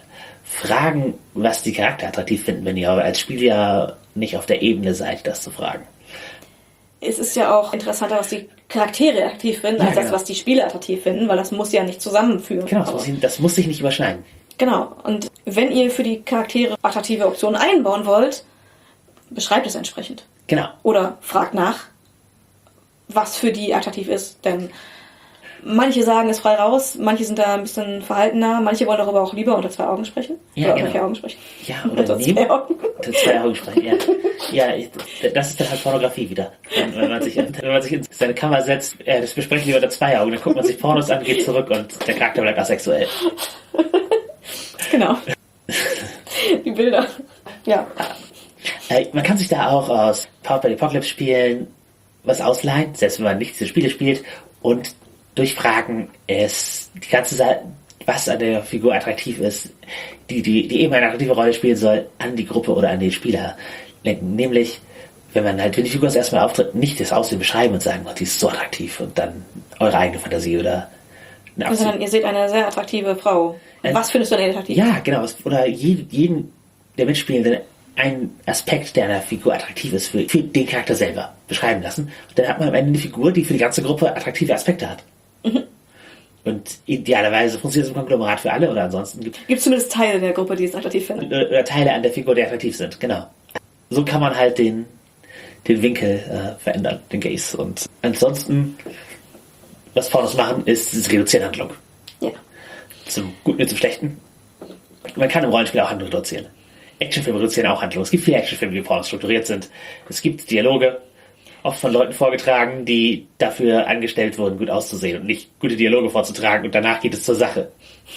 [SPEAKER 3] fragen, was die Charakter attraktiv finden, wenn ihr als Spieler nicht auf der Ebene seid, das zu fragen.
[SPEAKER 2] Es ist ja auch interessanter, was die Charaktere attraktiv finden,
[SPEAKER 3] Ja,
[SPEAKER 2] als
[SPEAKER 3] genau.
[SPEAKER 2] das, was die Spieler attraktiv finden, weil das muss ja nicht zusammenführen.
[SPEAKER 3] Genau, das muss, das muss sich nicht überschneiden.
[SPEAKER 2] Genau. Und wenn ihr für die Charaktere attraktive Optionen einbauen wollt, beschreibt es entsprechend.
[SPEAKER 3] Genau.
[SPEAKER 2] Oder fragt nach, was für die attraktiv ist. Denn manche sagen es frei raus, manche sind da ein bisschen verhaltener, manche wollen darüber auch lieber unter zwei Augen sprechen.
[SPEAKER 3] Ja,
[SPEAKER 2] oder
[SPEAKER 3] genau.
[SPEAKER 2] unter vier Augen sprechen.
[SPEAKER 3] Ja, oder
[SPEAKER 2] Unter
[SPEAKER 3] neben,
[SPEAKER 2] zwei Augen.
[SPEAKER 3] unter zwei Augen sprechen, ja. Ja, das ist dann halt Pornografie wieder. Wenn, wenn, man, sich, wenn man sich in seine Kammer setzt, äh, das besprechen wir unter zwei Augen, dann guckt man sich Pornos an, geht zurück und der Charakter bleibt asexuell.
[SPEAKER 2] Genau. Die Bilder. Ja.
[SPEAKER 3] Äh, man kann sich da auch aus Powered by the Apocalypse Spielen was ausleihen, selbst wenn man nicht diese Spiele spielt, und durch Fragen es die ganze Sache, was an der Figur attraktiv ist, die, die, die eben eine attraktive Rolle spielen soll, an die Gruppe oder an den Spieler lenken. Nämlich, wenn man halt, wenn die Figur das erste Mal auftritt, nicht das Aussehen beschreiben und sagen, oh, die ist so attraktiv und dann eure eigene Fantasie oder eine
[SPEAKER 2] Also
[SPEAKER 3] Absicht.
[SPEAKER 2] dann, ihr seht eine sehr attraktive Frau.
[SPEAKER 3] Äh,
[SPEAKER 2] Was findest du an ihr attraktiv?
[SPEAKER 3] Ja, genau. es- Oder jeden, jeden der Mitspielenden einen Aspekt, der einer Figur attraktiv ist, für, für den Charakter selber beschreiben lassen. Und dann hat man am Ende eine Figur, die für die ganze Gruppe attraktive Aspekte hat.
[SPEAKER 2] Mhm.
[SPEAKER 3] Und idealerweise funktioniert es im Konglomerat für alle, oder ansonsten gibt
[SPEAKER 2] Gibt es zumindest Teile der Gruppe, die es attraktiv finden.
[SPEAKER 3] es oder Teile an der Figur, die attraktiv sind. Genau. So kann man halt den, den Winkel äh, verändern, den Gaze. Und ansonsten, was Pornos machen, ist, ist reduzieren Handlung.
[SPEAKER 2] Ja.
[SPEAKER 3] Zum Guten und zum Schlechten. Man kann im Rollenspiel auch Handlung reduzieren. Actionfilme reduzieren auch Handlung. Es gibt viele Actionfilme, die Pornos strukturiert sind. Es gibt Dialoge, oft von Leuten vorgetragen, die dafür angestellt wurden, gut auszusehen und nicht gute Dialoge vorzutragen, und danach geht es zur Sache.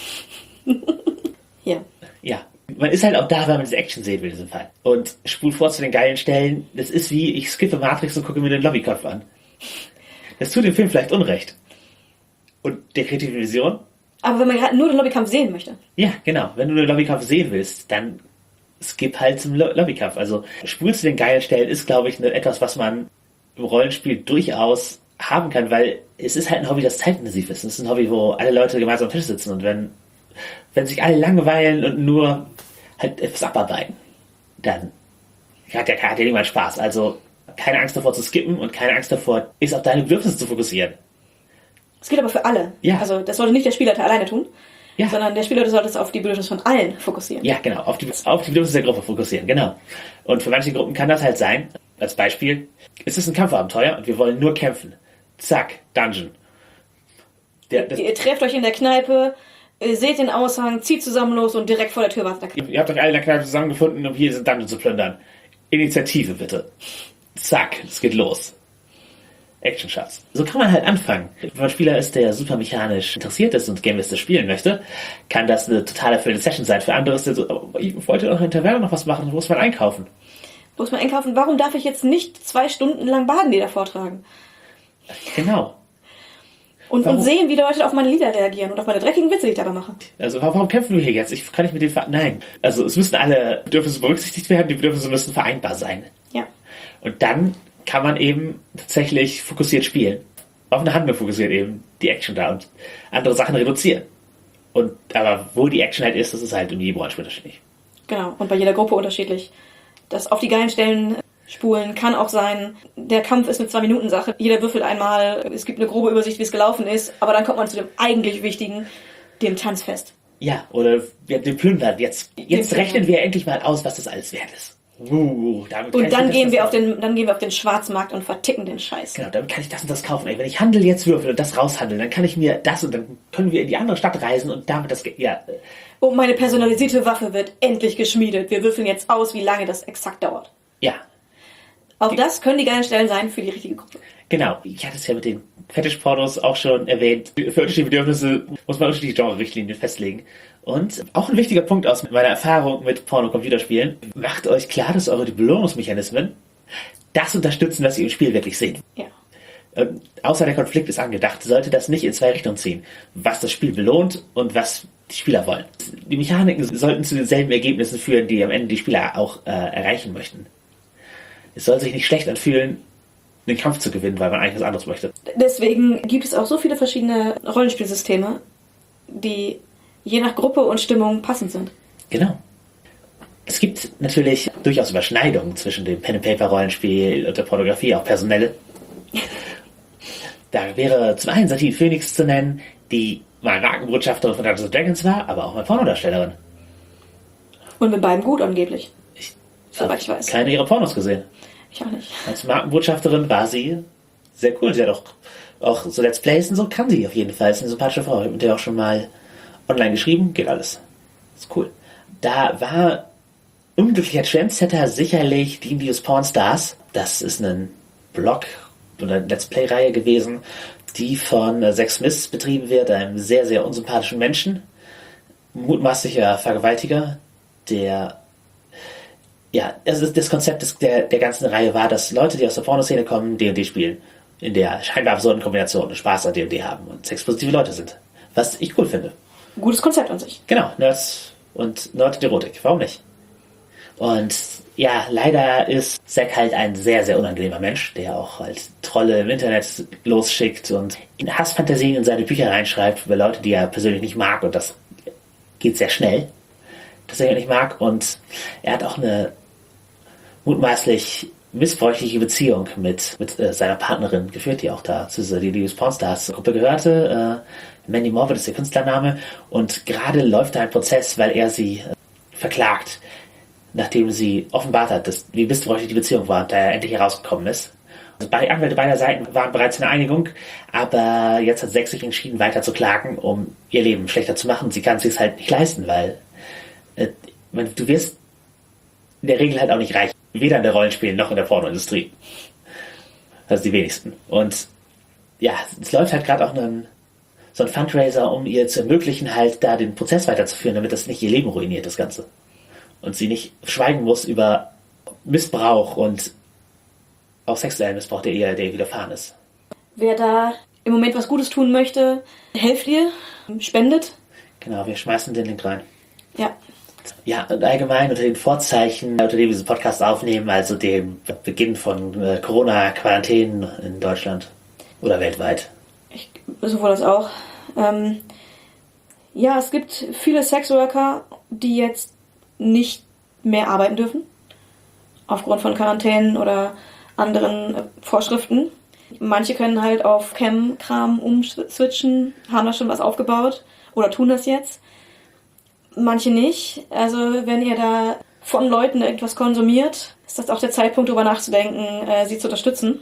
[SPEAKER 2] Ja.
[SPEAKER 3] Ja. Man ist halt auch da, weil man diese Action sehen will in diesem Fall. Und spult vor zu den geilen Stellen. Das ist wie, ich skippe Matrix und gucke mir den Lobbykopf an. Das tut dem Film vielleicht Unrecht. Und der kreativen Vision?
[SPEAKER 2] Aber wenn man gerade nur den Lobbykampf sehen möchte.
[SPEAKER 3] Ja, genau. Wenn du den Lobbykampf sehen willst, dann skip halt zum Lo- Lobbykampf. Also spult zu den geilen Stellen ist, glaube ich, ne, etwas, was man im Rollenspiel durchaus haben kann, weil es ist halt ein Hobby, das zeitintensiv ist. Es ist ein Hobby, wo alle Leute gemeinsam am Tisch sitzen, und wenn, wenn sich alle langweilen und nur halt etwas abarbeiten, dann hat ja, hat ja niemand Spaß. Also keine Angst davor zu skippen und keine Angst davor, ist auf deine Bedürfnisse zu fokussieren.
[SPEAKER 2] Es gilt aber für alle.
[SPEAKER 3] Ja.
[SPEAKER 2] Also das sollte nicht der Spielleiter alleine tun,
[SPEAKER 3] Ja.
[SPEAKER 2] sondern der Spielleiter sollte es auf die Bedürfnisse von allen fokussieren.
[SPEAKER 3] Ja, genau, auf die, auf die Bedürfnisse der Gruppe fokussieren, genau. Und für manche Gruppen kann das halt sein, als Beispiel, es ist ein Kampfabenteuer und wir wollen nur kämpfen. Zack, Dungeon. Der, das,
[SPEAKER 2] Ihr trefft euch in der Kneipe, ihr seht den Aushang, zieht zusammen los und direkt vor der Tür wartet der Kneipe.
[SPEAKER 3] ihr, ihr habt euch alle in der Kneipe zusammengefunden, um hier diesen Dungeon zu plündern. Initiative bitte. Zack, es geht los. Action-Shots. So kann man halt anfangen. Wenn man ein Spieler ist, der super mechanisch interessiert ist und gamelistisch spielen möchte, kann das eine total erfüllende Session sein. Für andere ist der so, oh, ich wollte doch in der Taverne noch was machen, wo muss man einkaufen?
[SPEAKER 2] Wo ist man einkaufen? Warum darf ich jetzt nicht zwei Stunden lang Badenlieder vortragen?
[SPEAKER 3] Genau.
[SPEAKER 2] Und,
[SPEAKER 3] Warum?
[SPEAKER 2] und sehen, wie Leute auf meine Lieder reagieren und auf meine dreckigen Witze, die ich dabei mache.
[SPEAKER 3] Also warum kämpfen wir hier jetzt? Ich kann nicht mit dem ver Nein. Also es müssen alle Bedürfnisse berücksichtigt werden, die Bedürfnisse müssen vereinbar sein.
[SPEAKER 2] Ja.
[SPEAKER 3] Und dann kann man eben tatsächlich fokussiert spielen. Auf eine Handlung fokussiert eben die Action da und andere Sachen reduzieren. Und aber wo die Action halt ist, das ist halt in jedem Rollenspiel unterschiedlich.
[SPEAKER 2] Genau. Und bei jeder Gruppe unterschiedlich. Das auf die geilen Stellen spulen kann auch sein, der Kampf ist eine Zwei-Minuten-Sache. Jeder würfelt einmal, es gibt eine grobe Übersicht, wie es gelaufen ist, aber dann kommt man zu dem eigentlich Wichtigen, dem Tanzfest.
[SPEAKER 3] Ja, oder wir haben den Plündern. Jetzt, jetzt
[SPEAKER 2] Den
[SPEAKER 3] rechnen wir endlich mal aus, was das alles wert ist. Uh, damit kann
[SPEAKER 2] Und
[SPEAKER 3] ich
[SPEAKER 2] dann
[SPEAKER 3] das
[SPEAKER 2] gehen
[SPEAKER 3] das
[SPEAKER 2] wir auf
[SPEAKER 3] kaufen.
[SPEAKER 2] den, dann gehen wir auf den Schwarzmarkt und verticken den Scheiß.
[SPEAKER 3] Genau, damit kann ich das und das kaufen. Ey, wenn ich Handel jetzt würfel und das raushandeln, dann kann ich mir das und dann können wir in die andere Stadt reisen und damit das... Ge- Ja, äh,
[SPEAKER 2] Und meine personalisierte Waffe wird endlich geschmiedet. Wir würfeln jetzt aus, wie lange das exakt dauert.
[SPEAKER 3] ja,
[SPEAKER 2] Auch das können die geilen Stellen sein für die richtige Gruppe.
[SPEAKER 3] genau. Ich hatte es ja mit den Fetisch-Pornos auch schon erwähnt. Für unterschiedliche Bedürfnisse muss man unterschiedliche Genre-Richtlinien festlegen. Und auch ein wichtiger Punkt aus meiner Erfahrung mit Porno-Computerspielen: Macht euch klar, dass eure Belohnungsmechanismen das unterstützen, was ihr im Spiel wirklich seht.
[SPEAKER 2] Ja.
[SPEAKER 3] Ähm, außer der Konflikt ist angedacht, sollte das nicht in zwei Richtungen ziehen. Was das Spiel belohnt und was die Spieler wollen. Die Mechaniken sollten zu denselben Ergebnissen führen, die am Ende die Spieler auch äh, erreichen möchten. Es soll sich nicht schlecht anfühlen, den Kampf zu gewinnen, weil man eigentlich was anderes möchte.
[SPEAKER 2] Deswegen gibt es auch so viele verschiedene Rollenspielsysteme, die je nach Gruppe und Stimmung passend sind.
[SPEAKER 3] Genau. Es gibt natürlich durchaus Überschneidungen zwischen dem Pen-and-Paper-Rollenspiel und der Pornografie, auch personelle. Da wäre zum einen Satine Phoenix zu nennen, die mal Markenbotschafterin von Dungeons and Dragons war, aber auch mal Pornodarstellerin.
[SPEAKER 2] Und mit beiden gut angeblich.
[SPEAKER 3] Ich
[SPEAKER 2] Soweit ich weiß.
[SPEAKER 3] Keine ihrer Pornos gesehen.
[SPEAKER 2] Ich auch nicht.
[SPEAKER 3] Als Markenbotschafterin war sie sehr cool. Sie hat auch, auch so Let's Plays und so kann sie auf jeden Fall. Ist eine sympathische Frau. Ich habe mit der auch schon mal online geschrieben. Geht alles. Ist cool. Da war unglücklicher Trendsetter sicherlich die Indios Pornstars. Das ist ein Blog oder eine Let's Play-Reihe gewesen, die von Zack Smith betrieben wird, einem sehr, sehr unsympathischen Menschen. Mutmaßlicher Vergewaltiger, der ja, also das Konzept des, der, der ganzen Reihe war, dass Leute, die aus der Pornoszene kommen, D und D spielen. In der scheinbar absurden Kombination Spaß an D und D haben und sexpositive Leute sind. Was ich cool finde.
[SPEAKER 2] Gutes Konzept an sich.
[SPEAKER 3] Genau, Nerds und Nerd und Erotik. Warum nicht? Und ja, leider ist Zack halt ein sehr, sehr unangenehmer Mensch, der auch halt Trolle im Internet losschickt und in Hassfantasien in seine Bücher reinschreibt über Leute, die er persönlich nicht mag, und das geht sehr schnell, dass er ihn nicht mag. Und er hat auch eine mutmaßlich missbräuchliche Beziehung mit, mit äh, seiner Partnerin geführt, die auch da zu dieser Indios Pornstars Gruppe gehörte. Äh, Mandy Morbid ist der Künstlername, und gerade läuft da ein Prozess, weil er sie äh, verklagt, nachdem sie offenbart hat, dass, wie missbräuchlich die Beziehung war, und da er endlich herausgekommen ist. Also beide Anwälte beider Seiten waren bereits in einer Einigung, aber jetzt hat Zack sich entschieden, weiter zu klagen, um ihr Leben schlechter zu machen. Sie kann es sich halt nicht leisten, weil äh, du wirst in der Regel halt auch nicht reich. Weder in der Rollenspielen noch in der Pornoindustrie. Also die wenigsten. Und ja, es läuft halt gerade auch ein, so ein Fundraiser, um ihr zu ermöglichen, halt da den Prozess weiterzuführen, damit das nicht ihr Leben ruiniert, das Ganze. Und sie nicht schweigen muss über Missbrauch und auch sexuellen Missbrauch, der ihr, der ihr widerfahren ist.
[SPEAKER 2] Wer da im Moment was Gutes tun möchte, helft ihr, spendet.
[SPEAKER 3] Genau, wir schmeißen den Link rein.
[SPEAKER 2] Ja.
[SPEAKER 3] Ja, und allgemein unter den Vorzeichen, unter dem wir diesen Podcast aufnehmen, also dem Beginn von äh, Corona-Quarantänen in Deutschland oder weltweit.
[SPEAKER 2] Ich, sowohl als auch. Ähm, ja, es gibt viele Sexworker, die jetzt nicht mehr arbeiten dürfen, aufgrund von Quarantänen oder anderen äh, Vorschriften. Manche können halt auf Cam-Kram umswitchen, haben da schon was aufgebaut oder tun das jetzt. Manche nicht. Also wenn ihr da von Leuten etwas konsumiert, ist das auch der Zeitpunkt, darüber nachzudenken, äh, sie zu unterstützen.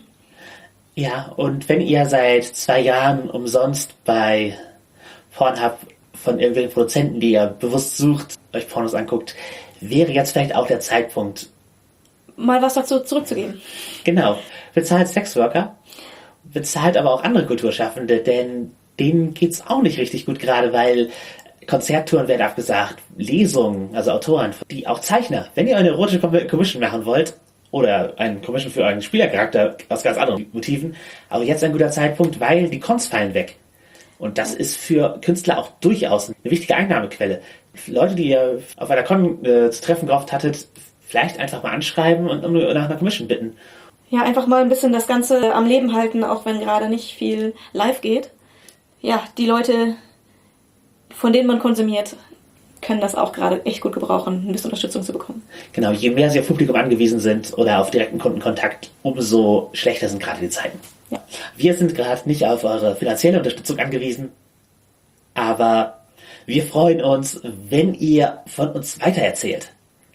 [SPEAKER 3] Ja, und wenn ihr seit zwei Jahren umsonst bei Pornhub von irgendwelchen Produzenten, die ihr bewusst sucht, euch Pornos anguckt, wäre jetzt vielleicht auch der Zeitpunkt,
[SPEAKER 2] mal was dazu zurückzugeben.
[SPEAKER 3] Genau. Bezahlt Sexworker, bezahlt aber auch andere Kulturschaffende, denn denen geht's auch nicht richtig gut gerade, weil Konzerttouren werden abgesagt, Lesungen, also Autoren, die auch Zeichner. Wenn ihr eine erotische Commission machen wollt, oder einen Commission für euren Spielercharakter aus ganz anderen Motiven, aber jetzt ein guter Zeitpunkt, weil die Cons fallen weg. Und das ist für Künstler auch durchaus eine wichtige Einnahmequelle. Leute, die ihr auf einer Con äh, zu treffen gehofft hattet, vielleicht einfach mal anschreiben und um, nach einer Commission bitten.
[SPEAKER 2] Ja, einfach mal ein bisschen das Ganze am Leben halten, auch wenn gerade nicht viel live geht. Ja, die Leute, von denen man konsumiert, können das auch gerade echt gut gebrauchen, ein bisschen Unterstützung zu bekommen.
[SPEAKER 3] Genau, je mehr sie auf Publikum angewiesen sind oder auf direkten Kundenkontakt, umso schlechter sind gerade die Zeiten.
[SPEAKER 2] Ja.
[SPEAKER 3] Wir sind gerade nicht auf eure finanzielle Unterstützung angewiesen, aber wir freuen uns, wenn ihr von uns weitererzählt.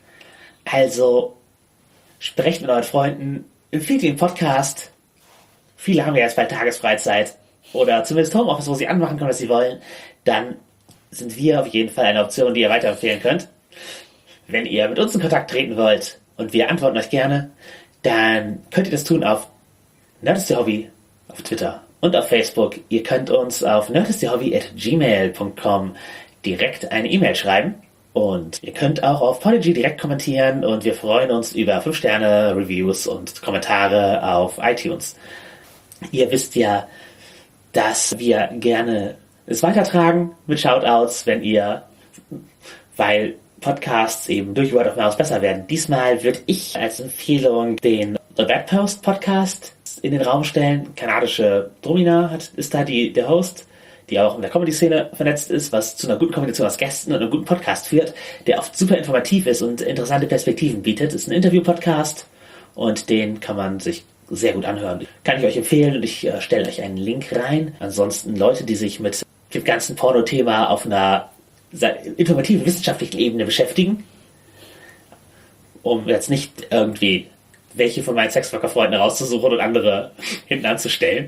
[SPEAKER 3] Also sprecht mit euren Freunden, empfiehlt den Podcast. Viele haben ja jetzt bald Tagesfreizeit oder zumindest Homeoffice, wo sie anmachen können, was sie wollen. Dann sind wir auf jeden Fall eine Option, die ihr weiterempfehlen könnt. Wenn ihr mit uns in Kontakt treten wollt und wir antworten euch gerne, dann könnt ihr das tun auf nerdistehobby auf Twitter und auf Facebook. Ihr könnt uns auf nerdistehobby at gmail punkt com direkt eine E-Mail schreiben und ihr könnt auch auf Podigy direkt kommentieren und wir freuen uns über fünf Sterne Reviews und Kommentare auf iTunes. Ihr wisst ja, dass wir gerne es weitertragen mit Shoutouts, wenn ihr, weil Podcasts eben durch Word of Mouth besser werden. Diesmal würde ich als Empfehlung den The Bad Post Podcast in den Raum stellen. Kanadische Domina hat, ist da die, der Host. die auch in der Comedy-Szene vernetzt ist, was zu einer guten Kombination aus Gästen und einem guten Podcast führt, der oft super informativ ist und interessante Perspektiven bietet. Es ist ein Interview-Podcast und den kann man sich sehr gut anhören. Kann ich euch empfehlen und ich äh, stelle euch einen Link rein. Ansonsten Leute, die sich mit dem ganzen Porno-Thema auf einer informativen, wissenschaftlichen Ebene beschäftigen, um jetzt nicht irgendwie welche von meinen Sexworker-Freunden rauszusuchen und andere hinten anzustellen,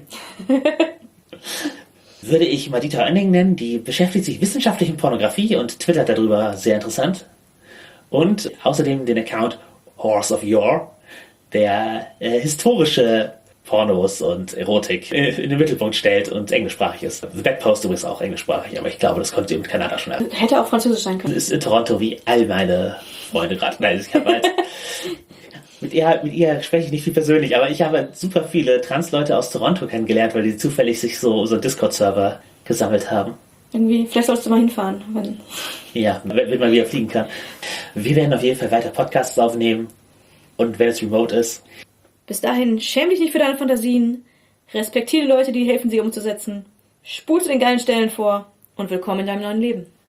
[SPEAKER 3] würde ich Madita Oenning nennen. Die beschäftigt sich wissenschaftlich mit Pornografie und twittert darüber sehr interessant. Und außerdem den Account Horse of Yore, der äh, historische Pornos und Erotik äh, in den Mittelpunkt stellt und englischsprachig ist. The Bedpost ist auch englischsprachig, aber ich glaube, das konnte ihr mit Kanada schon haben.
[SPEAKER 2] Hätte auch französisch sein können.
[SPEAKER 3] Das ist in Toronto wie all meine Freunde gerade. Nein, ich habe halt Mit ihr, mit ihr spreche ich nicht viel persönlich, aber ich habe super viele Trans-Leute aus Toronto kennengelernt, weil die zufällig sich so, so Discord-Server gesammelt haben.
[SPEAKER 2] Irgendwie, vielleicht sollst du mal hinfahren. Wenn
[SPEAKER 3] Ja, wenn man wieder fliegen kann. Wir werden auf jeden Fall weiter Podcasts aufnehmen und wenn es remote ist.
[SPEAKER 2] Bis dahin, schäm dich nicht für deine Fantasien, respektiere Leute, die helfen, sie umzusetzen, spul zu den geilen Stellen vor und willkommen in deinem neuen Leben.